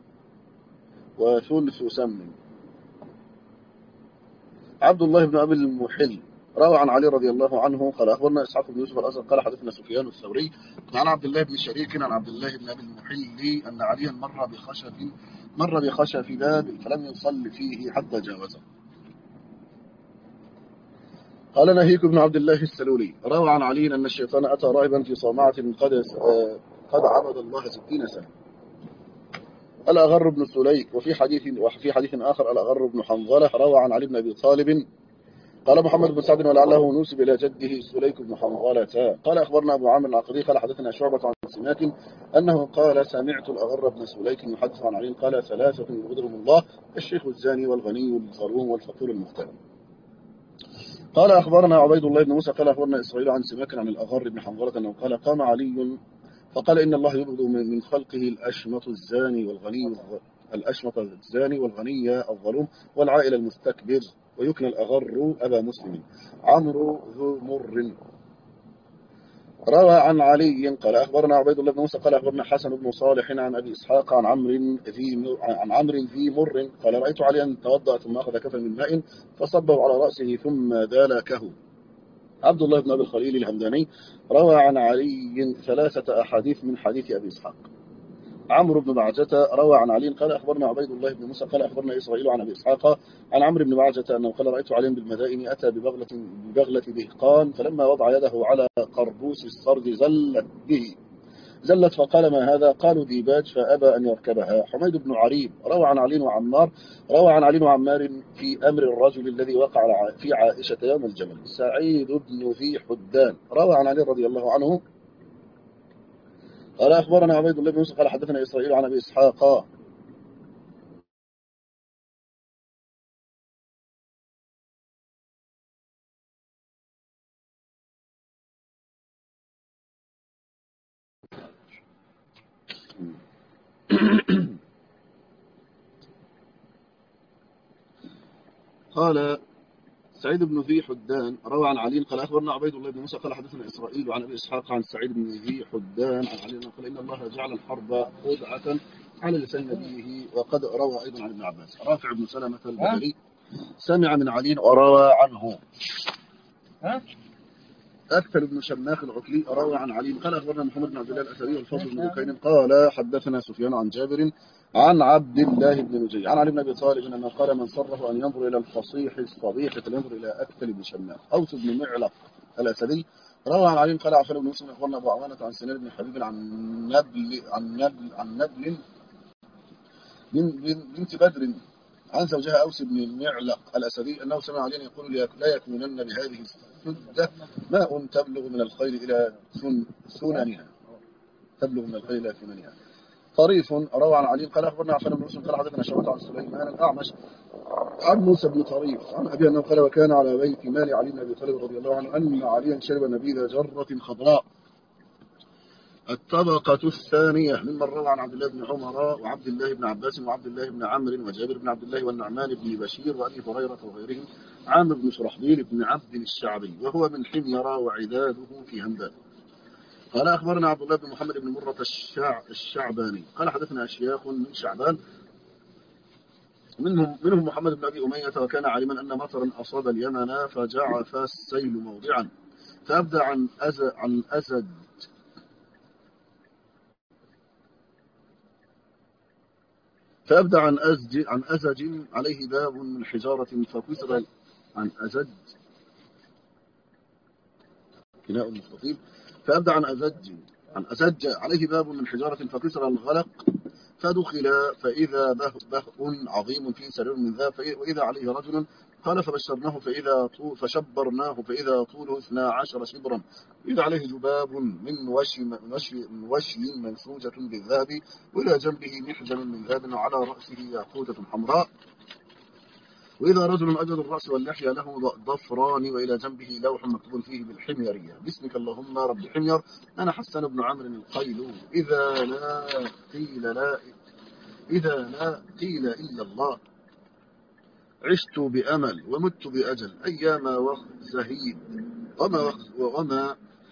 وثلث سمن. عبد الله بن أبي المحل روى عن علي رضي الله عنه قال أخبرنا إسحاق بن يوسف الأزهر قال حدثنا سفيان الثوري عن عبد الله بن شريك عن عبد الله بن أبي المحل أن عليا مر بخشب مر بخشب باب فلم يصل فيه حتى جاوزه. قال نهيك بن عبد الله السلولي روى عن علي أن الشيطان أتى راهبا في صومعة قد قد عبد الله ستين سنة. الأغر بن سليك وفي حديث وفي حديث آخر الأغر بن حنظلة روى عن علي بن أبي طالب قال محمد بن سعد ولعله نسب إلى جده سليك بن حنظلة قال أخبرنا أبو عامر العقدي قال حدثنا شعبة عن سماك أنه قال سمعت الأغر بن سليك يحدث عن علي قال ثلاثة يبغضهم الله الشيخ الزاني والغني والظلوم والفقير المختال. قال أخبرنا عبيد الله بن موسى قال أخبرنا إسرائيل عن سماك عن الأغر بن حنظلة أنه قال قام علي فقال إن الله يبغض من خلقه الأشمط الزاني والغني الأشمط الزاني والغني الظلوم والعائل المستكبر ويكنى الأغر أبا مسلم عمرو ذو مر. روى عن علي قال أخبرنا عبيد الله بن موسى قال أخبرنا حسن بن صالح عن أبي إسحاق عن عمرو ذي عن عمرو ذي مر قال رأيت عليا توضأ ثم أخذ كفا من ماء فصبه على رأسه ثم دالكه. عبد الله بن أبي الخليل الهمداني روى عن علي ثلاثة أحاديث من حديث أبي إسحاق. عمرو بن بعجة روى عن علي قال أخبرنا عبيد الله بن موسى قال أخبرنا إسرائيل عن أبي إسحاق عن عمرو بن بعجة أنه قال رأيت علي بالمدائن أتى ببغلة ببغلة دهقان فلما وضع يده على قربوس الصرد زلت به زلت فقال ما هذا؟ قالوا ديباج فأبى أن يركبها. حميد بن عريب روى عن علي وعمار روى عن علي وعمار في أمر الرجل الذي وقع في عائشة يوم الجمل. سعيد بن ذي حدان روى عن علي رضي الله عنه قال أخبرنا عبيد الله بن موسى قال حدثنا إسرائيل عن أبي إسحاق قال سعيد بن ذي حدان روى عن علي قال أخبرنا عبيد الله بن موسى قال حدثنا إسرائيل عن أبي إسحاق عن سعيد بن ذي حدان عن علي قال إن الله جعل الحرب خدعة على لسان نبيه. وقد روى أيضا عن ابن عباس. رافع بن سلمة البدري سمع من علي وروى عنه. أكثر بن شماخ العقلي روى عن علي قال أخبرنا محمد بن عبد الله الأثري والفضل بن دكين قال حدثنا سفيان عن جابر عن عبد الله بن نجي عن علي بن أبي طالب أنه قال من صره أن ينظر إلى الفصيح الصبيح فلينظر إلى أكثر بن شماخ. أوس بن معلق الأسدي روى عن علي قال عفان بن مسلم أخبرنا أبو عوانة عن سنان بن حبيب عن نبل عن نبل عن نبل بنت بدر عن زوجها أوس بن معلق الأسدي أنه سمع علي يقول لا يكونن بهذه السدة ماء تبلغ من الخيل إلى سننها تبلغ من الخيل إلى سننها. طريف روى عن علي قال أخبرنا عفان بن مسلم قال حدثنا شعبة عن سليمان الأعمش عن موسى بن طريف عن أبي أنه قال وكان على بيت مال علي بن أبي طالب رضي الله عنه أن عليا شرب نبيذ جرة خضراء الطبقة الثانية ممن روى عن عبد الله بن عمر وعبد الله بن عباس وعبد الله بن عمرو وجابر بن عبد الله والنعمان بن بشير وأبي هريرة وغيرهم عامر بن شرحبيل بن عبد الشعبي وهو من حمير وعداده في همدان. قال أخبرنا عبد الله بن محمد بن مرة الشع... الشعباني قال حدثنا أشياخ من شعبان منهم منهم محمد بن أبي أمية وكان عالما أن مطرا أصاب اليمن فجعف السيل موضعا فأبدى عن أز... عن أزد فأبدى عن أزج عن أزج عليه باب من حجارة فكسر عن أزج بناء مستطيل فأبدى عن أزج عن أزج عليه باب من حجارة فكسر الغلق فدخل فإذا بهء عظيم فيه سرير من ذهب وإذا عليه رجل قال فبشرناه فإذا طول فشبرناه فإذا طوله اثنا عشر شبرا إذا عليه جباب من وشي من وشي منسوجة بالذهب وإلى جنبه محجم من ذهب وعلى رأسه ياقوتة حمراء وإذا رجل أجد الرأس واللحية له ضفران وإلى جنبه لوح مكتوب فيه بالحميرية باسمك اللهم رب حمير أنا حسن بن عمرو القيل إذا لا قيل لا إذا لا قيل إلا الله عشت بأمل ومت بأجل أيام وزهيد وما وما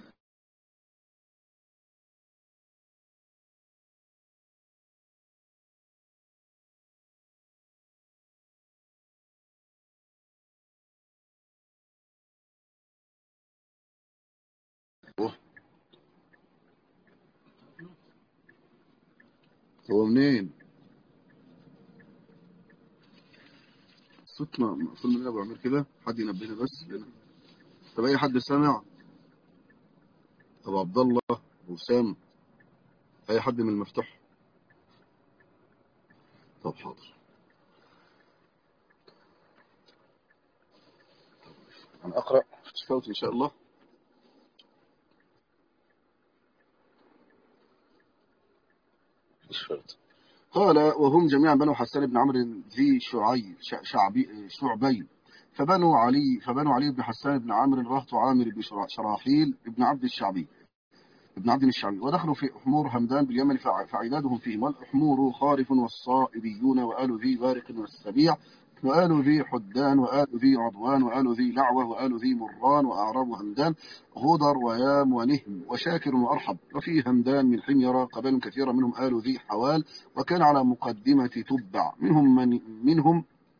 هو منين صوت ما صوت مننا بعمل كده حد ينبهنا بس لنا. طب اي حد سامع ابو عبد الله وسام اي حد من المفتوح طب حاضر انا اقرا صوتي ان شاء الله. قال وهم جميعا بنو حسان بن عمرو ذي شعي شعبي شعبي فبنوا علي فبنوا علي بن حسان بن عمرو رهط عامر بن شراحيل بن عبد الشعبي ابن عبد الشعبي ودخلوا في حمور همدان باليمن فعدادهم فيهم والحمور خارف والصائبيون وآل ذي بارق والسبيع وآل ذي حدان وآل ذي عضوان وآل ذي لعوة وآل ذي مران وأعراب همدان غدر ويام ونهم وشاكر وأرحب وفي همدان من حميرة قبائل كثيرة منهم آل ذي حوال وكان على مقدمة تبع منهم من منهم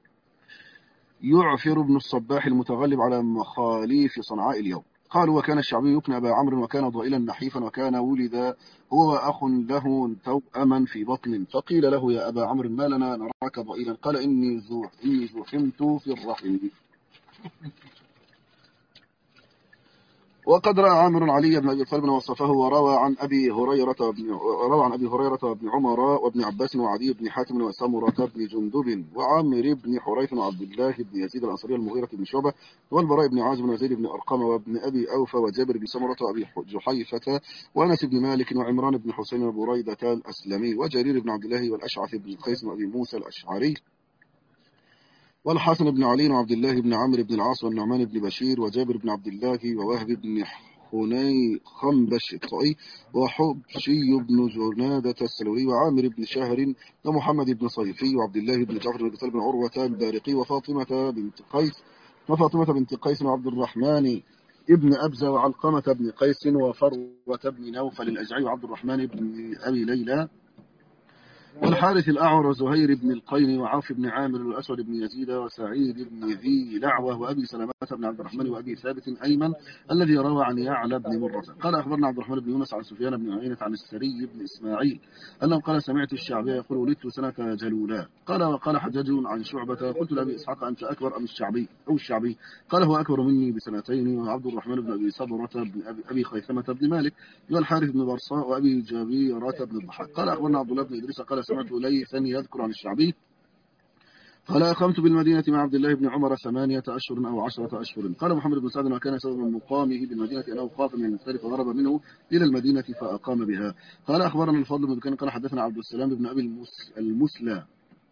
يعفر بن الصباح المتغلب على مخاليف صنعاء اليوم. قالوا وكان الشعبي يكنى أبا عمرو وكان ضئيلا نحيفا وكان ولد هو وأخ له توأما في بطن فقيل له يا أبا عمرو ما لنا نراك ضئيلا قال إني إني زحمت في الرحم. وقد رأى عامر علي بن أبي طالب وصفه وروى عن أبي هريرة بن روى عن أبي هريرة وابن عمر وابن عباس وعدي بن حاتم وسمرة بن جندب وعامر بن حريث وعبد الله بن يزيد الأنصاري المغيرة بن شعبة والبراء بن عازب وزيد بن أرقم وابن أبي أوفى وجابر بن سمرة وأبي جحيفة وأنس بن مالك وعمران بن حسين وبريدة الأسلمي وجرير بن عبد الله والأشعث بن قيس وأبي موسى الأشعري والحسن بن علي وعبد الله بن عمرو بن العاص والنعمان بن بشير وجابر بن عبد الله ووهب بن حني خنبش الطائي وحبشي بن جنادة السلولي وعامر بن شهر ومحمد بن صيفي وعبد الله بن جعفر بن بن عروة البارقي وفاطمة بنت قيس وفاطمة بنت قيس وعبد الرحمن ابن أبزة وعلقمة بن قيس وفروة بن نوفل الأجعي وعبد الرحمن بن أبي ليلى والحارث الأعور وزهير بن القين وعوف بن عامر والأسود بن يزيد وسعيد بن ذي لعوة وأبي سلمة بن عبد الرحمن وأبي ثابت أيمن الذي روى عن يعلى بن مرة قال أخبرنا عبد الرحمن بن يونس عن سفيان بن عيينة عن السري بن إسماعيل أنه قال سمعت الشعبي يقول ولدت سنة جلولا قال وقال حجاج عن شعبة قلت لأبي إسحاق أنت أكبر أم الشعبي أو الشعبي قال هو أكبر مني بسنتين وعبد الرحمن بن أبي صبرة بن أبي, أبي خيثمة بن مالك والحارث بن برصاء وأبي جبيرة بن الضحاك قال أخبرنا عبد الله بن إدريس قال سمعت ليثا يذكر عن الشعبي قال أقمت بالمدينة مع عبد الله بن عمر ثمانية أشهر أو عشرة أشهر قال محمد بن سعد وكان سبب مقامه بالمدينة أنه خاف من المختلف وهرب منه إلى المدينة فأقام بها قال أخبرنا الفضل بن بكين قال حدثنا عبد السلام بن أبي المسلى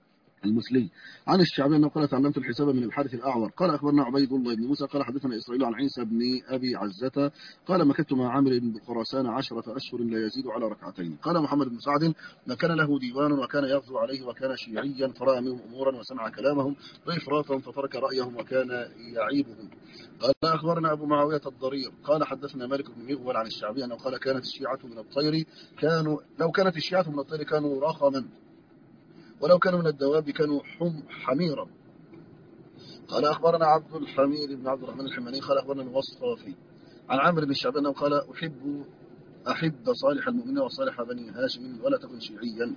المسلي عن الشعبي أنه قال تعلمت الحساب من الحارث الأعور. قال أخبرنا عبيد الله بن موسى قال حدثنا إسرائيل عن عيسى بن أبي عزة قال مكثت مع عامر بن خراسان عشرة أشهر لا يزيد على ركعتين. قال محمد بن سعد ما كان له ديوان وكان يغزو عليه وكان شيعيا فرأى منهم أمورا وسمع كلامهم وإفراطا فترك رأيهم وكان يعيبهم. قال أخبرنا أبو معاوية الضرير قال حدثنا مالك بن مغول عن الشعبي أنه قال كانت الشيعة من الطير كانوا لو كانت الشيعة من الطير كانوا رخما ولو كانوا من الدواب كانوا حم حميرا. قال أخبرنا عبد الحميد بن عبد الرحمن الحماني قال أخبرنا الوصفي عن عامر بن الشعبي أنه قال أحب أحب صالح المؤمنين وصالح بني هاشم ولا تكن شيعيا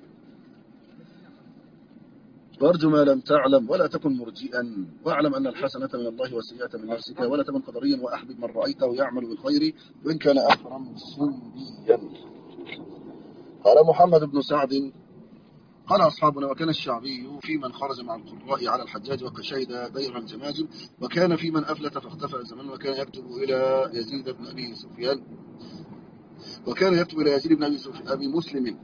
وارجو ما لم تعلم ولا تكن مرجئا واعلم أن الحسنة من الله والسيئة من نفسك ولا تكن قدريا وأحبب من رأيته يعمل بالخير وإن كان أكرم سنبيا. قال محمد بن سعد قال أصحابنا وكان الشعبي في من خرج مع القراء على الحجاج وشهد بير الجماجم وكان في من أفلت فاختفى زمان وكان يكتب إلى يزيد بن أبي سفيان وكان يكتب إلى يزيد بن أبي, أبي مسلم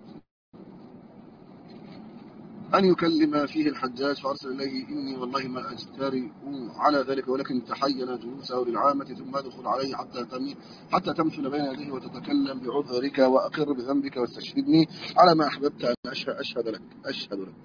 أن يكلم فيه الحجاج فأرسل إليه إني والله ما أجترئ على ذلك ولكن تحين جلوسه للعامة ثم أدخل عليه حتى تمي حتى تمثل بين يديه وتتكلم بعذرك وأقر بذنبك واستشهدني على ما أحببت أن أشهد لك أشهد لك.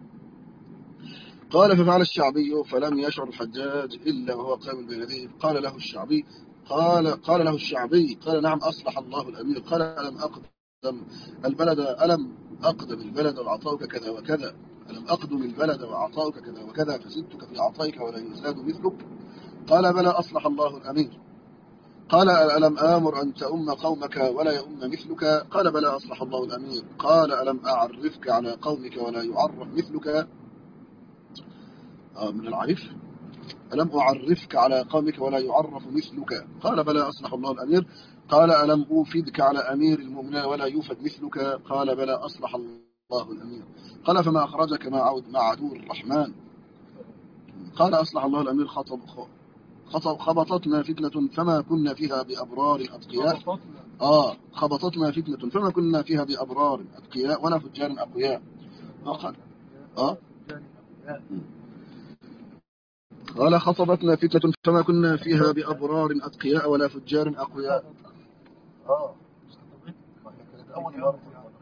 قال ففعل الشعبي فلم يشعر الحجاج إلا وهو قائم بين يديه. قال له الشعبي قال قال له الشعبي قال نعم أصلح الله الأمير. قال ألم أقدم البلد ألم أقدم البلد وعطاؤك كذا وكذا ألم أقدم البلد وعطاؤك كذا وكذا فزدتك في عطائك ولا يزاد مثلك. قال بلى أصلح الله الأمير. قال ألم آمر أن تؤم قومك ولا يؤم مثلك. قال بلى أصلح الله الأمير. قال ألم أعرفك على قومك ولا يعرف مثلك. آه من العرف ألم أعرفك على قومك ولا يعرف مثلك. قال بلى أصلح الله الأمير. قال ألم أوفدك على أمير المؤمنين ولا يوفد مثلك. قال بلى أصلح الله الأمير. قال فما أخرجك مع عود مع عدو الرحمن. قال أصلح الله الأمير خطب خطب خبطتنا فتنة فما كنا فيها بأبرار أتقياء. آه خبطتنا فتنة فما كنا فيها بأبرار أتقياء ولا فجار أقوياء. قال آه قال خطبتنا فتنة فما كنا فيها بأبرار أتقياء ولا فجار أقوياء. آه أول مرة.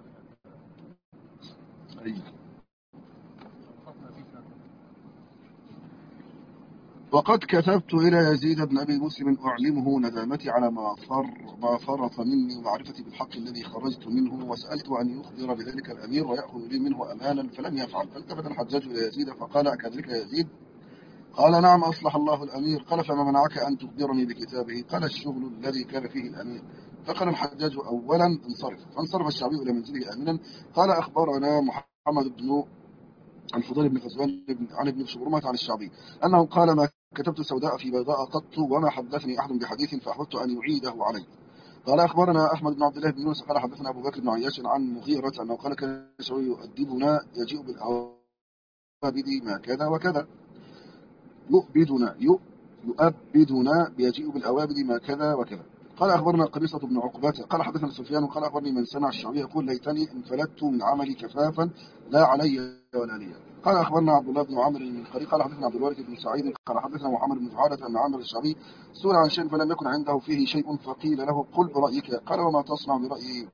وقد كتبت إلى يزيد بن أبي مسلم أعلمه ندامتي على ما فر ما فرط مني ومعرفتي بالحق الذي خرجت منه وسألت أن يخبر بذلك الأمير ويأخذ لي منه أمانا فلم يفعل. فالتفت الحجاج إلى يزيد فقال أكذلك يا يزيد؟ قال نعم أصلح الله الأمير. قال فما منعك أن تخبرني بكتابه؟ قال الشغل الذي كان فيه الأمير. فقال الحجاج أولا انصرف. فانصرف الشعبي إلى منزله آمنا. قال أخبرنا محمد بن الفضيل بن غزوان عن ابن شبرمة عن الشعبي أنه قال ما كتبت سوداء في بيضاء قط وما حدثني أحد بحديث فأحببت أن يعيده علي. قال أخبرنا أحمد بن عبد الله بن يونس قال حدثنا أبو بكر بن عياش عن مغيرة أنه قال كان الشعبي يؤدبنا يجيء بالأوابد ما كذا وكذا يؤبدنا يؤبدنا يجيء بالأوابد ما كذا وكذا. قال أخبرنا قبيصة بن عقبة قال حدثنا سفيان قال أخبرني من سمع الشعبي يقول ليتني انفلت من عملي كفافا لا علي ولا لي. قال أخبرنا عبد الله بن عمرو من القري قال حدثنا عبد الوارث بن سعيد قال حدثنا محمد بن جعادة أن عامر الشعبي سئل عن شيء فلم يكن عنده فيه شيء فقيل له قل برأيك. قال وما تصنع برأيي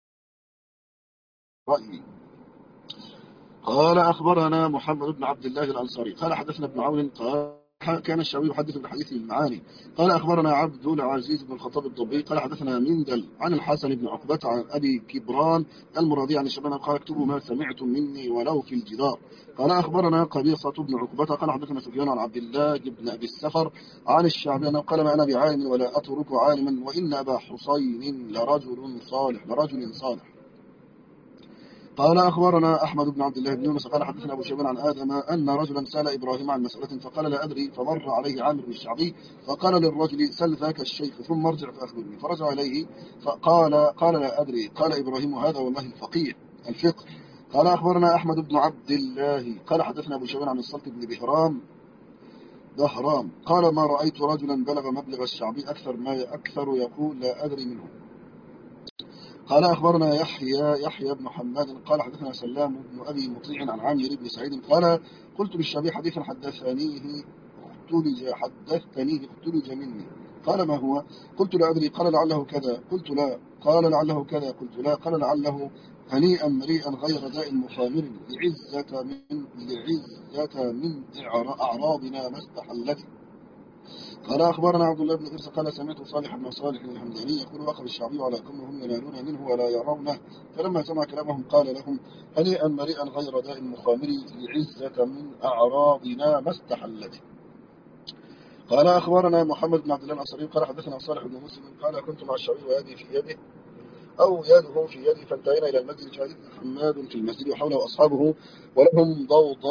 رأيي. قال أخبرنا محمد بن عبد الله الأنصاري قال حدثنا ابن عون قال كان الشعبي يحدث بالحديث المعاني. قال أخبرنا عبد العزيز بن الخطاب الضبي قال حدثنا مندل عن الحسن بن عقبة عن أبي كبران المرادي عن الشباب قال اكتبوا ما سمعتم مني ولو في الجدار. قال أخبرنا قبيصة بن عقبة قال حدثنا سفيان عن عبد الله بن أبي السفر عن الشعبي أنه قال ما أنا بعالم ولا أترك عالما وإن أبا حسين لرجل صالح لرجل صالح. قال أخبرنا أحمد بن عبد الله بن يونس قال حدثنا أبو شيبان عن آدم أن رجلا سأل إبراهيم عن مسألة فقال لا أدري فمر عليه عامر بن الشعبي فقال للرجل سل ذاك الشيخ ثم ارجع فأخبرني. فرجع إليه فقال قال لا أدري. قال إبراهيم هذا والله الفقيه الفقه. قال أخبرنا أحمد بن عبد الله قال حدثنا أبو شيبان عن الصلت بن بهرام دهرام قال ما رأيت رجلا بلغ مبلغ الشعبي أكثر ما أكثر يقول لا أدري منه. قال أخبرنا يحيى يحيى بن حماد قال حدثنا سلام بن أبي مطيع عن عامر بن سعيد قال قلت للشعبي حديثا حدثنيه اختلج حدثتنيه اختلج مني قال ما هو؟ قلت لا أدري قال لعله كذا قلت لا قال لعله كذا قلت لا قال لعله هنيئا مريئا غير داء مخامر لعزة من لعزة من أعراضنا ما استحلت. قال أخبرنا عبد الله بن إرس قال سمعت صالح بن صالح الحمداني يقول وقف الشعبي على قوم هم ينالون منه ولا يرونه فلما سمع كلامهم قال لهم هنيئا مريئا غير داء مخامر لعزة من أعراضنا ما استحلت. قال أخبرنا محمد بن عبد الله الأنصاري قال حدثنا صالح بن مسلم قال كنت مع الشعبي ويدي في يده أو يده في يدي فانتهينا إلى المسجد فحدث حماد في المسجد وحوله أصحابه ولهم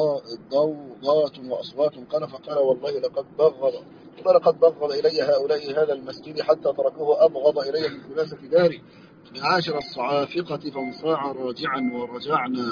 ضوضات وأصوات قال فقال والله لقد بغض لقد بغض إلي هؤلاء هذا المسجد حتى تركوه أبغض إلي من خلاسة داري معاشر الصعافقة فانصاع راجعا ورجعنا.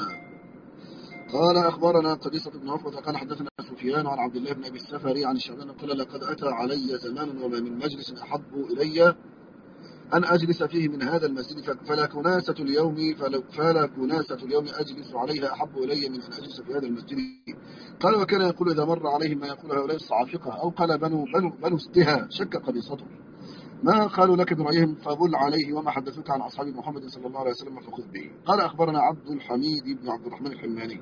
قال أخبرنا قديسة بن عقبة قال حدثنا سفيان عن عبد الله بن أبي السفري عن الشعبان قال لقد أتى علي زمان وما من مجلس أحب إلي أن أجلس فيه من هذا المسجد فلا كناسة اليوم فلا كناسة اليوم أجلس عليها أحب إلي من أن أجلس في هذا المسجد. قال وكان يقول إذا مر عليهم ما يقول هؤلاء الصعافقة أو قال بنو بنو بنو استها شك قديسته ما قالوا لك برأيهم فبل عليه وما حدثوك عن أصحاب محمد صلى الله عليه وسلم فخذ به. قال أخبرنا عبد الحميد بن عبد الرحمن الحلماني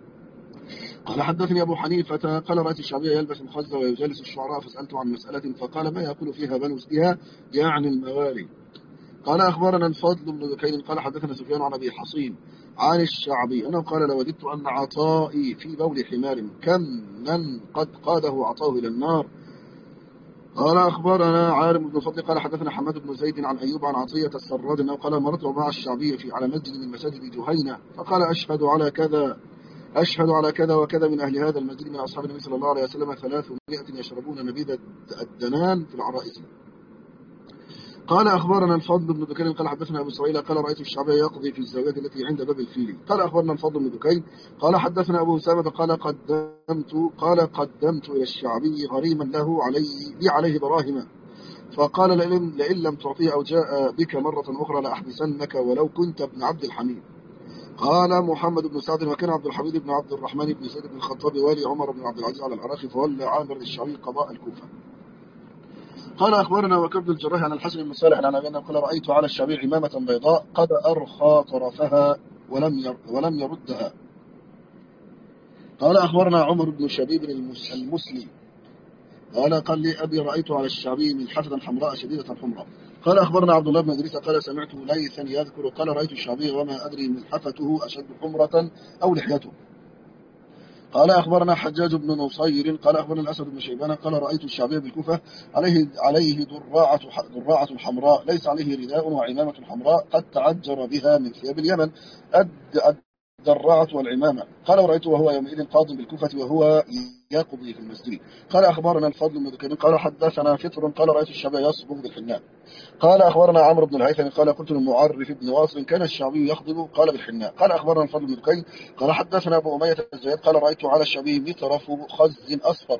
قال حدثني أبو حنيفة قال رأيت الشعبي يلبس الخز ويجالس الشعراء فسألته عن مسألة فقال ما يقول فيها بنو استها يعني الموالي. قال أخبرنا الفضل بن ذكين قال حدثنا سفيان عن أبي حصين عن الشعبي أنه قال لوددت أن عطائي في بول حمار كم من قد قاده عطاه إلى النار. قال أخبرنا عارم بن فضل قال حدثنا حماد بن زيد عن أيوب عن عطية السراد أنه قال مرت مع الشعبي في على مسجد من مساجد جهينة فقال أشهد على كذا أشهد على كذا وكذا من أهل هذا المسجد من أصحاب النبي صلى الله عليه وسلم ثلاثمائة يشربون نبيذ الدنان في العرائس. قال أخبرنا الفضل بن دكين قال حدثنا أبو إسرائيل قال رأيت الشعبي يقضي في الزاوية التي عند باب الفيل. قال أخبرنا الفضل بن دكين قال حدثنا أبو أسامة قال قدمت قال قدمت إلى الشعبي غريما له علي لي عليه دراهم فقال لئن لم تعطيه أو جاء بك مرة أخرى لأحبسنك ولو كنت ابن عبد الحميد. قال محمد بن سعد وكان عبد الحميد بن عبد الرحمن بن زيد بن الخطاب والي عمر بن عبد العزيز على العراق فولى عامر الشعبي قضاء الكوفة. قال أخبرنا وكبد الجراح عن الحسن بن صالح عن أبينا قال رأيت على الشعبي عمامة بيضاء قد أرخى طرفها ولم ير ولم يردها. قال أخبرنا عمر بن شبيب المسلي قال قال لي أبي رأيت على الشعبي ملحفة حمراء شديدة حمراء. قال أخبرنا عبد الله بن إدريس قال سمعت ليثا يذكر قال رأيت الشعبي وما أدري ملحفته أشد حمرة أو لحيته. قال أخبرنا حجاج بن نصير قال أخبرنا الأسد بن شيبان قال رأيت الشعبي بالكوفة عليه عليه دراعة دراعة حمراء ليس عليه رداء وعمامة حمراء قد تعجر بها من ثياب اليمن الدراعة والعمامة. قال رأيته وهو يومئذ قاض بالكوفة وهو يقضي في المسجد. قال أخبرنا الفضل بن ذكين قال حدثنا فطر قال رأيت الشعبي يصبغ بالحناء. قال أخبرنا عمرو بن الهيثم قال قلت للمعرف بن واصل كان الشعبي يخضب قال بالحناء. قال أخبرنا الفضل بن ذكين قال حدثنا أبو أمية الزياد قال رأيت على الشعبي مطرف خز أصفر.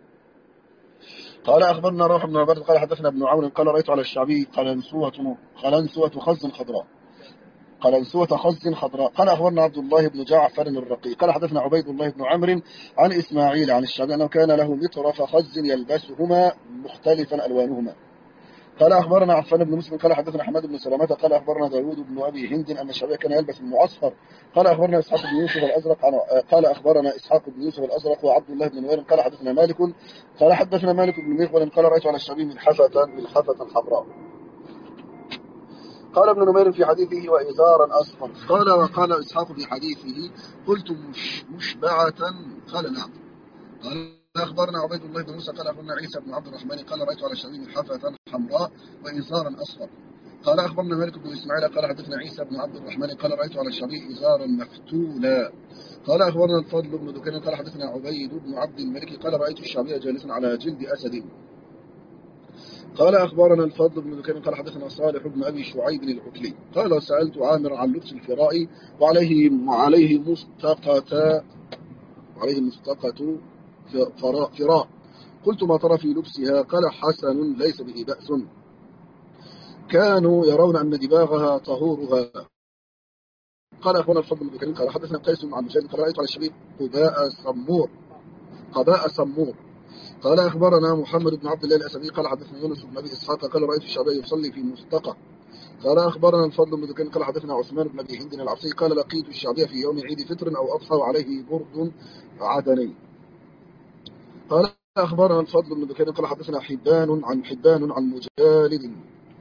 قال أخبرنا روح بن عباد قال حدثنا ابن عون قال رأيت على الشعبي قلنسوة قلنسوة خز خضراء قلنسوة خز خضراء. قال أخبرنا عبد الله بن جعفر الرقي قال حدثنا عبيد الله بن عمرو عن إسماعيل عن الشعبي أنه كان له مطرف خز يلبسهما مختلفا ألوانهما. قال أخبرنا عفان بن مسلم قال حدثنا حماد بن سلامة قال أخبرنا داود بن أبي هند أن الشعبي كان يلبس المعصفر. قال أخبرنا إسحاق بن يوسف الأزرق قال أخبرنا إسحاق بن يوسف الأزرق وعبد الله بن نوير قال حدثنا مالك قال حدثنا مالك بن مغول قال رأيت على الشعبي ملحفة ملحفة حمراء. قال ابن نمير في حديثه وإزارا أصفر. قال وقال إسحاق في حديثه قلت مش مشبعة قال نعم. قال أخبرنا عبيد الله بن موسى قال أخبرنا عيسى بن عبد الرحمن قال رأيت على الشعبي ملحفة حمراء وإزارا أصفر. قال أخبرنا مالك بن إسماعيل قال حدثنا عيسى بن عبد الرحمن قال رأيت على الشعبي إزارا مفتولا. قال أخبرنا الفضل بن دكان قال حدثنا عبيد بن عبد الملك قال رأيت الشعبي جالسا على جلد أسد. قال أخبرنا الفضل بن دكان قال حدثنا صالح بن أبي شعيب العكلي قال سألت عامر عن لبس الفراء وعليه عليه مستقة وعليه مستقة فراء قلت ما ترى في لبسها؟ قال حسن ليس به بأس. كانوا يرون أن دباغها طهورها. قال أخونا الفضل بن كريم قال حدثنا قيس عن مجاهد قال رأيت على الشبيب قباء سمور قباء سمور. قال أخبرنا محمد بن عبد الله الأسدي قال حدثنا يونس بن أبي إسحاق قال رأيت الشعبي يصلي في مستقى. قال أخبرنا الفضل بن دكين قال حدثنا عثمان بن أبي هند العبسي قال لقيت الشعبي في يوم عيد فطر أو أضحى وعليه برد عدني. قال أخبرنا الفضل بن دكين قال حدثنا حبان عن حبان عن مجالد.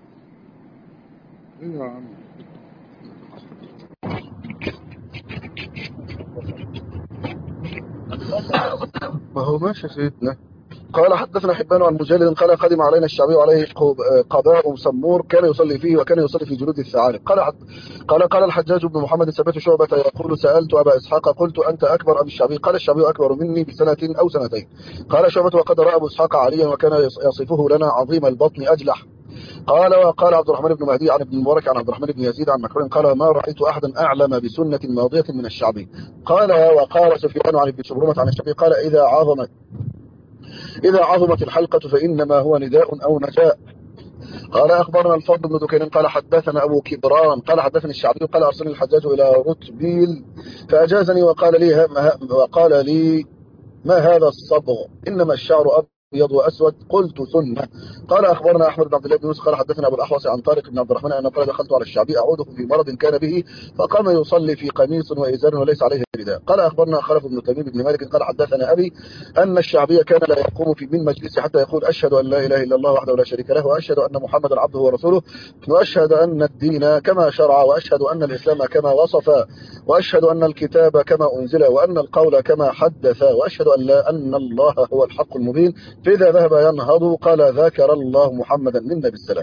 ما هو ماشي سيدنا. قال حدثنا حبان عن مجالد قال قدم علينا الشعبي عليه قباء سمور كان يصلي فيه وكان يصلي في جلود الثعالب. قال حد قال قال الحجاج بن محمد سمعت شعبة يقول سألت أبا إسحاق قلت أنت أكبر أم الشعبي؟ قال الشعبي أكبر مني بسنة أو سنتين. قال شعبة وقد رأى أبو إسحاق عليا وكان يصفه لنا عظيم البطن أجلح. قال وقال عبد الرحمن بن مهدي عن ابن المبارك عن عبد الرحمن بن يزيد عن مكرون قال ما رأيت أحدا أعلم بسنة ماضية من الشعبي. قال وقال سفيان عن ابن شبرمة عن الشعبي قال إذا عظمت إذا عظمت الحلقة فإنما هو نداء أو نجاء. قال أخبرنا الفضل بن دكين قال حدثنا أبو كبران قال حدثني الشعبي قال أرسلني الحجاج إلى رتبيل فأجازني وقال لي وقال لي ما هذا الصبغ إنما الشعر أبيض وأسود قلت سنة. قال أخبرنا أحمد بن عبد الله بن يوسف قال حدثنا أبو الأحوص عن طارق بن عبد الرحمن أن قال دخلت على الشعبي أعوده في مرض كان به فقام يصلي في قميص وإزار وليس عليه رداء. قال أخبرنا خلف بن تميم بن مالك قال حدثنا أبي أن الشعبي كان لا يقوم في من مجلسه حتى يقول أشهد أن لا إله إلا الله وحده لا شريك له وأشهد أن محمدا عبده ورسوله وأشهد أن الدين كما شرع وأشهد أن الإسلام كما وصف وأشهد أن الكتاب كما أنزل وأن القول كما حدث وأشهد أن لا أن الله هو الحق المبين. فإذا ذهب ينهض قال ذكر الله محمدا منا بالسلام.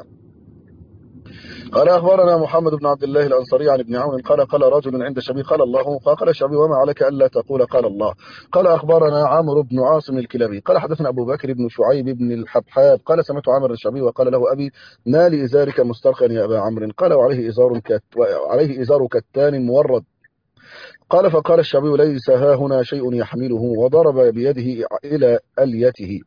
قال أخبرنا محمد بن عبد الله الأنصاري عن ابن عون قال قال رجل عند الشعبي قال الله قال الشعبي وما عليك ألا تقول قال الله. قال أخبرنا عمرو بن عاصم الكلابي قال حدثنا أبو بكر بن شعيب بن الحبحاب قال سمعت عامر الشعبي وقال له أبي ما لإزارك مسترخيا يا أبا عمرو؟ قال وعليه إزار كت وعليه إزار كتان مورد. قال فقال الشعبي ليس ها هنا شيء يحمله وضرب بيده إلى أليته.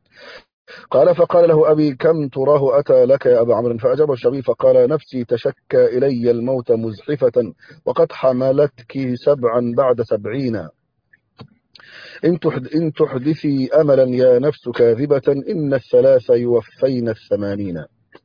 قال فقال له أبي كم تراه أتى لك يا أبا عمرو؟ فأجاب الشعبي فقال نفسي تشكى إلي الموت مزحفة وقد حملتك سبعا بعد سبعين إن, تحد إن تحدثي أملا يا نفس كاذبة إن الثلاث يوفين الثمانين.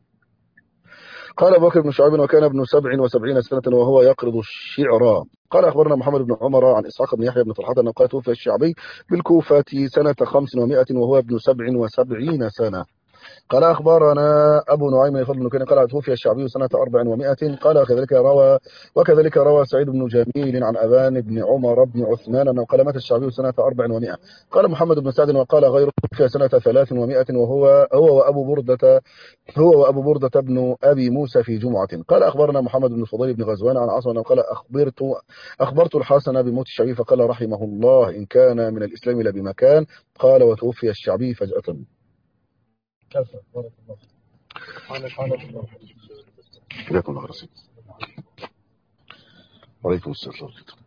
قال أبو بكر بن شعيب وكان ابن سبع وسبعين سنة وهو يقرض الشعر. قال أخبرنا محمد بن عمر عن إسحاق بن يحيى بن طلحة أنه قال توفي الشعبي بالكوفة سنة خمس ومائة وهو ابن سبع وسبعين سنة. قال أخبرنا أبو نعيم الفضل بن كين قال توفي الشعبي سنة أربع ومائة. قال وكذلك روى وكذلك روى سعيد بن جميل عن أبان بن عمر بن عثمان أنه قال مات الشعبي سنة أربع ومائة. قال محمد بن سعد وقال غيره توفي سنة ثلاث ومائة وهو هو وأبو بردة هو وأبو بردة بن أبي موسى في جمعة. قال أخبرنا محمد بن فضيل بن غزوان عن عاصم أنه قال أخبرت أخبرت الحسن بموت الشعبي فقال رحمه الله إن كان من الإسلام لبمكان. قال وتوفي الشعبي فجأة. كفى بارك الله فيك. وعليكم السلام.